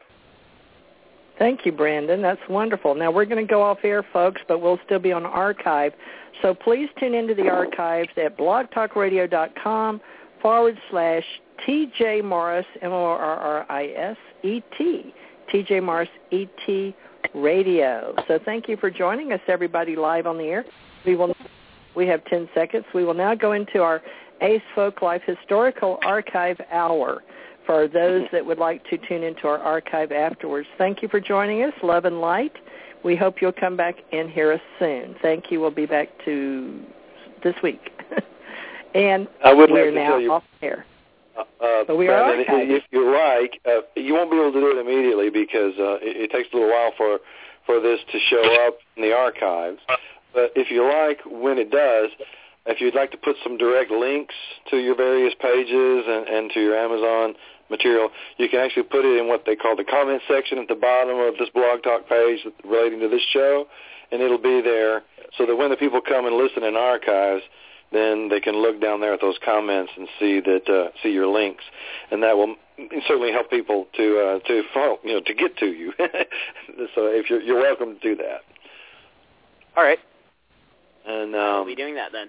Thank you, Brandon. That's wonderful. Now, we're going to go off air, folks, but we'll still be on archive. So please tune into the archives at blogtalkradio.com forward slash TJ Morris, M O R R I S E T, T J Morris E T Radio. So thank you for joining us, everybody, live on the air. We will. We have ten seconds. We will now go into our Ace Folklife Historical Archive Hour for those that would like to tune into our archive afterwards. Thank you for joining us. Love and light. We hope you'll come back and hear us soon. Thank you. We'll be back to this week. And I would we're like to now tell you, off air. Uh, uh, but we Brandon, are if you like, uh, you won't be able to do it immediately because uh, it, it takes a little while for, for this to show up in the archives. But if you like, when it does, if you'd like to put some direct links to your various pages and, and to your Amazon material, you can actually put it in what they call the comment section at the bottom of this Blog Talk page relating to this show, and it'll be there so that when the people come and listen in archives, then they can look down there at those comments and see that uh, see your links, and that will certainly help people to uh, to follow, you know, to get to you. So if you're you're welcome to do that. All right. And um, I'll be doing that then.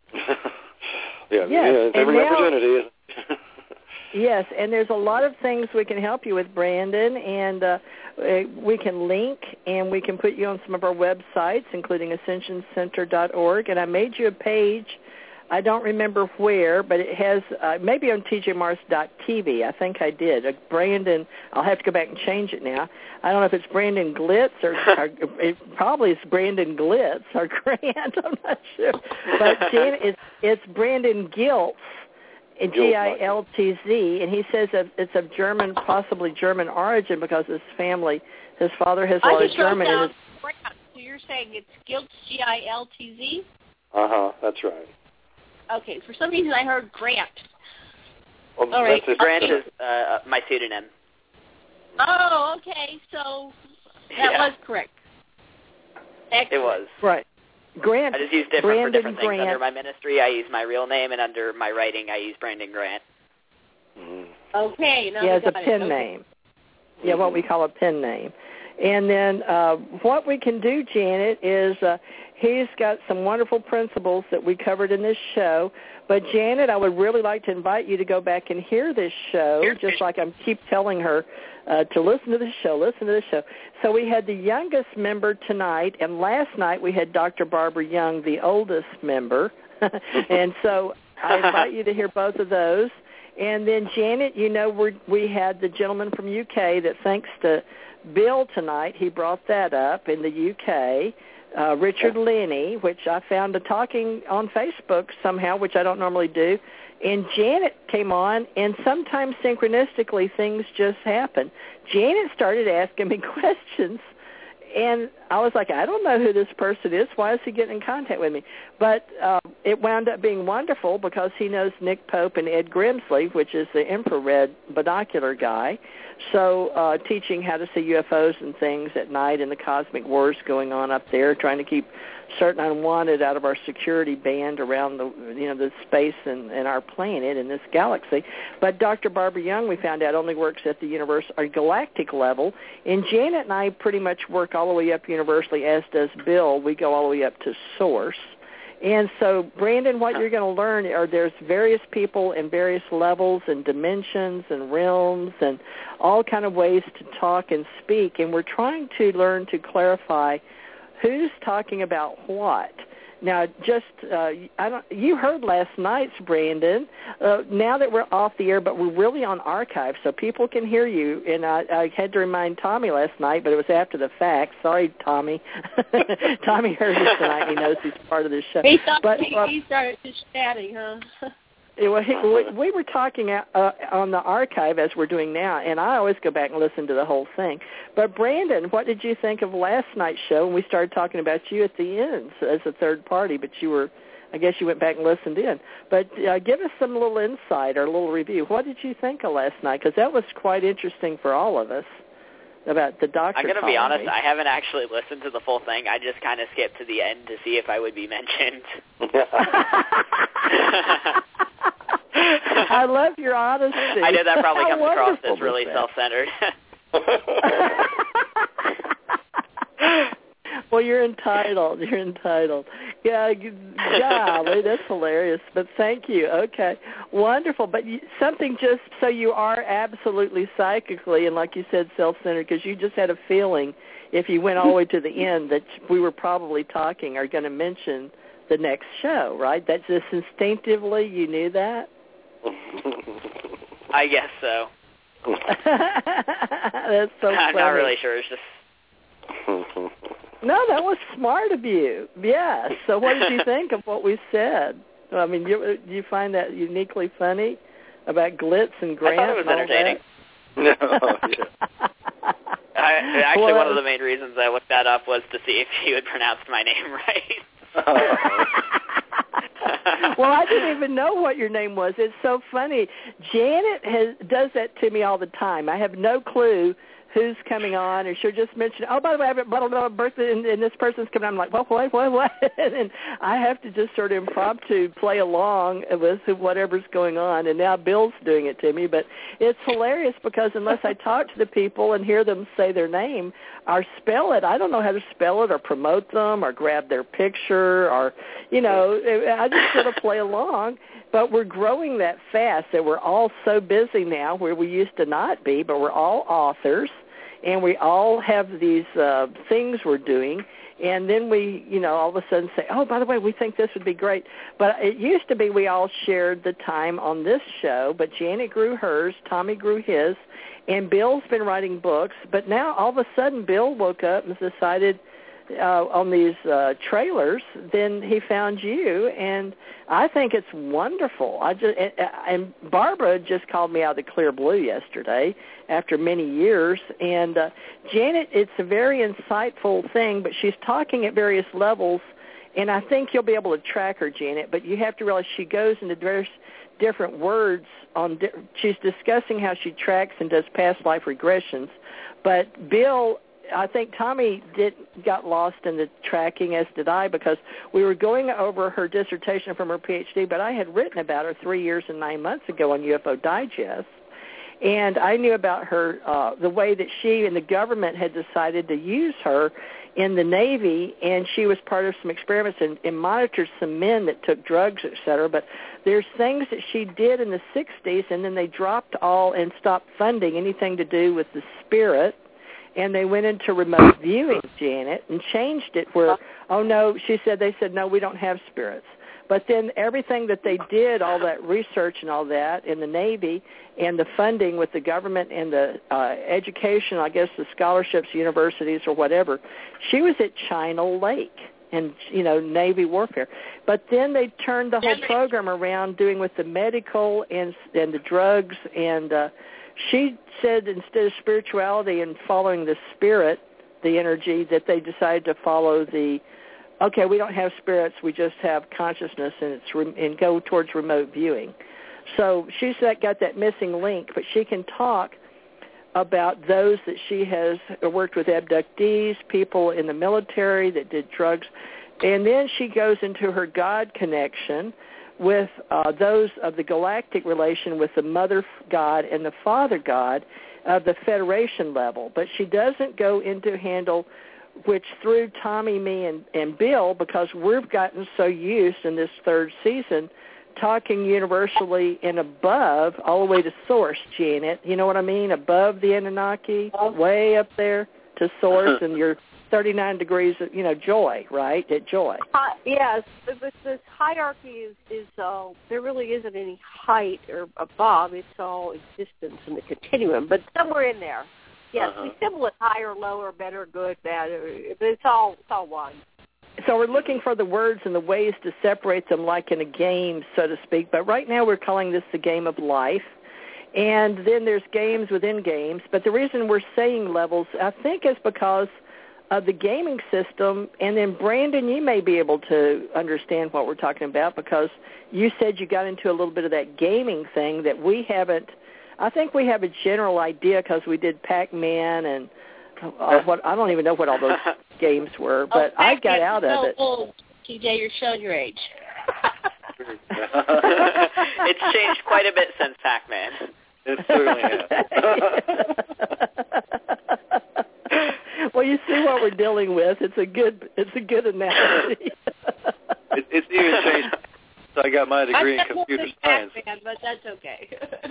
yeah, yes, yeah, it's every now, opportunity. Isn't it? Yes, and there's a lot of things we can help you with, Brandon, and uh, we can link and we can put you on some of our websites, including ascension center dot org, and I made you a page. I don't remember where, but it has uh, maybe on T J Morris dot T V. I think I did. Uh, Brandon, I'll have to go back and change it now. I don't know if it's Brandon Glitz or, or it probably it's Brandon Glitz or Grant. I'm not sure. But Jan, it's, it's Brandon Giltz, G I L T Z, and he says that it's of German, possibly German origin because his family, his father has a lot of German. I just wrote down Grant. So you're saying it's Giltz, G I L T Z? Uh-huh, that's right. Okay, for some reason I heard Grant. Well, All right. Grant is uh, my pseudonym. Oh, okay, so that yeah. was correct. Excellent. It was. Right. Grant, I just use different Brandon for different things. Grant. Under my ministry, I use my real name, and under my writing, I use Brandon Grant. Mm-hmm. Okay. Now he has a got pen it. name. Okay. Yeah, what we call a pen name. And then uh, what we can do, Janet, is uh, he's got some wonderful principles that we covered in this show. But, Janet, I would really like to invite you to go back and hear this show, just like I keep telling her uh, to listen to the show, listen to the show. So we had the youngest member tonight, and last night we had Doctor Barbara Young, the oldest member. And so I invite you to hear both of those. And then, Janet, you know, we we had the gentleman from U K that thanks to Bill tonight, he brought that up in the U K, uh, Richard Lenny, which I found a talking on Facebook somehow, which I don't normally do. And Janet came on, and sometimes synchronistically things just happen. Janet started asking me questions, and I was like, I don't know who this person is. Why is he getting in contact with me? But uh, it wound up being wonderful because he knows Nick Pope and Ed Grimsley, which is the infrared binocular guy. So uh, teaching how to see U F Os and things at night and the cosmic wars going on up there, trying to keep certain unwanted out of our security band around the you know the space and, and our planet and this galaxy. But Doctor Barbara Young, we found out, only works at the universe or galactic level. And Janet and I pretty much work all the way up universally, as does Bill. We go all the way up to source. And so, Brandon, what you're going to learn are there's various people in various levels and dimensions and realms and all kind of ways to talk and speak. And we're trying to learn to clarify who's talking about what. Now, just uh, I don't. You heard last night's, Brandon. Uh, now that we're off the air, but we're really on archive, so people can hear you. And I, I had to remind Tommy last night, but it was after the fact. Sorry, Tommy. Tommy heard us tonight. He knows he's part of this show. He thought but, he, uh, he started just chatting, huh? It, well, he, we, we were talking uh, on the archive as we're doing now, and I always go back and listen to the whole thing. But, Brandon, what did you think of last night's show when we started talking about you at the end as a third party, but you were, I guess you went back and listened in. But uh, give us some little insight or a little review. What did you think of last night? Because that was quite interesting for all of us about the doctor. I'm going to colony. be honest, I haven't actually listened to the full thing. I just kind of skipped to the end to see if I would be mentioned. I love your honesty. I know that probably How comes across wonderful as really that? self-centered. Well, you're entitled. You're entitled. Yeah, golly, that's hilarious. But thank you. Okay, wonderful. But you, something just so you are absolutely psychically and, like you said, self-centered, because you just had a feeling if you went all the way to the end that we were probably talking or going to mention the next show, right? That's just instinctively you knew that? I guess so. That's so funny. I'm not really sure. It's just... No, that was smart of you. Yes. So what did you think of what we said? I mean, you, do you find that uniquely funny about glitz and Grant? I thought it was entertaining. No, yeah. I, actually, well, one of the main reasons I looked that up was to see if you had pronounced my name right. Well, I didn't even know what your name was. It's so funny. Janet has, does that to me all the time. I have no clue who's coming on, and she'll just mention, oh, by the way, I have a blah, blah, birthday, and, and this person's coming on. I'm like, what, what, what, what? And I have to just sort of impromptu play along with whatever's going on, and now Bill's doing it to me. But it's hilarious because unless I talk to the people and hear them say their name or spell it, I don't know how to spell it or promote them or grab their picture or, you know, I just sort of play along. But we're growing that fast that we're all so busy now where we used to not be, but we're all authors. And we all have these uh, things we're doing, and then we, you know, all of a sudden say, oh, by the way, we think this would be great. But it used to be we all shared the time on this show, but Janet grew hers, Tommy grew his, and Bill's been writing books. But now all of a sudden Bill woke up and decided uh, on these uh, trailers, then he found you, and I think it's wonderful. I just and Barbara just called me out of the clear blue yesterday after many years, and uh, Janet, it's a very insightful thing, but she's talking at various levels, and I think you'll be able to track her, Janet. But you have to realize she goes into various different words on. Di- she's discussing how she tracks and does past life regressions, but Bill. I think Tommy did got lost in the tracking, as did I, because we were going over her dissertation from her P H D, but I had written about her three years and nine months ago on U F O Digest, and I knew about her, uh, the way that she and the government had decided to use her in the Navy, and she was part of some experiments and, and monitored some men that took drugs, et cetera, but there's things that she did in the sixties, and then they dropped all and stopped funding anything to do with the spirit. And they went into remote viewing, Janet, and changed it where, oh, no, she said, they said, no, we don't have spirits. But then everything that they did, all that research and all that in the Navy and the funding with the government and the uh, education, I guess the scholarships, universities or whatever, she was at China Lake and, you know, Navy warfare. But then they turned the whole program around doing with the medical and, and the drugs and uh she said instead of spirituality and following the spirit, the energy, that they decided to follow the, okay, we don't have spirits, we just have consciousness, and it's re- and go towards remote viewing. So she's that, got that missing link, but she can talk about those that she has worked with, abductees, people in the military that did drugs, and then she goes into her God connection with uh, those of the galactic relation with the Mother God and the Father God of the Federation level. But she doesn't go into handle, which through Tommy, me, and, and Bill, because we've gotten so used in this third season talking universally and above, all the way to source, Janet. You know what I mean? Above the Anunnaki, way up there. to source and your thirty-nine degrees of, you know, joy, right? At joy. Uh, yes, but this hierarchy is, is uh, there really isn't any height or above. It's all existence in the continuum, but somewhere in there. Yes, uh-huh. we symbol it higher, lower, better, good, bad, but it's all, it's all one. So we're looking for the words and the ways to separate them like in a game, so to speak. But right now we're calling this the game of life. And then there's games within games. But the reason we're saying levels, I think, is because of the gaming system. And then, Brandon, you may be able to understand what we're talking about because you said you got into a little bit of that gaming thing that we haven't. I think we have a general idea because we did Pac-Man and uh, what I don't even know what all those games were, but oh, I got out so of it. Old. T J, you're showing your age. It's changed quite a bit since Pac-Man. It certainly has. Well, you see what we're dealing with. It's a good, it's a good analogy. it, it's even changed. So I got my degree in computer science. Pac-Man, but that's okay.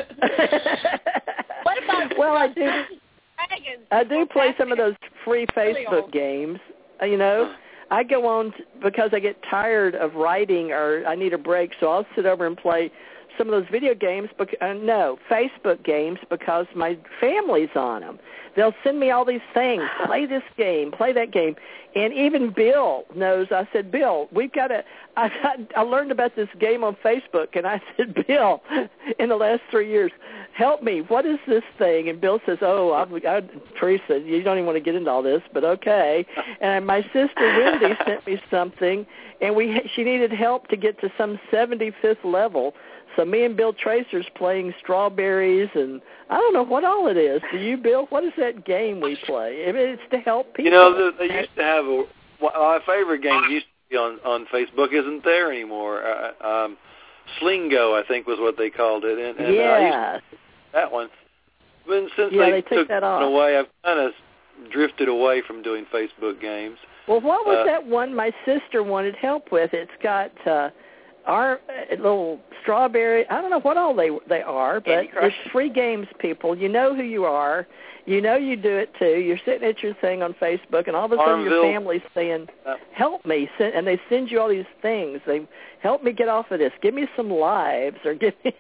What about well, I do. Dragons? I do play some of those free Really Facebook old. games. Uh, You know, I go on t- because I get tired of writing or I need a break, so I'll sit over and play some of those video games. Bec- uh, no, Facebook games because my family's on them. They'll send me all these things. Play this game, play that game, and even Bill knows. I said, Bill, we've got to. I, I learned about this game on Facebook, and I said, Bill, in the last three years, help me. What is this thing? And Bill says, oh, I, I, Teresa, you don't even want to get into all this, but okay. And my sister Wendy sent me something, and we she needed help to get to some seventy-fifth level. So me and Bill Tracer's playing strawberries, and I don't know what all it is. Do you, Bill? What is that game we play? I mean, it's to help people. You know, they used to have a, my favorite game used to be on on Facebook. Isn't there anymore? Uh, um, Slingo, I think, was what they called it. And, and yes. I used to that one. But since yeah, they, they took, took that off. it away, I've kind of drifted away from doing Facebook games. Well, what was uh, that one my sister wanted help with? It's got uh, our uh, little strawberry. I don't know what all they they are, but it's free games, people. You know who you are. You know you do it, too. You're sitting at your thing on Facebook, and all of a sudden your family's saying, help me. And they send you all these things. They help me get off of this. Give me some lives. or give me.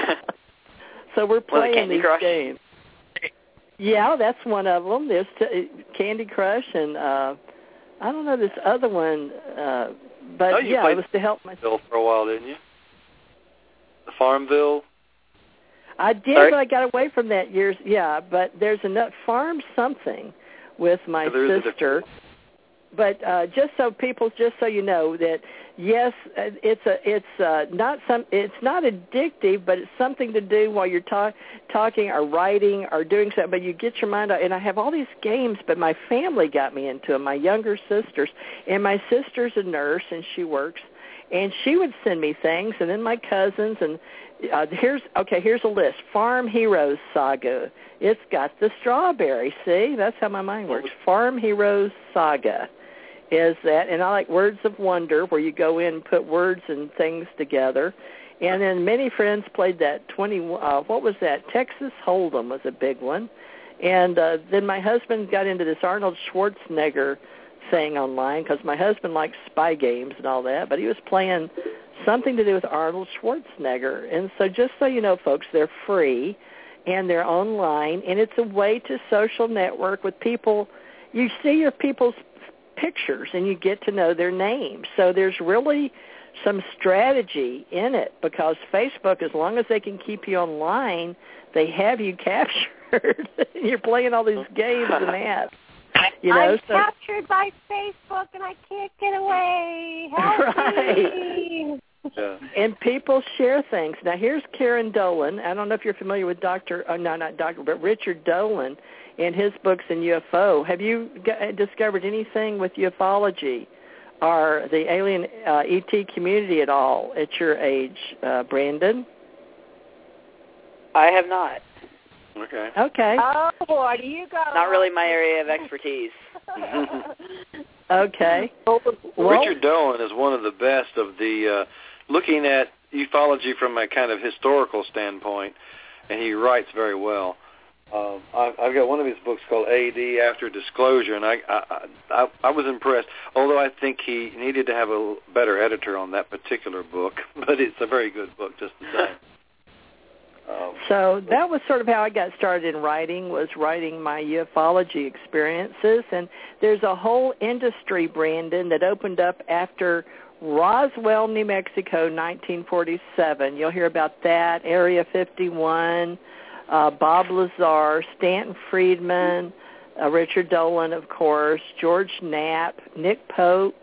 So we're playing Candy these Crush? games. Yeah, that's one of them. There's t- Candy Crush, and uh, I don't know this other one. Uh, but, oh, you yeah, played it was to help my... Farmville for a while, didn't you? The Farmville? I did, Sorry? but I got away from that years. Yeah, but there's a farm something with my yeah, sister. But uh, just so people, just so you know that yes, it's a it's uh, not some it's not addictive, but it's something to do while you're talk, talking or writing or doing something. But you get your mind out. And I have all these games, but my family got me into them. My younger sisters, and my sister's a nurse, and she works, and she would send me things, and then my cousins and. Uh, here's okay. Here's a list: Farm Heroes Saga. It's got the strawberry. See, that's how my mind works. Farm Heroes Saga is that, and I like Words of Wonder, where you go in and put words and things together. And then many friends played that twenty. Uh, what was that? Texas Hold'em was a big one. And uh, then my husband got into this Arnold Schwarzenegger thing online because my husband likes spy games and all that, but he was playing something to do with Arnold Schwarzenegger. And so just so you know, folks, they're free and they're online, and it's a way to social network with people. You see your people's pictures and you get to know their names. So there's really some strategy in it because Facebook, as long as they can keep you online, they have you captured. You're playing all these games and apps. You know, I'm so, captured by Facebook and I can't get away. Help right. me. Yeah. And people share things. Now, here's Karen Dolan. I don't know if you're familiar with Doctor Oh, no, not Doctor but Richard Dolan and his books in U F O. Have you g- discovered anything with ufology or the alien uh, E T community at all at your age, uh, Brandon? I have not. Okay. Okay. Oh, boy, do you go. Not really my area of expertise. Okay. Well, Well, Richard Dolan is one of the best of the, uh, looking at ufology from a kind of historical standpoint, and he writes very well. Um, I, I've got one of his books called A D After Disclosure, and I, I, I, I was impressed, although I think he needed to have a better editor on that particular book, but it's a very good book just the same. Um, so that was sort of how I got started in writing, was writing my ufology experiences, and there's a whole industry, Brandon, that opened up after Roswell, New Mexico, nineteen forty-seven. You'll hear about that, Area fifty-one, Uh, Bob Lazar, Stanton Friedman, uh, Richard Dolan, of course, George Knapp, Nick Pope,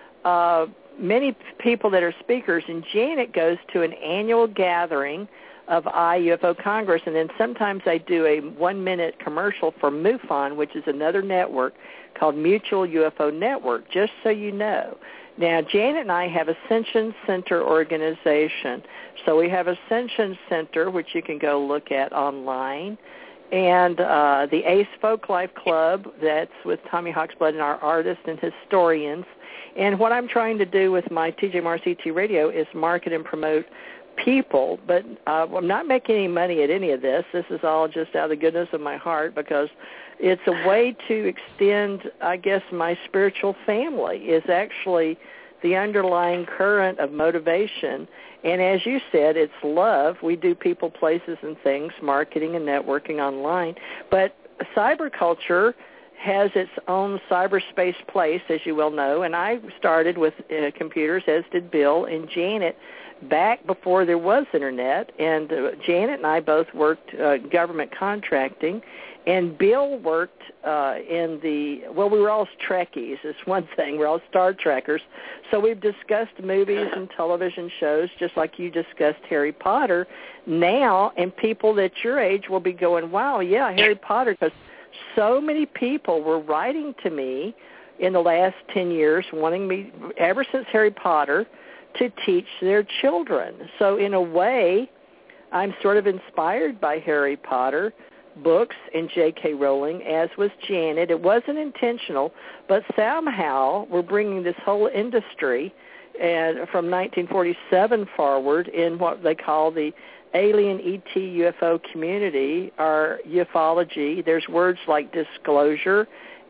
uh, many people that are speakers. And Janet goes to an annual gathering of I U F O Congress, and then sometimes I do a one-minute commercial for MUFON, which is another network called Mutual U F O Network, just so you know. Now, Janet and I have Ascension Center organization. So we have Ascension Center, which you can go look at online, and uh, the Ace Folklife Club, that's with Tommy Hawksblood and our artists and historians. And what I'm trying to do with my T J Morris E T Radio is market and promote people, but uh, I'm not making any money at any of this. This is all just out of the goodness of my heart, because it's a way to extend, I guess, my spiritual family is actually the underlying current of motivation. And as you said, it's love. We do people, places, and things, marketing and networking online. But cyberculture has its own cyberspace place, as you well know, and I started with uh, computers, as did Bill and Janet, back before there was Internet. And uh, Janet and I both worked uh, government contracting, and Bill worked uh, in the, well, we were all Trekkies, is one thing. We're all Star Trekkers. So we've discussed movies and television shows, just like you discussed Harry Potter now, and people at your age will be going, wow, yeah, Harry Potter, because so many people were writing to me in the last ten years, wanting me, ever since Harry Potter, to teach their children. So in a way, I'm sort of inspired by Harry Potter books and J K Rowling, as was Janet. It wasn't intentional, but somehow we're bringing this whole industry and from nineteen forty-seven forward in what they call the alien E T U F O community, or ufology. There's words like disclosure,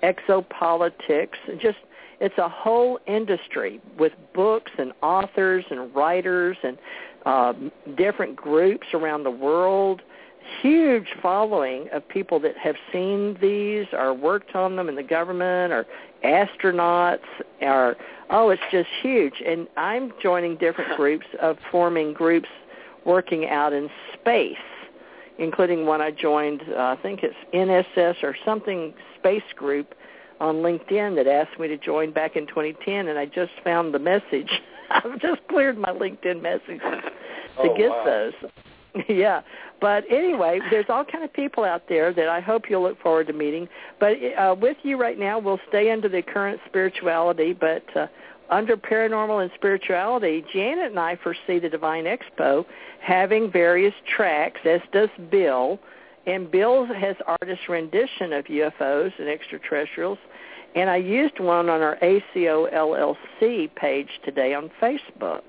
exopolitics, and just it's a whole industry with books and authors and writers and uh, different groups around the world. Huge following of people that have seen these or worked on them in the government, or astronauts, or, oh, it's just huge. And I'm joining different groups of forming groups working out in space, including one I joined, uh, I think it's N S S or something space group on LinkedIn that asked me to join back in twenty ten, and I just found the message. I've just cleared my LinkedIn messages to oh, get wow. those. Yeah, but anyway, there's all kind of people out there that I hope you'll look forward to meeting. But uh, with you right now, we'll stay under the current spirituality, but uh, under paranormal and spirituality, Janet and I foresee the Divine Expo having various tracks, as does Bill, and Bill has artist rendition of U F Os and extraterrestrials, and I used one on our A C O L L C page today on Facebook.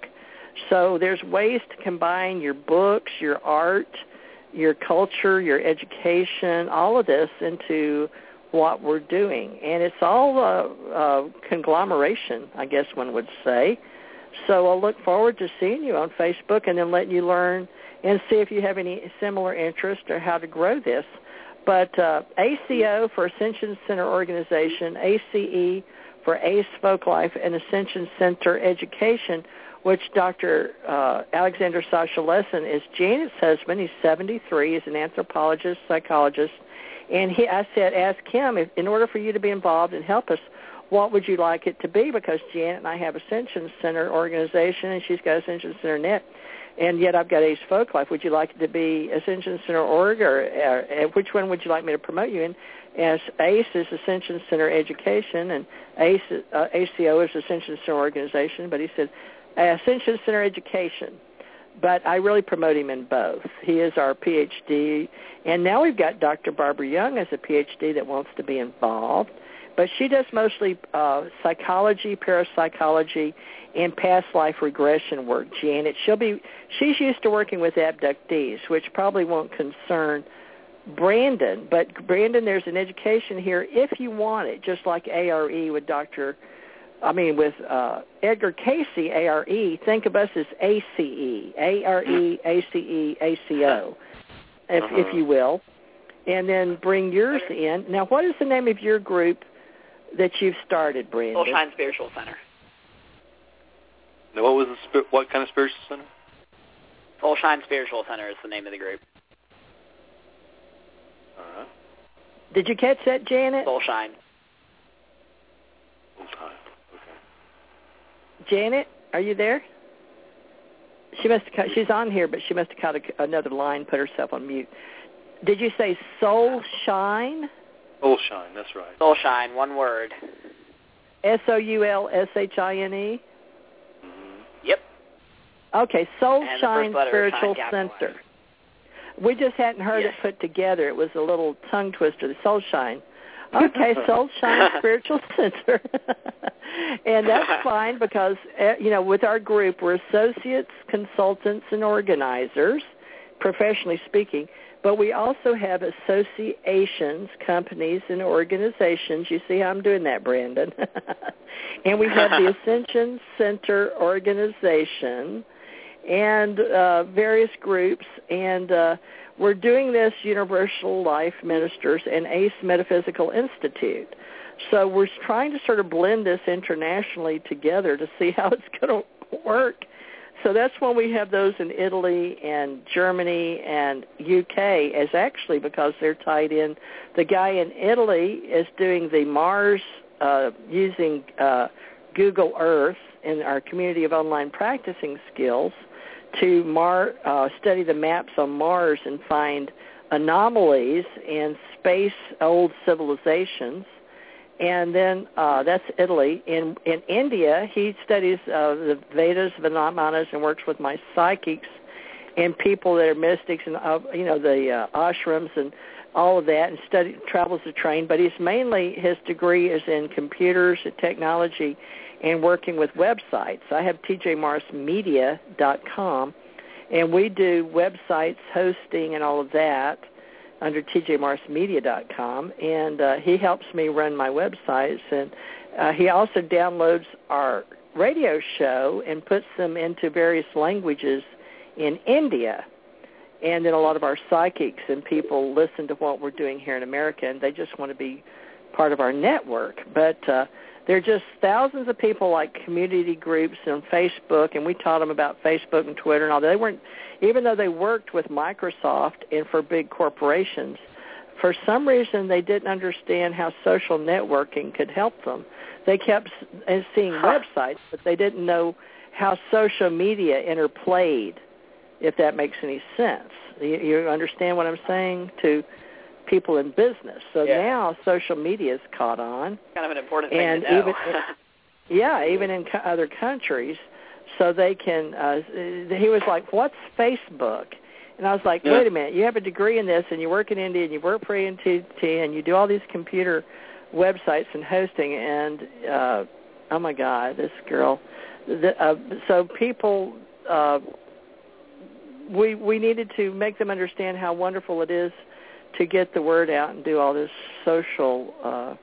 So there's ways to combine your books, your art, your culture, your education, all of this into what we're doing. And it's all a, a conglomeration, I guess one would say. So I'll look forward to seeing you on Facebook and then letting you learn and see if you have any similar interest or how to grow this. But uh, A C O for Ascension Center Organization, A C E for Ace Folklife, and Ascension Center Education, which Doctor Uh, Alexander Sasha Lesson is Janet's husband. He's seventy-three. He's an anthropologist, psychologist. And he, I said, ask him, if, in order for you to be involved and help us, what would you like it to be? Because Janet and I have Ascension Center Organization, and she's got Ascension Center Net. And yet I've got Ace Folklife. Would you like it to be Ascension Center Org, or, or which one would you like me to promote you in? As Ace is Ascension Center Education, and Ace, uh, A C O is Ascension Center Organization. But he said, Ascension Center Education, but I really promote him in both. He is our P H D, and now we've got Doctor Barbara Young as a P H D that wants to be involved, but she does mostly uh, psychology, parapsychology, and past life regression work. Janet, she'll be she's used to working with abductees, which probably won't concern Brandon. But, Brandon, there's an education here if you want it, just like A R E with Doctor I mean, with uh, Edgar Cayce, A R E, think of us as A C E, A R E, A C E, A C O, if, uh-huh. if you will, and then bring yours in. Now, what is the name of your group that you've started, Brandon? Soulshine Spiritual Center. Now, what was the spi- what kind of spiritual center? Soulshine Spiritual Center is the name of the group. Uh-huh. Did you catch that, Janet? Soulshine. Soulshine. Janet, are you there? She must have cut, she's on here, but she must have cut a, another line, put herself on mute. Did you say Soul Shine? Soul Shine, that's right. Soulshine, one word. S O U L S H I N E? Mm-hmm. Yep. Okay, Soul And Shine the first letter is Spiritual Shine, Center. We just hadn't heard yes. it put together. It was a little tongue twister, the Soul Shine. Okay, Soul Shine Spiritual Center. And that's fine because, you know, with our group, we're associates, consultants, and organizers, professionally speaking, but we also have associations, companies, and organizations. You see how I'm doing that, Brandon? And we have the Ascension Center organization and uh, various groups, and uh, we're doing this Universal Life Ministers and ACE Metaphysical Institute. So we're trying to sort of blend this internationally together to see how it's going to work. So that's when we have those in Italy and Germany and U K, as actually because they're tied in. The guy in Italy is doing the Mars uh, using uh, Google Earth in our community of online practicing skills to Mar- uh, study the maps on Mars and find anomalies in space-old civilizations. And then uh, that's Italy. In in India, he studies uh, the Vedas, Vinamanas, and works with my psychics and people that are mystics and, uh, you know, the uh, ashrams and all of that, and study, travels to train. But he's mainly, his degree is in computers and technology and working with websites. I have T J Morris Media dot com, and we do websites, hosting, and all of that under T J Morris Media dot com, and uh, he helps me run my websites, and uh, he also downloads our radio show and puts them into various languages in India, and then a lot of our psychics and people listen to what we're doing here in America, and they just want to be part of our network. But uh, there are just thousands of people like community groups on Facebook, and we taught them about Facebook and Twitter and all that. They weren't, even though they worked with Microsoft and for big corporations, for some reason they didn't understand how social networking could help them. They kept seeing websites, but they didn't know how social media interplayed, if that makes any sense. You, you understand what I'm saying to people in business? So yeah. now social media is caught on. Kind of an important thing and to know. Even, yeah, even in co- other countries. So they can, uh, he was like, what's Facebook? And I was like, yeah. wait a minute, you have a degree in this, and you work in India, and you work for A N T T, and you do all these computer websites and hosting, and, uh, oh, my God, this girl. The, uh, so people, uh, we we needed to make them understand how wonderful it is to get the word out and do all this social uh,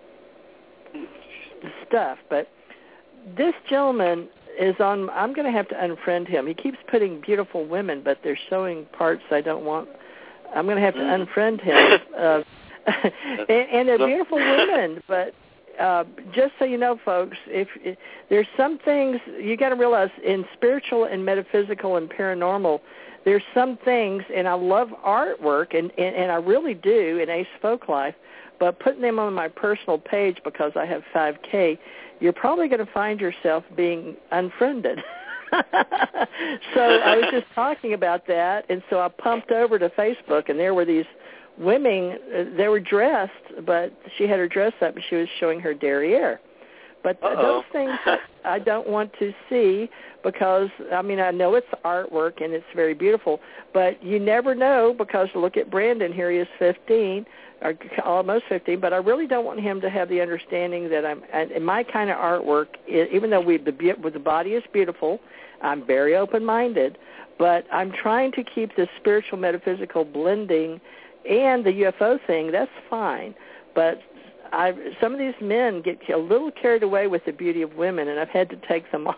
stuff. But this gentleman is on, I'm going to have to unfriend him. He keeps putting beautiful women, but they're showing parts I don't want. I'm going to have to unfriend him. Uh, and, and they're beautiful women, but uh, just so you know, folks, if, if there's some things you got to realize in spiritual and metaphysical and paranormal, there's some things, and I love artwork, and, and, and I really do in Ace Folklife, but putting them on my personal page because I have five K, you're probably going to find yourself being unfriended. So I was just talking about that, and so I pumped over to Facebook, and there were these women. Uh, they were dressed, but she had her dress up, and she was showing her derriere. But th- those things that I don't want to see because, I mean, I know it's artwork and it's very beautiful, but you never know because look at Brandon here. He is fifteen, or almost fifteen, but I really don't want him to have the understanding that I'm, and my kind of artwork, even though we, the, the body is beautiful, I'm very open-minded, but I'm trying to keep this spiritual metaphysical blending and the U F O thing, that's fine. But I, some of these men get a little carried away with the beauty of women, and I've had to take them off.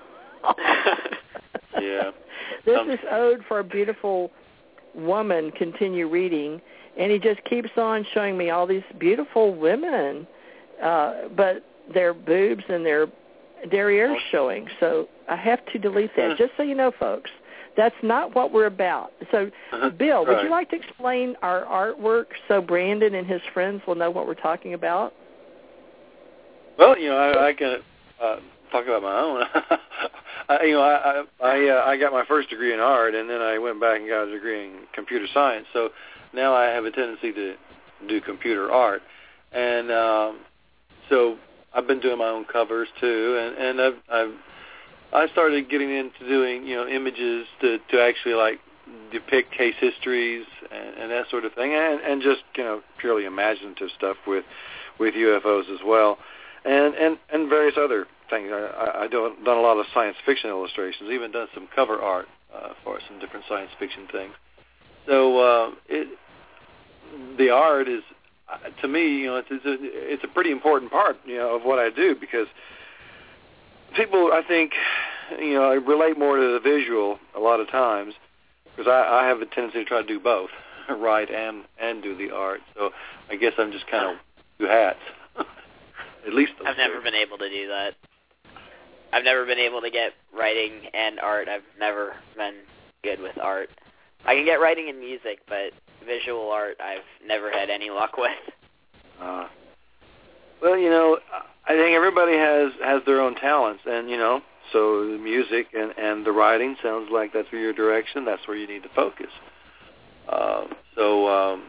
Yeah. This um, is Ode for a Beautiful Woman, continue reading, and he just keeps on showing me all these beautiful women, uh, but their boobs and their derriere showing. So I have to delete that, just so you know, folks. That's not what we're about. So, Bill, would right. you like to explain our artwork so Brandon and his friends will know what we're talking about? Well, you know, I, I can uh, talk about my own. I, you know, I I I, uh, I got my first degree in art, and then I went back and got a degree in computer science. So now I have a tendency to do computer art, and um, so I've been doing my own covers too, and and I've I've I started getting into doing, you know, images to, to actually, like, depict case histories and, and that sort of thing, and, and just, you know, purely imaginative stuff with with U F Os as well, and and, and various other things. I, I do, done a lot of science fiction illustrations, even done some cover art uh, for some different science fiction things. So uh, it, the art is, to me, you know, it's, it's, a, it's a pretty important part, you know, of what I do, because people, I think, you know, relate more to the visual a lot of times, because I, I have a tendency to try to do both, write and and do the art. So I guess I'm just kind of two hats. At least I've never two. been able to do that. I've never been able to get writing and art. I've never been good with art. I can get writing and music, but visual art I've never had any luck with. Uh, well, you know, I think everybody has, has their own talents, and, you know, so the music and, and the writing sounds like that's your direction. That's where you need to focus. Uh, so um,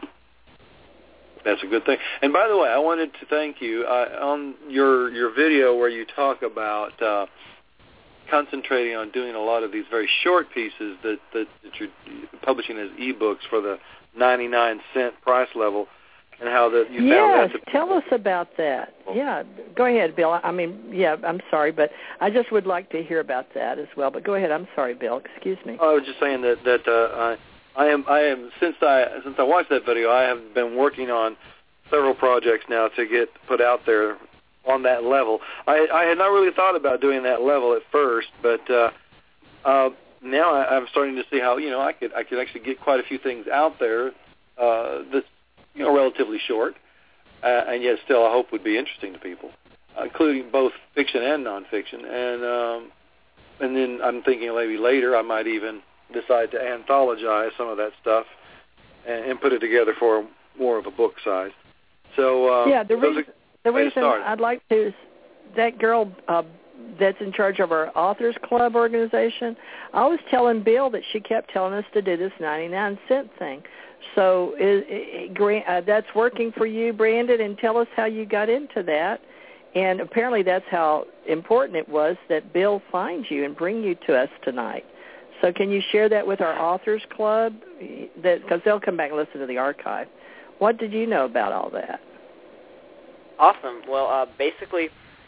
that's a good thing. And by the way, I wanted to thank you uh, on your your video where you talk about uh, concentrating on doing a lot of these very short pieces that, that, that you're publishing as ebooks for the ninety-nine cent price level, and how that you yes, found that. Yes, tell us about that. Yeah, go ahead, Bill. I mean, yeah, I'm sorry, but I just would like to hear about that as well. But go ahead. I'm sorry, Bill. Excuse me. I was just saying that that uh, I, I am I am since I since I watched that video, I have been working on several projects now to get put out there on that level. I, I had not really thought about doing that level at first, but uh, uh, now I, I'm starting to see how, you know, I could I could actually get quite a few things out there uh, that's, you know, relatively short, uh, and yet still I hope would be interesting to people, uh, including both fiction and nonfiction. And um, and then I'm thinking maybe later I might even decide to anthologize some of that stuff and, and put it together for more of a book size. So uh, yeah, the reason the reason started. I'd like to is that girl uh, that's in charge of our Authors Club organization. I was telling Bill that she kept telling us to do this ninety-nine cent thing. So it, it, uh, that's working for you, Brandon, and tell us how you got into that. And apparently that's how important it was that Bill finds you and bring you to us tonight. So can you share that with our Authors Club? Because they'll come back and listen to the archive. What did you know about all that? Awesome. Well, uh, basically,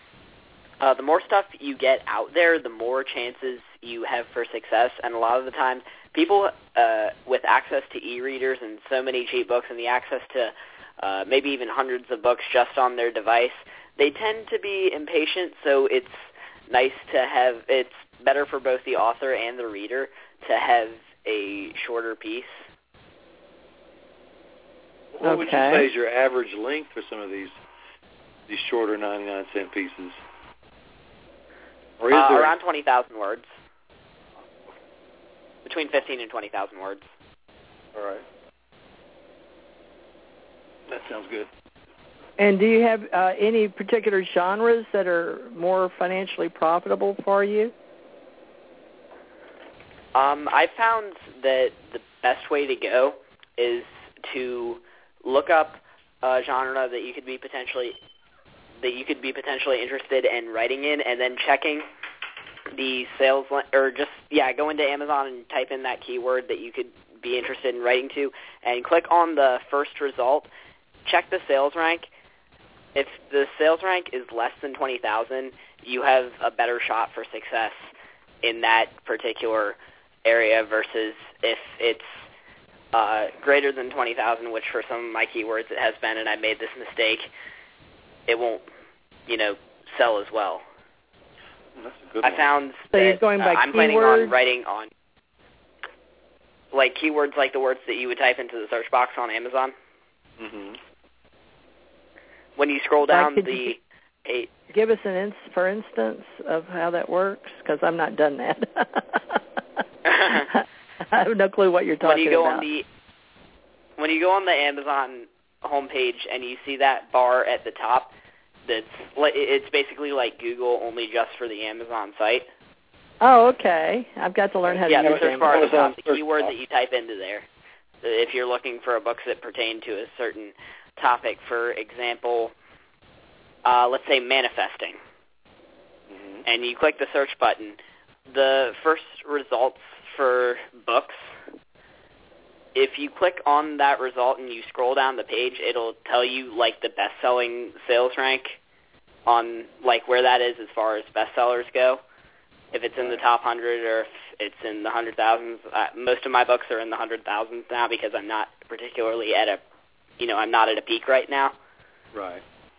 uh, the more stuff you get out there, the more chances you have for success. And a lot of the times, people uh, with access to e-readers and so many cheap books and the access to uh, maybe even hundreds of books just on their device, they tend to be impatient, so it's nice to have, it's better for both the author and the reader to have a shorter piece. What okay. would you say is your average length for some of these these shorter ninety-nine cent pieces? Or is uh, there around twenty thousand words. Between fifteen and twenty thousand words. All right. That sounds good. And do you have uh, any particular genres that are more financially profitable for you? Um, I found that the best way to go is to look up a genre that you could be potentially that you could be potentially interested in writing in, and then checking the sales li- or just yeah, go into Amazon and type in that keyword that you could be interested in writing to, and click on the first result. Check the sales rank. If the sales rank is less than twenty thousand, you have a better shot for success in that particular area versus if it's uh, greater than twenty thousand, which for some of my keywords it has been, and I made this mistake, it won't, you know, sell as well. That's a good I one. found so that you're going by uh, I'm keywords? planning on writing on, like, keywords like the words that you would type into the search box on Amazon. Mm-hmm. When you scroll down Like, the... A, give us an ins- for instance of how that works, because I've not done that. I have no clue what you're talking when you go about. On the, when you go on the Amazon homepage and you see that bar at the top, that's it's basically like Google, only just for the Amazon site. Oh, okay. I've got to learn how yeah, to the use search bar at the Amazon. top, the keyword that you type into there. If you're looking for books that pertain to a certain topic, for example, uh, let's say manifesting, Mm-hmm. and you click the search button, the first results for books, if you click on that result and you scroll down the page, it'll tell you, like, the best-selling sales rank on, like, where that is as far as bestsellers go. If it's in the top one hundred or if it's in the one hundred thousands. Uh, most of my books are in the one hundred thousands now because I'm not particularly at a, you know, I'm not at a peak right now. Right.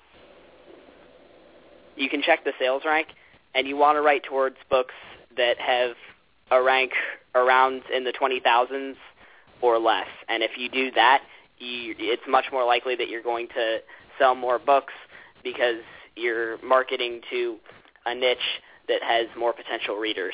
You can check the sales rank, and you want to write towards books that have a rank around in the twenty thousands or less. And if you do that, you, it's much more likely that you're going to sell more books because you're marketing to a niche that has more potential readers.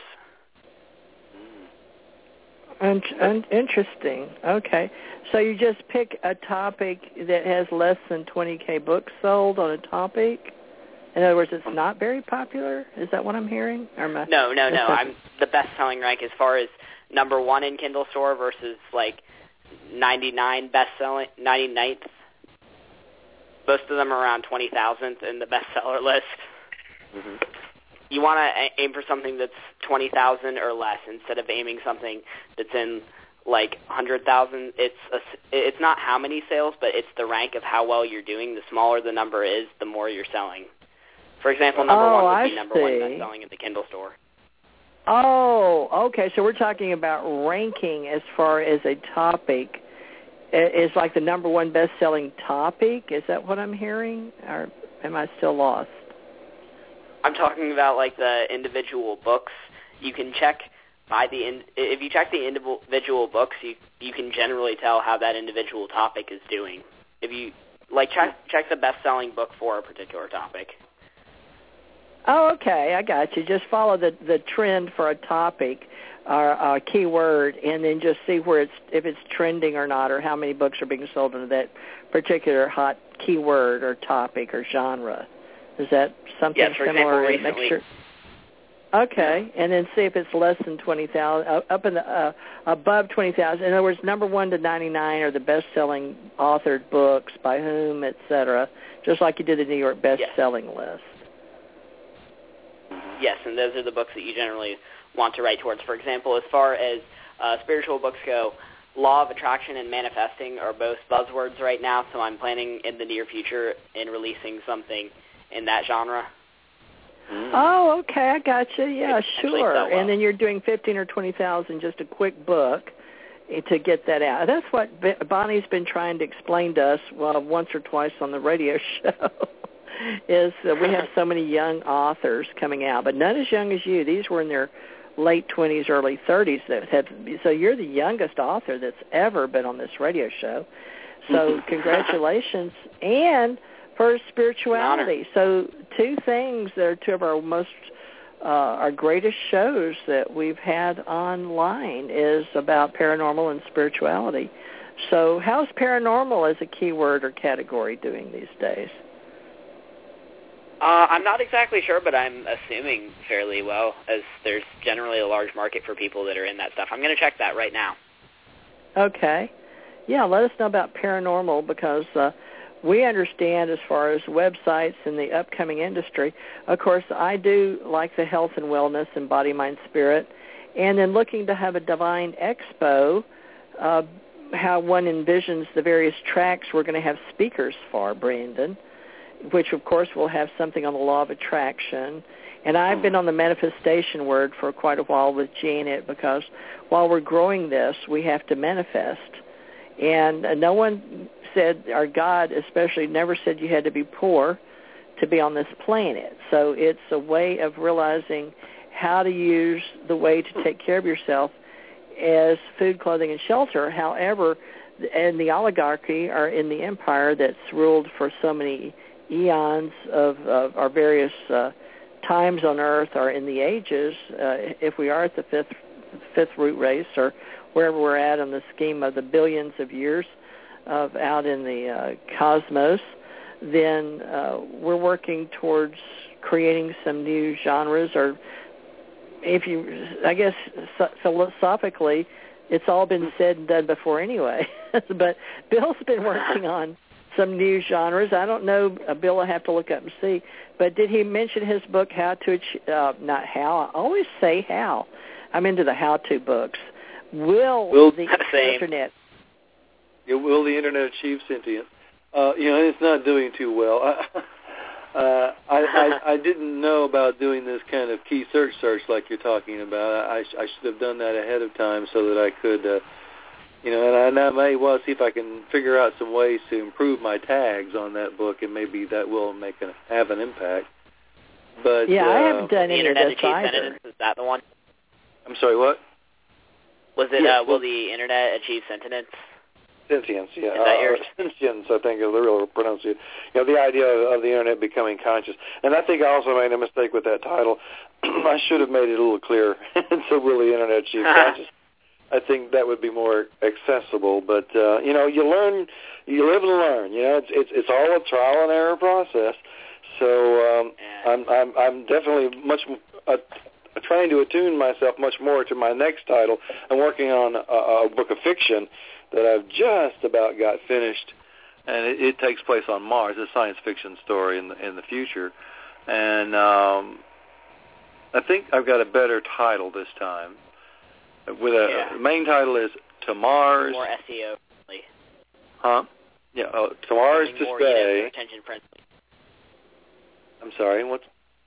Un- un- interesting. Okay. So you just pick a topic that has less than twenty K books sold on a topic? In other words, it's not very popular? Is that what I'm hearing? Or am I, no, no, no. I'm the best-selling rank as far as number one in Kindle Store versus, like, ninety-nine best-selling, ninety-ninth. Most of them are around twenty thousandth in the bestseller list. Mm-hmm. You want to aim for something that's twenty thousand or less instead of aiming something that's in, like, one hundred thousand. It's a, it's not how many sales, but it's the rank of how well you're doing. The smaller the number is, the more you're selling. For example, number oh, one would I be number see. one best selling in the Kindle Store. Oh, okay. So we're talking about ranking as far as a topic. Is like the number one best-selling topic? Is that what I'm hearing? Or am I still lost? I'm talking about, like, the individual books. You can check by the in, if you check the individual books, you you can generally tell how that individual topic is doing. If you like check check the best-selling book for a particular topic. Oh, okay. I got you. Just follow the the trend for a topic or a keyword, and then just see where it's if it's trending or not, or how many books are being sold into that particular hot keyword or topic or genre. Is that something yes, for similar? Example, recently. Make sure. Okay, and then see if it's less than twenty thousand, uh, up in the uh, above twenty thousand. In other words, number one to ninety-nine are the best-selling authored books by whom, et cetera. Just like you did the New York best-selling yes. list. Yes, and those are the books that you generally want to write towards. For example, as far as uh, spiritual books go, Law of Attraction and Manifesting are both buzzwords right now, so I'm planning in the near future in releasing something in that genre. Mm. Oh, okay, I got you. Yeah, sure. Well. And then you're doing fifteen or twenty thousand, just a quick book to get that out. That's what Bonnie's been trying to explain to us, well, once or twice on the radio show. Is uh, we have so many young authors coming out, but none as young as you. These were in their late twenties, early thirties. That have, so you're the youngest author that's ever been on this radio show. So congratulations. And for spirituality. So two things that are two of our most, uh, our greatest shows that we've had online is about paranormal and spirituality. So how's paranormal as a keyword or category doing these days? Uh, I'm not exactly sure, but I'm assuming fairly well, as there's generally a large market for people that are in that stuff. I'm going to check that right now. Okay. Yeah, let us know about paranormal, because uh, we understand as far as websites and the upcoming industry. Of course, I do like the health and wellness and body, mind, spirit, and then looking to have a Divine Expo, uh, how one envisions the various tracks we're going to have speakers for, Brandon, which, of course, will have something on the law of attraction. And I've been on the manifestation word for quite a while with Janet, because while we're growing this, we have to manifest. And uh, no one said, our God especially never said you had to be poor to be on this planet. So it's a way of realizing how to use the way to take care of yourself as food, clothing, and shelter. However, and the oligarchy are in the empire that's ruled for so many eons of, of our various uh, times on Earth, or in the ages, uh, if we are at the fifth fifth root race, or wherever we're at on the scheme of the billions of years of out in the uh, cosmos, then uh, we're working towards creating some new genres, or if you, I guess philosophically, it's all been said and done before anyway. But Bill's been working on some new genres. I don't know, uh, Bill, I have to look up and see. But did he mention his book, How to Achieve, uh, not how, I always say how. I'm into the how-to books. Will, will the Internet... Yeah, will the Internet achieve sentience? Uh, you know, it's not doing too well. I, uh, I, I, I didn't know about doing this kind of key search search like you're talking about. I, I should have done that ahead of time so that I could... Uh, You know, and I, and I may well see if I can figure out some ways to improve my tags on that book, and maybe that will make an, have an impact. But yeah, uh, I haven't done the any Internet of this Achieve either. Sentience, is that the one? I'm sorry, what? Was it, yeah, uh, Will the Internet Achieve Sentience? Sentience, yeah. Is that uh, yours? Sentience, I think, is the real pronunciation. You know, the idea of, of the Internet becoming conscious. And I think I also made a mistake with that title. I should have made it a little clearer. So will the Internet achieve conscious? I think that would be more accessible, but uh, you know, you learn, you live and learn. You know, it's it's, it's all a trial and error process. So um, yeah. I'm I'm I'm definitely much uh, trying to attune myself much more to my next title. I'm working on a, a book of fiction that I've just about got finished, and it, it takes place on Mars. It's a science fiction story in the in the future, and um, I think I've got a better title this time. With a yeah. the main title is To Mars. More S E O friendly. Huh? Yeah. Oh, To Mars Something to more, stay. You know, search engine friendly. I'm sorry. What's?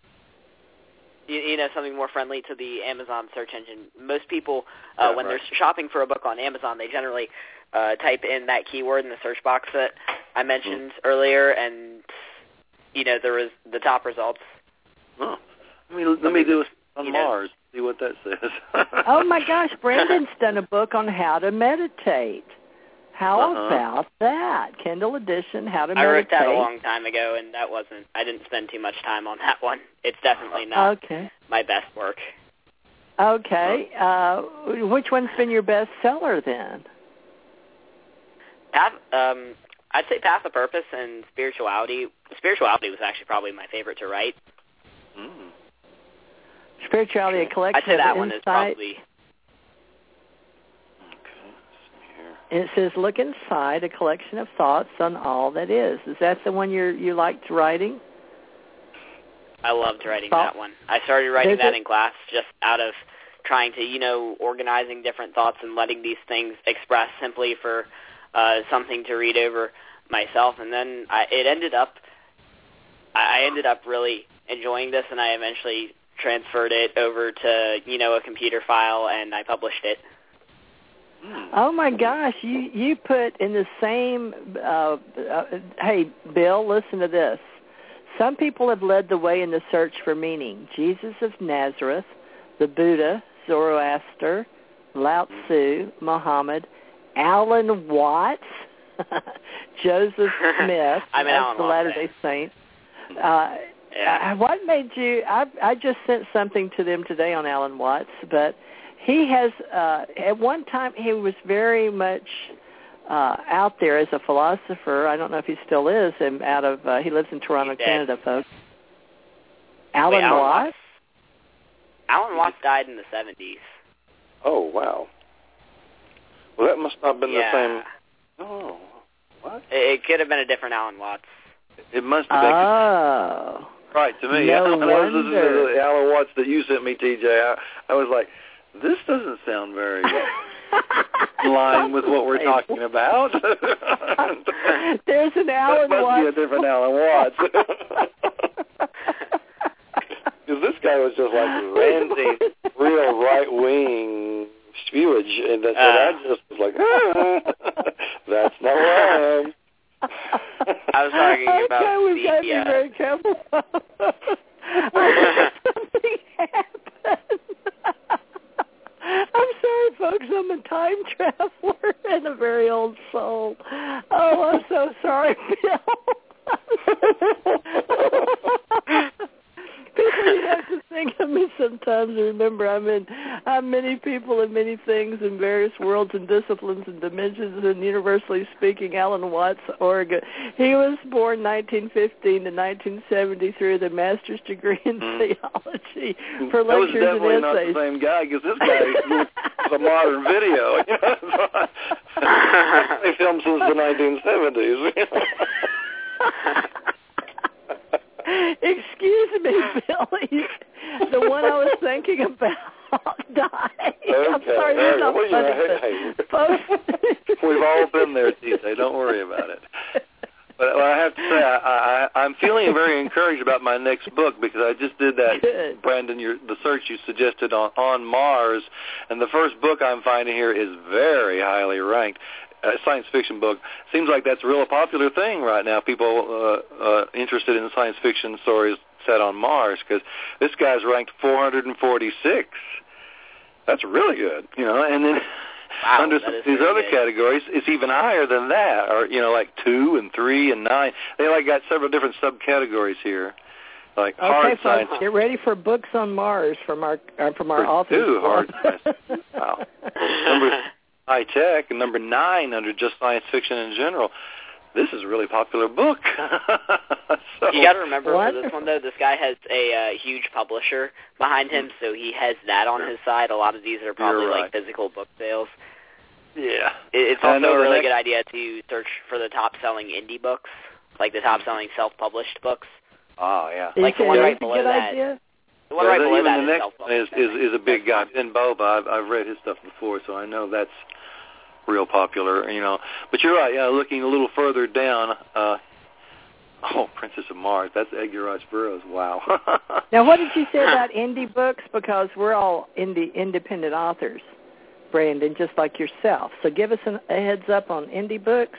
You, you know, something more friendly to the Amazon search engine. Most people, uh, Yeah, when right. they're shopping for a book on Amazon, they generally uh, type in that keyword in the search box that I mentioned mm-hmm. earlier, and you know, there is the top results. Oh, let me let me do it on you Mars. Know, See what that says. Oh my gosh, Brendan's done a book on how to meditate. How uh-huh. about that? Kindle edition, How to I Meditate. wrote that a long time ago, and that wasn't. I didn't spend too much time on that one. It's definitely not okay. my best work. Okay. Uh, which one's been your best seller then? Path, um, I'd say Path of Purpose and Spirituality. Spirituality was actually probably my favorite to write. Mm. Spirituality, a collection I'd say that of one insight. is probably... And it says, look inside, a collection of thoughts on all that is. Is that the one you you liked writing? I loved writing Thought? that one. I started writing Is that it? in class just out of trying to, you know, organizing different thoughts and letting these things express simply for uh, something to read over myself. And then I, it ended up, I ended up really enjoying this, and I eventually transferred it over to, you know, a computer file, and I published it. Oh my gosh! You you put in the same. Uh, uh, hey, Bill, listen to this. Some people have led the way in the search for meaning. Jesus of Nazareth, the Buddha, Zoroaster, Lao Tzu, Muhammad, Alan Watts, Joseph Smith, I'm an Alan the Watts Latter-day fan. Saint. Uh, Yeah. What made you? I I just sent something to them today on Alan Watts, but. He has, uh, at one time, he was very much uh, out there as a philosopher. I don't know if he still is, and out of, uh, he lives in Toronto, Canada, folks. Alan, Wait, Alan Watts? Watts? Alan Watts died in the seventies. Oh, wow. Well, that must not have been yeah. the same. Oh, what? It, it could have been a different Alan Watts. It must have been. Oh. Right, to me. No I, when I was listening wonder. to the Alan Watts that you sent me, T J, I, I was like, this doesn't sound very in line with what we're talking about. There's an Alan that must Watts. be a different Alan Watts. Because this guy was just like ranting real right-wing spewage, and that, Uh, and I just was like, ah. That's not where I am. I was talking okay, about Okay, we've the, got to be uh, very careful. I think something happened. I'm sorry, folks. I'm a time traveler and a very old soul. Oh, I'm so sorry, Bill. People, you have to think of me sometimes. Remember, I'm in I'm many people and many things in various worlds and disciplines and dimensions. And universally speaking, Alan Watts, Oregon. He was born nineteen fifteen to nineteen seventy-three with a master's degree in mm. theology for that was lectures definitely and not essays. the same guy, because this guy is a modern video. You know? They filmed since the nineteen seventies. Excuse me, Billy. The one I was thinking about died. Okay. I'm sorry, that's not well, funny. you know, hey, hey. We've all been there, T J. Don't worry about it. But I have to say, I, I, I'm feeling very encouraged about my next book, because I just did that, Good. Brandon, your, the search you suggested on, on Mars, and the first book I'm finding here is very highly ranked. A science fiction book. Seems like that's a real popular thing right now, people uh, uh, interested in science fiction stories set on Mars, because this guy's ranked four hundred forty-six. That's really good, you know, and then wow, under these other good. categories, it's even higher than that, or, you know, like two and three and nine. They, like, got several different subcategories here, like okay, hard folks, science. get ready for books on Mars from our uh, from our authors. Two hard science. Wow. Number high tech, and number nine under just science fiction in general. This is a really popular book. So, you got to remember what? for this one, though, this guy has a uh, huge publisher behind him, so he has that on his side. A lot of these are probably right. like physical book sales. Yeah. It, it's I also know a the really next- good idea to search for the top-selling indie books, like the top-selling self-published books. Oh, yeah. You Like the said one that's right a below good that. idea? The one Yeah, right the- below even that the is next self-published. one is, is, is a big guy. Ben Boba, I've, I've read his stuff before, so I know that's real popular, you know. But you're right, yeah, looking a little further down, uh, oh, Princess of Mars, that's Edgar Rice Burroughs, wow. Now, what did you say about indie books? Because we're all indie independent authors, Brandon, just like yourself. So give us an, a heads up on indie books.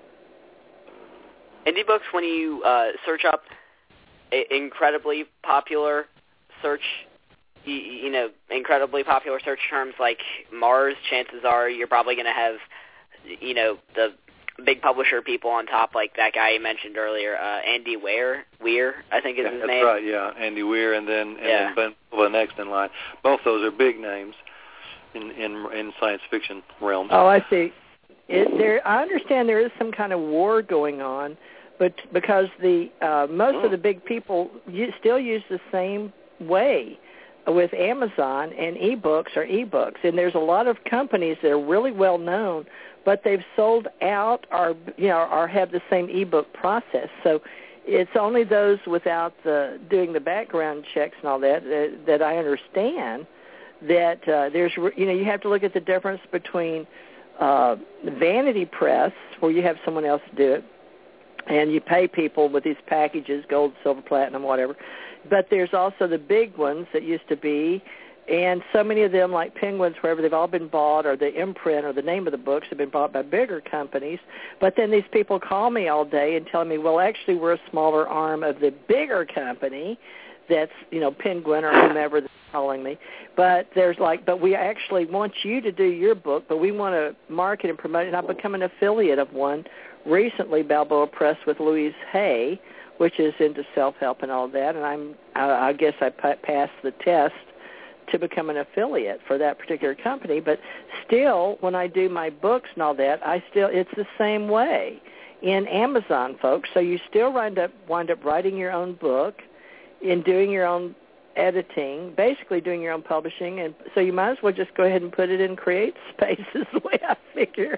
Indie books, when you uh, search up a, incredibly popular search, you, you know, incredibly popular search terms like Mars, chances are you're probably going to have, you know, the big publisher people on top, like that guy you mentioned earlier, uh, Andy Weir, Weir, I think is yeah, his that's name. right, yeah, Andy Weir, and then, and Yeah. then Ben Boba next in line. Both those are big names in in, in science fiction realms. Oh, I see. It, there, I understand there is some kind of war going on, but because the uh, most Mm. of the big people u- still use the same way with Amazon, and ebooks are ebooks, and there's a lot of companies that are really well known, but they've sold out or you know or have the same ebook process. So it's only those without the doing the background checks and all that that, that I understand that uh, there's you know you have to look at the difference between uh, vanity press, where you have someone else do it, and you pay people with these packages, gold, silver, platinum, whatever. But there's also the big ones that used to be, and so many of them, like Penguins, wherever, they've all been bought, or the imprint or the name of the books have been bought by bigger companies. But then these people call me all day and tell me, well, actually, we're a smaller arm of the bigger company that's, you know, Penguin or whomever that's calling me. But there's like, but we actually want you to do your book, but we want to market and promote it. And I've become an affiliate of one recently, Balboa Press, with Louise Hay, which is into self-help and all that. And I'm, I, I guess I pa- passed the test to become an affiliate for that particular company. But still, when I do my books and all that, I still, it's the same way in Amazon, folks. So you still wind up, wind up writing your own book and doing your own editing, basically doing your own publishing, and so you might as well just go ahead and put it in Create Space is the way I figure.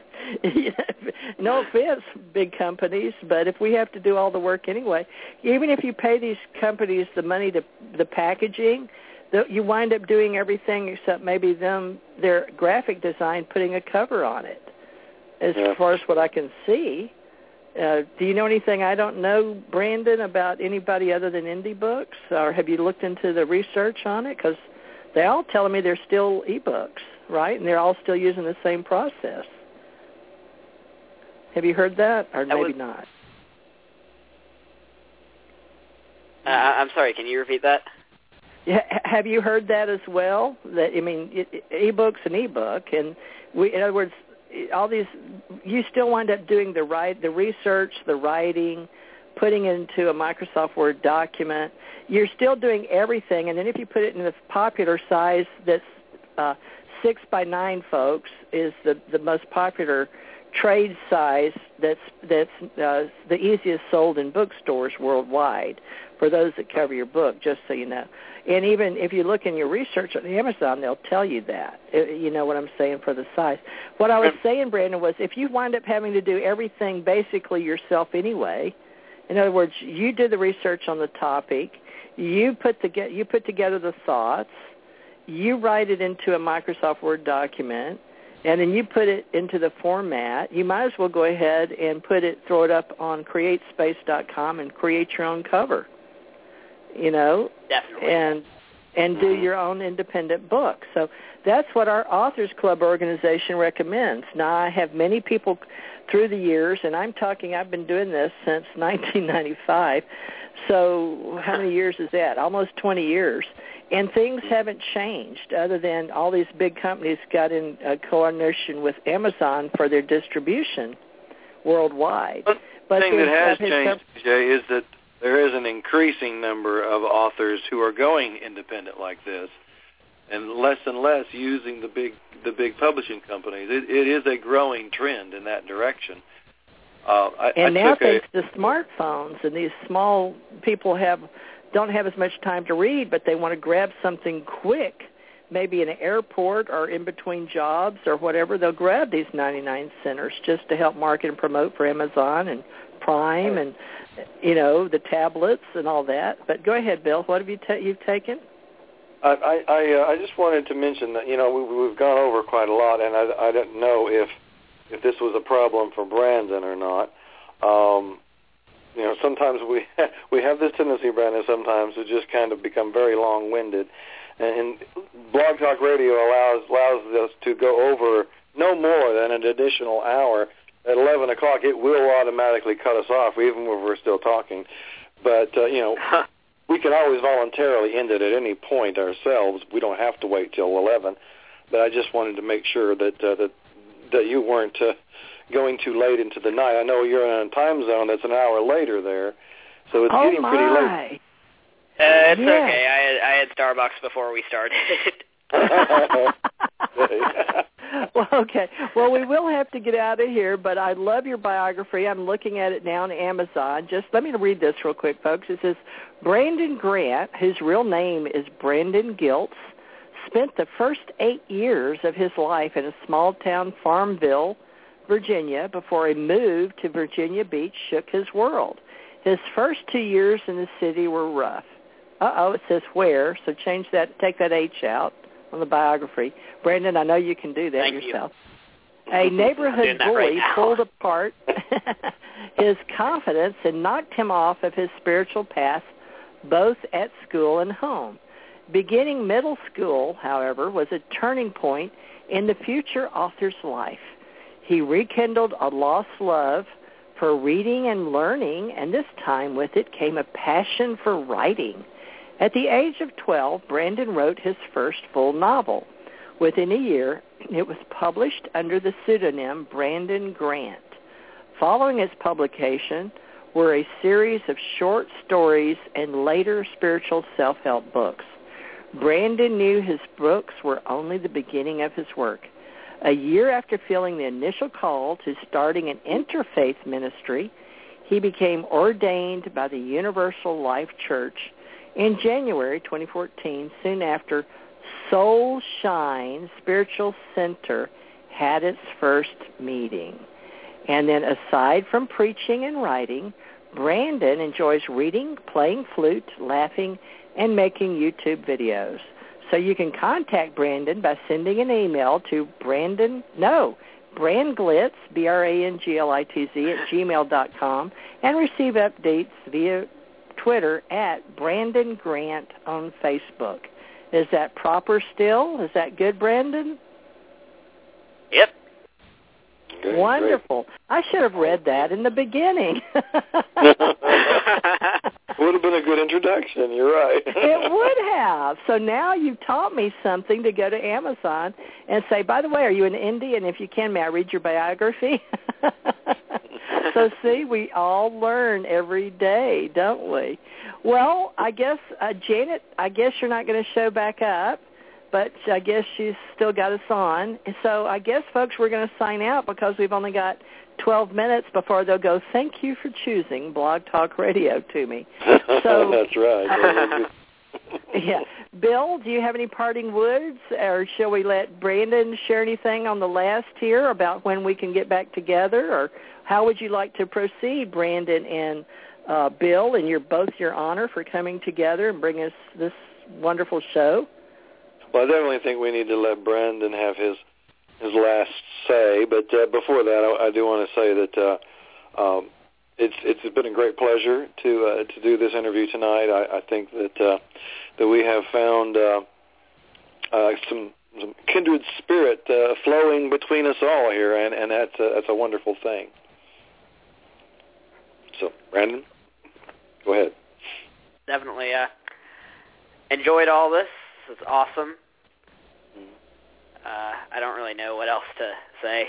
No offense, big companies, but if we have to do all the work anyway, even if you pay these companies the money to the packaging, the, you wind up doing everything except maybe them, their graphic design, putting a cover on it, as Yeah. far as what I can see. Uh, do you know anything I don't know, Brandon, about anybody other than indie books? Or have you looked into the research on it? Because they're all telling me they're still ebooks, right? And they're all still using the same process. Have you heard that, or that maybe was, not? Uh, I'm sorry, can you repeat that? Yeah, have you heard that as well? That I mean, it, e-book's an e-book, and we, in other words, all these, you still wind up doing the right, the research, the writing, putting it into a Microsoft Word document. You're still doing everything, and then if you put it in the popular size, that's uh, six by nine, folks, is the the most popular trade size. That's that's uh, the easiest sold in bookstores worldwide for those that cover your book. Just so you know. And even if you look in your research on Amazon, they'll tell you that. You know what I'm saying for the size. What I was saying, Brandon, was if you wind up having to do everything basically yourself anyway, in other words, you do the research on the topic, you put the you put together the thoughts, you write it into a Microsoft Word document, and then you put it into the format, you might as well go ahead and put it, throw it up on create space dot com and create your own cover. You know, Definitely. and and do your own independent book. So that's what our Authors Club organization recommends. Now, I have many people through the years, and I'm talking, I've been doing this since nineteen ninety-five. So how many years is that? Almost twenty years. And things haven't changed other than all these big companies got in a coordination with Amazon for their distribution worldwide. One but thing that has his, changed, Jay, is that there is an increasing number of authors who are going independent like this, and less and less using the big the big publishing companies. It, it is a growing trend in that direction. Uh, I, and I now, took a, thanks to smartphones, and these small people have don't have as much time to read, but they want to grab something quick, maybe in an airport or in between jobs or whatever. They'll grab these ninety-nine centers just to help market and promote for Amazon and Prime and, you know, the tablets and all that. But go ahead, Bill. What have you ta- you've taken? I I, I, uh, I just wanted to mention that, you know, we, we've gone over quite a lot, and I, I don't know if if this was a problem for Brandon or not. Um, you know, sometimes we we have this tendency, Brandon, sometimes to just kind of become very long-winded, and, and Blog Talk Radio allows allows us to go over no more than an additional hour. At eleven o'clock, it will automatically cut us off, even if we're still talking. But, uh, you know, we can always voluntarily end it at any point ourselves. We don't have to wait till eleven. But I just wanted to make sure that uh, that, that you weren't uh, going too late into the night. I know you're in a time zone that's an hour later there, so it's oh getting my. pretty late. Uh, it's yeah. okay. I had, I had Starbucks before we started. Well, okay. Well, we will have to get out of here, but I love your biography. I'm looking at it now on Amazon. Just let me read this real quick, folks. It says, Brandon Grant, whose real name is Brandon Giltz, spent the first eight years of his life in a small-town Farmville, Virginia, before he moved to Virginia Beach, shook his world. His first two years in the city were rough. Uh-oh, it says where, so change that, take that H out on the biography. Brandon, I know you can do that Thank yourself. You. A neighborhood bully right pulled apart his confidence and knocked him off of his spiritual path, both at school and home. Beginning middle school, however, was a turning point in the future author's life. He rekindled a lost love for reading and learning, and this time with it came a passion for writing. At the age of twelve, Brandon wrote his first full novel. Within a year, it was published under the pseudonym Brandon Grant. Following its publication were a series of short stories and later spiritual self-help books. Brandon knew his books were only the beginning of his work. A year after feeling the initial call to starting an interfaith ministry, he became ordained by the Universal Life Church in January twenty fourteen, soon after Soul Shine Spiritual Center had its first meeting. And then aside from preaching and writing, Brandon enjoys reading, playing flute, laughing, and making YouTube videos. So you can contact Brandon by sending an email to Brandon, no, Branglitz, B R A N G L I T Z, at gmail dot com, and receive updates via Twitter at Brandon Grant on Facebook. Is that proper still? Is that good, Brandon? Yep. Great, Wonderful. Great. I should have read that in the beginning. Would have been a good introduction. You're right. It would have. So now you've taught me something to go to Amazon and say, by the way, are you an indie? And if you can, may I read your biography? So see, we all learn every day, don't we? Well, I guess, uh, Janet, I guess you're not going to show back up, but I guess she's still got us on. So I guess, folks, we're going to sign out because we've only got twelve minutes before they'll go, thank you for choosing Blog Talk Radio to me. So, that's right. Yeah. Bill, do you have any parting words, or shall we let Brandon share anything on the last here about when we can get back together, or how would you like to proceed, Brandon and uh, Bill, and you're both your honor for coming together and bringing us this wonderful show? Well, I definitely think we need to let Brandon have his his last say, but uh, before that, I, I do want to say that uh, um, it's it's been a great pleasure to uh, to do this interview tonight. I, I think that uh, that we have found uh, uh, some, some kindred spirit uh, flowing between us all here, and, and that's a, that's a wonderful thing. So, Brandon, go ahead. Definitely uh, enjoyed all this. It's awesome. Uh, I don't really know what else to say.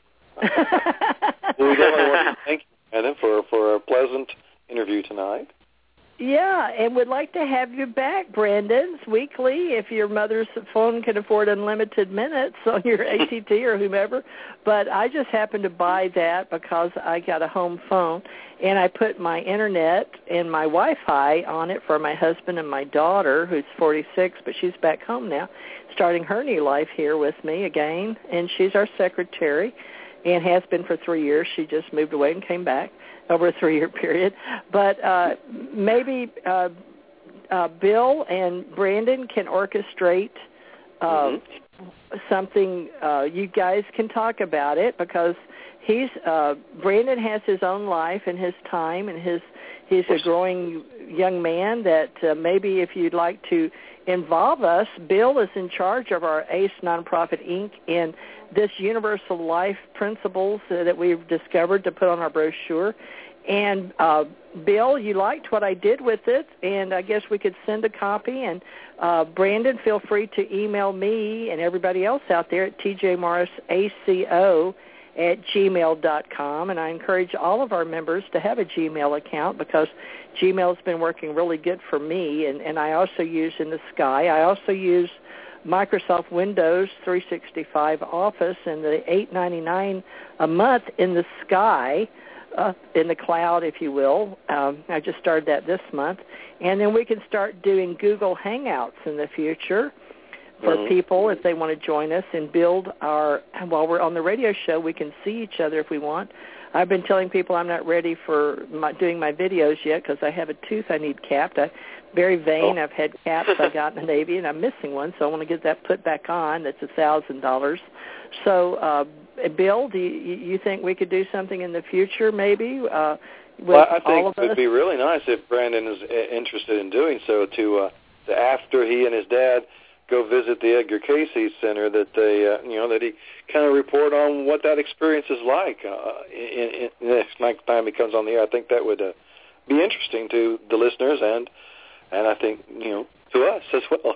Well, we definitely want to thank you, Brandon, for, for a pleasant interview tonight. Yeah, and would like to have you back, Brandon, weekly, if your mother's phone can afford unlimited minutes on your A T T or whomever. But I just happened to buy that because I got a home phone, and I put my internet and my Wi-Fi on it for my husband and my daughter, who's forty-six, but she's back home now, starting her new life here with me again, and she's our secretary and has been for three years. She just moved away and came back over a three-year period. But uh, maybe uh, uh, Bill and Brandon can orchestrate uh, mm-hmm. something. Uh, you guys can talk about it because he's uh, Brandon has his own life and his time, and his he's a growing young man that uh, maybe if you'd like to involve us, Bill is in charge of our ACE Nonprofit, Incorporated in this universal life principles uh, that we've discovered to put on our brochure. And, uh, Bill, you liked what I did with it, and I guess we could send a copy. And, uh, Brandon, feel free to email me and everybody else out there at t j morris a c o at gmail dot com. And I encourage all of our members to have a Gmail account because Gmail's been working really good for me. And, and I also use in the Sky. I also use Microsoft Windows three sixty-five Office and the eight ninety-nine a month in the Sky, uh, in the cloud, if you will. Um, I just started that this month. And then we can start doing Google Hangouts in the future for mm-hmm. people if they want to join us and build our, while we're on the radio show, we can see each other if we want. I've been telling people I'm not ready for my, doing my videos yet because I have a tooth I need capped. I'm very vain. Oh. I've had caps I got in the Navy, and I'm missing one, so I want to get that put back on. That's one thousand dollars. So, uh, Bill, do you, you think we could do something in the future maybe uh, with well, I think all of it would us? be really nice if Brandon is interested in doing so to, uh, to after he and his dad go visit the Edgar Cayce Center, that they, uh, you know, that he kind of report on what that experience is like uh, in, in, in next time he comes on the air. I think that would uh, be interesting to the listeners and, and I think, you know, to us as well.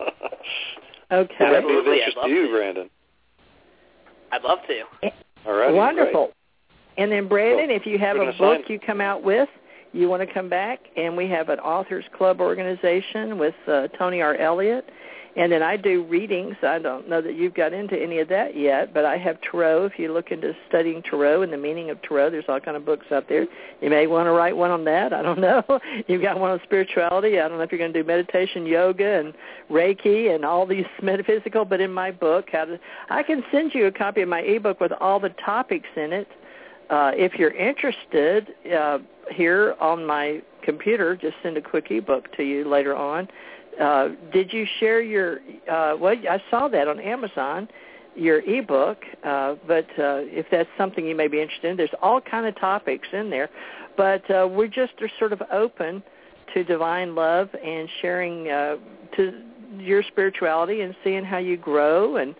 Okay. Would that be of Absolutely, interest I'd to you, love to. Brandon? I'd love to. All right. Wonderful. Great. And then, Brandon, Well, if you have we're a gonna book sign. you come out with, you want to come back, and we have an Authors Club organization with uh, Tony R. Elliott. And then I do readings. I don't know that you've got into any of that yet, but I have Tarot. If you look into studying Tarot and the meaning of Tarot, there's all kind of books out there. You may want to write one on that. I don't know. You've got one on spirituality. I don't know if you're going to do meditation, yoga, and Reiki, and all these metaphysical. But in my book, how to, I can send you a copy of my ebook with all the topics in it. Uh, if you're interested, uh, here on my computer, just send a quick ebook to you later on. Uh, did you share your, uh, well, I saw that on Amazon, your ebook, uh, but uh, if that's something you may be interested in, there's all kind of topics in there. But uh, we're just are sort of open to divine love and sharing uh, to your spirituality and seeing how you grow and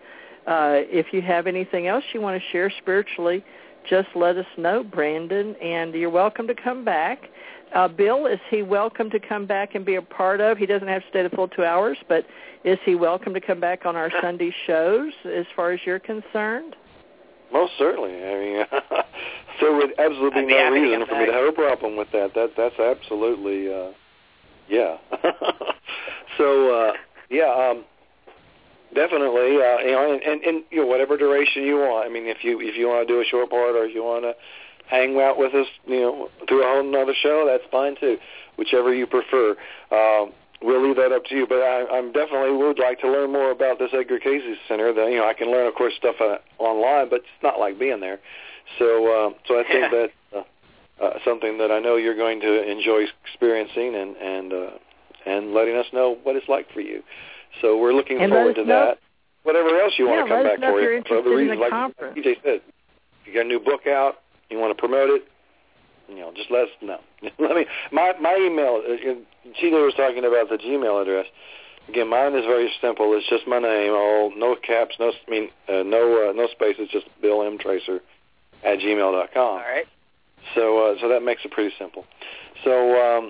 uh, if you have anything else you want to share spiritually, just let us know, Brandon, and you're welcome to come back. Uh, Bill, is he welcome to come back and be a part of? He doesn't have to stay the full two hours, but is he welcome to come back on our Sunday shows as far as you're concerned? Most certainly. I mean, there would absolutely be be no reason for back. me to have a problem with that. That that's absolutely, uh, yeah. so, uh, yeah, um, definitely. Uh, you know, and, and, and you know, whatever duration you want. I mean, if you if you want to do a short part, or if you want to hang out with us, you know, through a whole another show, that's fine too. Whichever you prefer. Um, We'll leave that up to you, but I I'm definitely would like to learn more about this Edgar Cayce Center. That, you know, I can learn, of course, stuff uh, online, but it's not like being there. So, uh, so I think yeah. that uh, uh, something that I know you're going to enjoy experiencing and and uh, and letting us know what it's like for you. So we're looking and forward to know, that. Whatever else you yeah, want to come let back us know for, if you're you. interested For the reason, in the like conference. T J said, if you got a new book out, you want to promote it, you know, just let us know. Let me. My my email. Uh, T J was talking about the Gmail address. Again, mine is very simple. It's just my name, all no caps, no I mean uh, no uh, no spaces, just Bill M Tracer at gmail dot com. All right. So uh, so that makes it pretty simple. So um,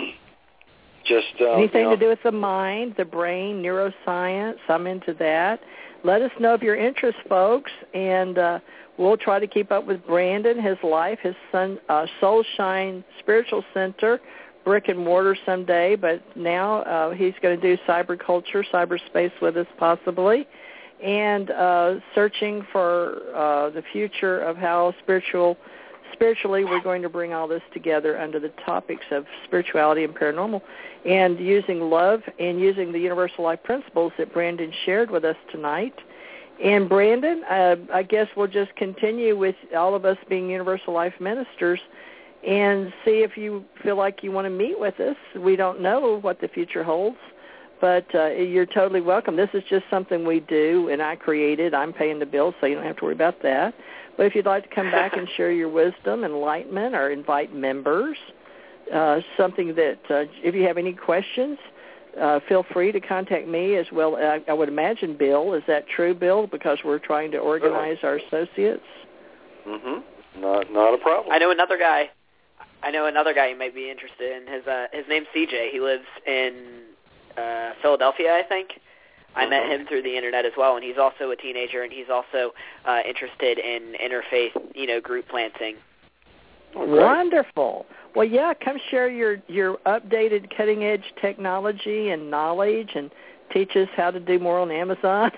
just uh, anything you know, to do with the mind, the brain, neuroscience. I'm into that. Let us know of your interest, folks, and uh, we'll try to keep up with Brandon, his life, his son, uh, Soul Shine Spiritual Center, brick and mortar someday, but now uh, he's going to do cyberculture, cyberspace with us possibly, and uh, searching for uh, the future of how spiritual, spiritually we're going to bring all this together under the topics of spirituality and paranormal, and using love and using the universal life principles that Brandon shared with us tonight. And Brandon, uh, I guess we'll just continue with all of us being universal life ministers and see if you feel like you want to meet with us. We don't know what the future holds, but uh, you're totally welcome. This is just something we do, and I created. I'm paying the bills, so you don't have to worry about that. But if you'd like to come back and share your wisdom, enlightenment, or invite members, uh, something that uh, if you have any questions, uh, feel free to contact me as well. I, I would imagine Bill. Is that true, Bill? Because we're trying to organize our associates. Mm-hmm. Not not a problem. I know another guy. I know another guy you might be interested in. His uh, his name's C J. He lives in uh, Philadelphia, I think. I mm-hmm. met him through the internet as well, and he's also a teenager, and he's also uh, interested in interfaith, you know, group planting. Oh, wonderful. Well, yeah, come share your, your updated cutting-edge technology and knowledge and teach us how to do more on Amazon.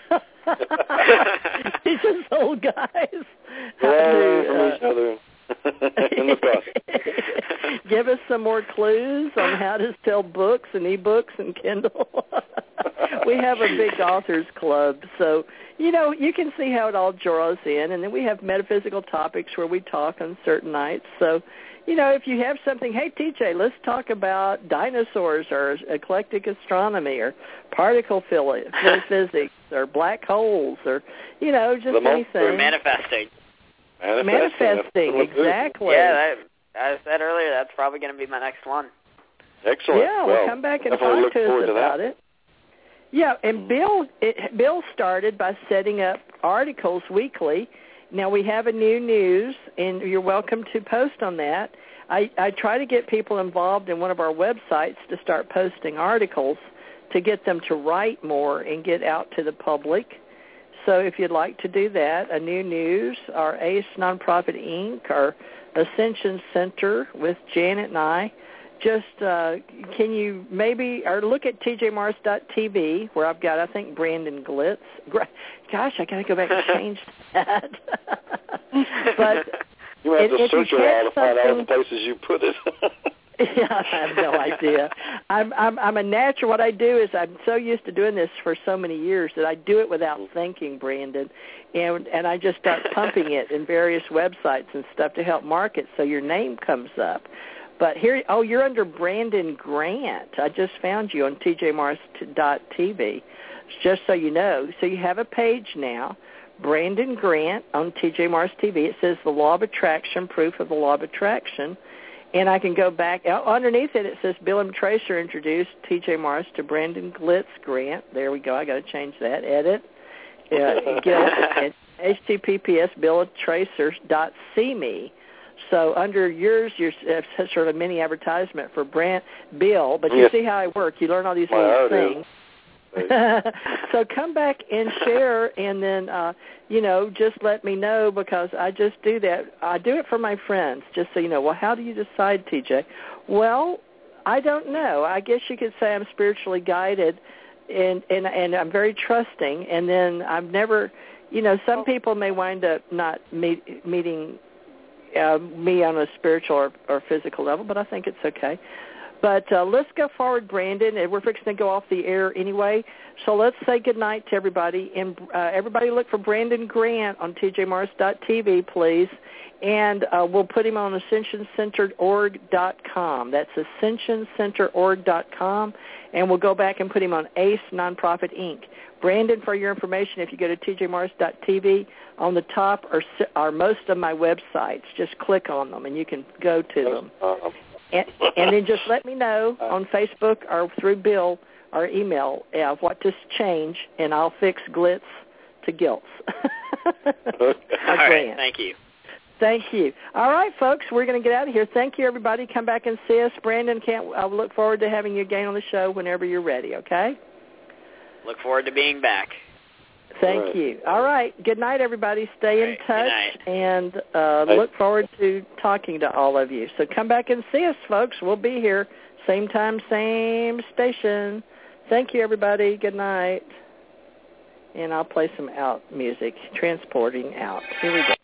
Teach us old guys how yeah, to... from Uh, each other. In the process. Give us some more clues on how to sell books and e-books and Kindle. We have a big authors club, so, you know, you can see how it all draws in. And then we have metaphysical topics where we talk on certain nights. So, you know, if you have something, hey, T J, let's talk about dinosaurs or eclectic astronomy or particle physics or black holes or, you know, just the anything. Or manifesting. Manifesting, Manifesting exactly. Yeah, that, as I said earlier, that's probably going to be my next one. Excellent. Yeah, well, well, come back and definitely talk look to us forward to about that. it. Yeah, and Bill, it, Bill started by setting up articles weekly. Now we have a new news, and you're welcome to post on that. I, I try to get people involved in one of our websites to start posting articles to get them to write more and get out to the public. So if you'd like to do that, a new news, our ACE Nonprofit Incorporated, our Ascension Center with Janet and I, just uh, can you maybe, or look at T J Morris dot T V where I've got, I think, Brandon Glitz. Gosh, I got to go back and change that. But you might have if, to if you search around to find all the something- places you put it. Yeah, I have no idea. I'm I'm I'm a natural. What I do is I'm so used to doing this for so many years that I do it without thinking, Brandon, and and I just start pumping it in various websites and stuff to help market so your name comes up. But here, oh, you're under Brandon Grant. I just found you on T J Morris dot T V, just so you know. So you have a page now, Brandon Grant on T J Morris T V. It says the Law of Attraction, proof of the Law of Attraction. And I can go back. Underneath it, it says Bill M. Tracer introduced T J Morris to Brandon Glitz Grant. There we go. I got to change that. Edit. uh, Gilt at H T T P S billet tracers dot C M E. So under yours, you're uh, sort of a mini advertisement for Brand Bill, but you yes. see how I work. You learn all these My little heart things. So come back and share, and then, uh, you know, just let me know, because I just do that. I do it for my friends, just so you know. Well, how do you decide, T J? Well, I don't know. I guess you could say I'm spiritually guided, and, and, and I'm very trusting, and then I've never, you know, some people may wind up not meet, meeting uh, me on a spiritual or, or physical level, but I think it's okay. But uh, let's go forward, Brandon, and we're fixing to go off the air anyway. So let's say goodnight to everybody. And uh, everybody look for Brandon Grant on T J Morris dot T V, please. And uh, we'll put him on ascension centered org dot com. That's ascension centered org dot com. And we'll go back and put him on A C E Nonprofit Incorporated. Brandon, for your information, if you go to T J Morris dot T V, on the top are, are most of my websites. Just click on them, and you can go to them. And, and then just let me know on Facebook or through Bill or email uh, what to change, and I'll fix glitz to gilts. All right, thank you. Thank you. All right, folks, we're going to get out of here. Thank you, everybody. Come back and see us. Brandon, can't. I look forward to having you again on the show whenever you're ready, okay? Look forward to being back. Thank right. you. All right. Good night, everybody. Stay in right. touch, and uh, look forward to talking to all of you. So come back and see us, folks. We'll be here, same time, same station. Thank you, everybody. Good night. And I'll play some out music, transporting out. Here we go.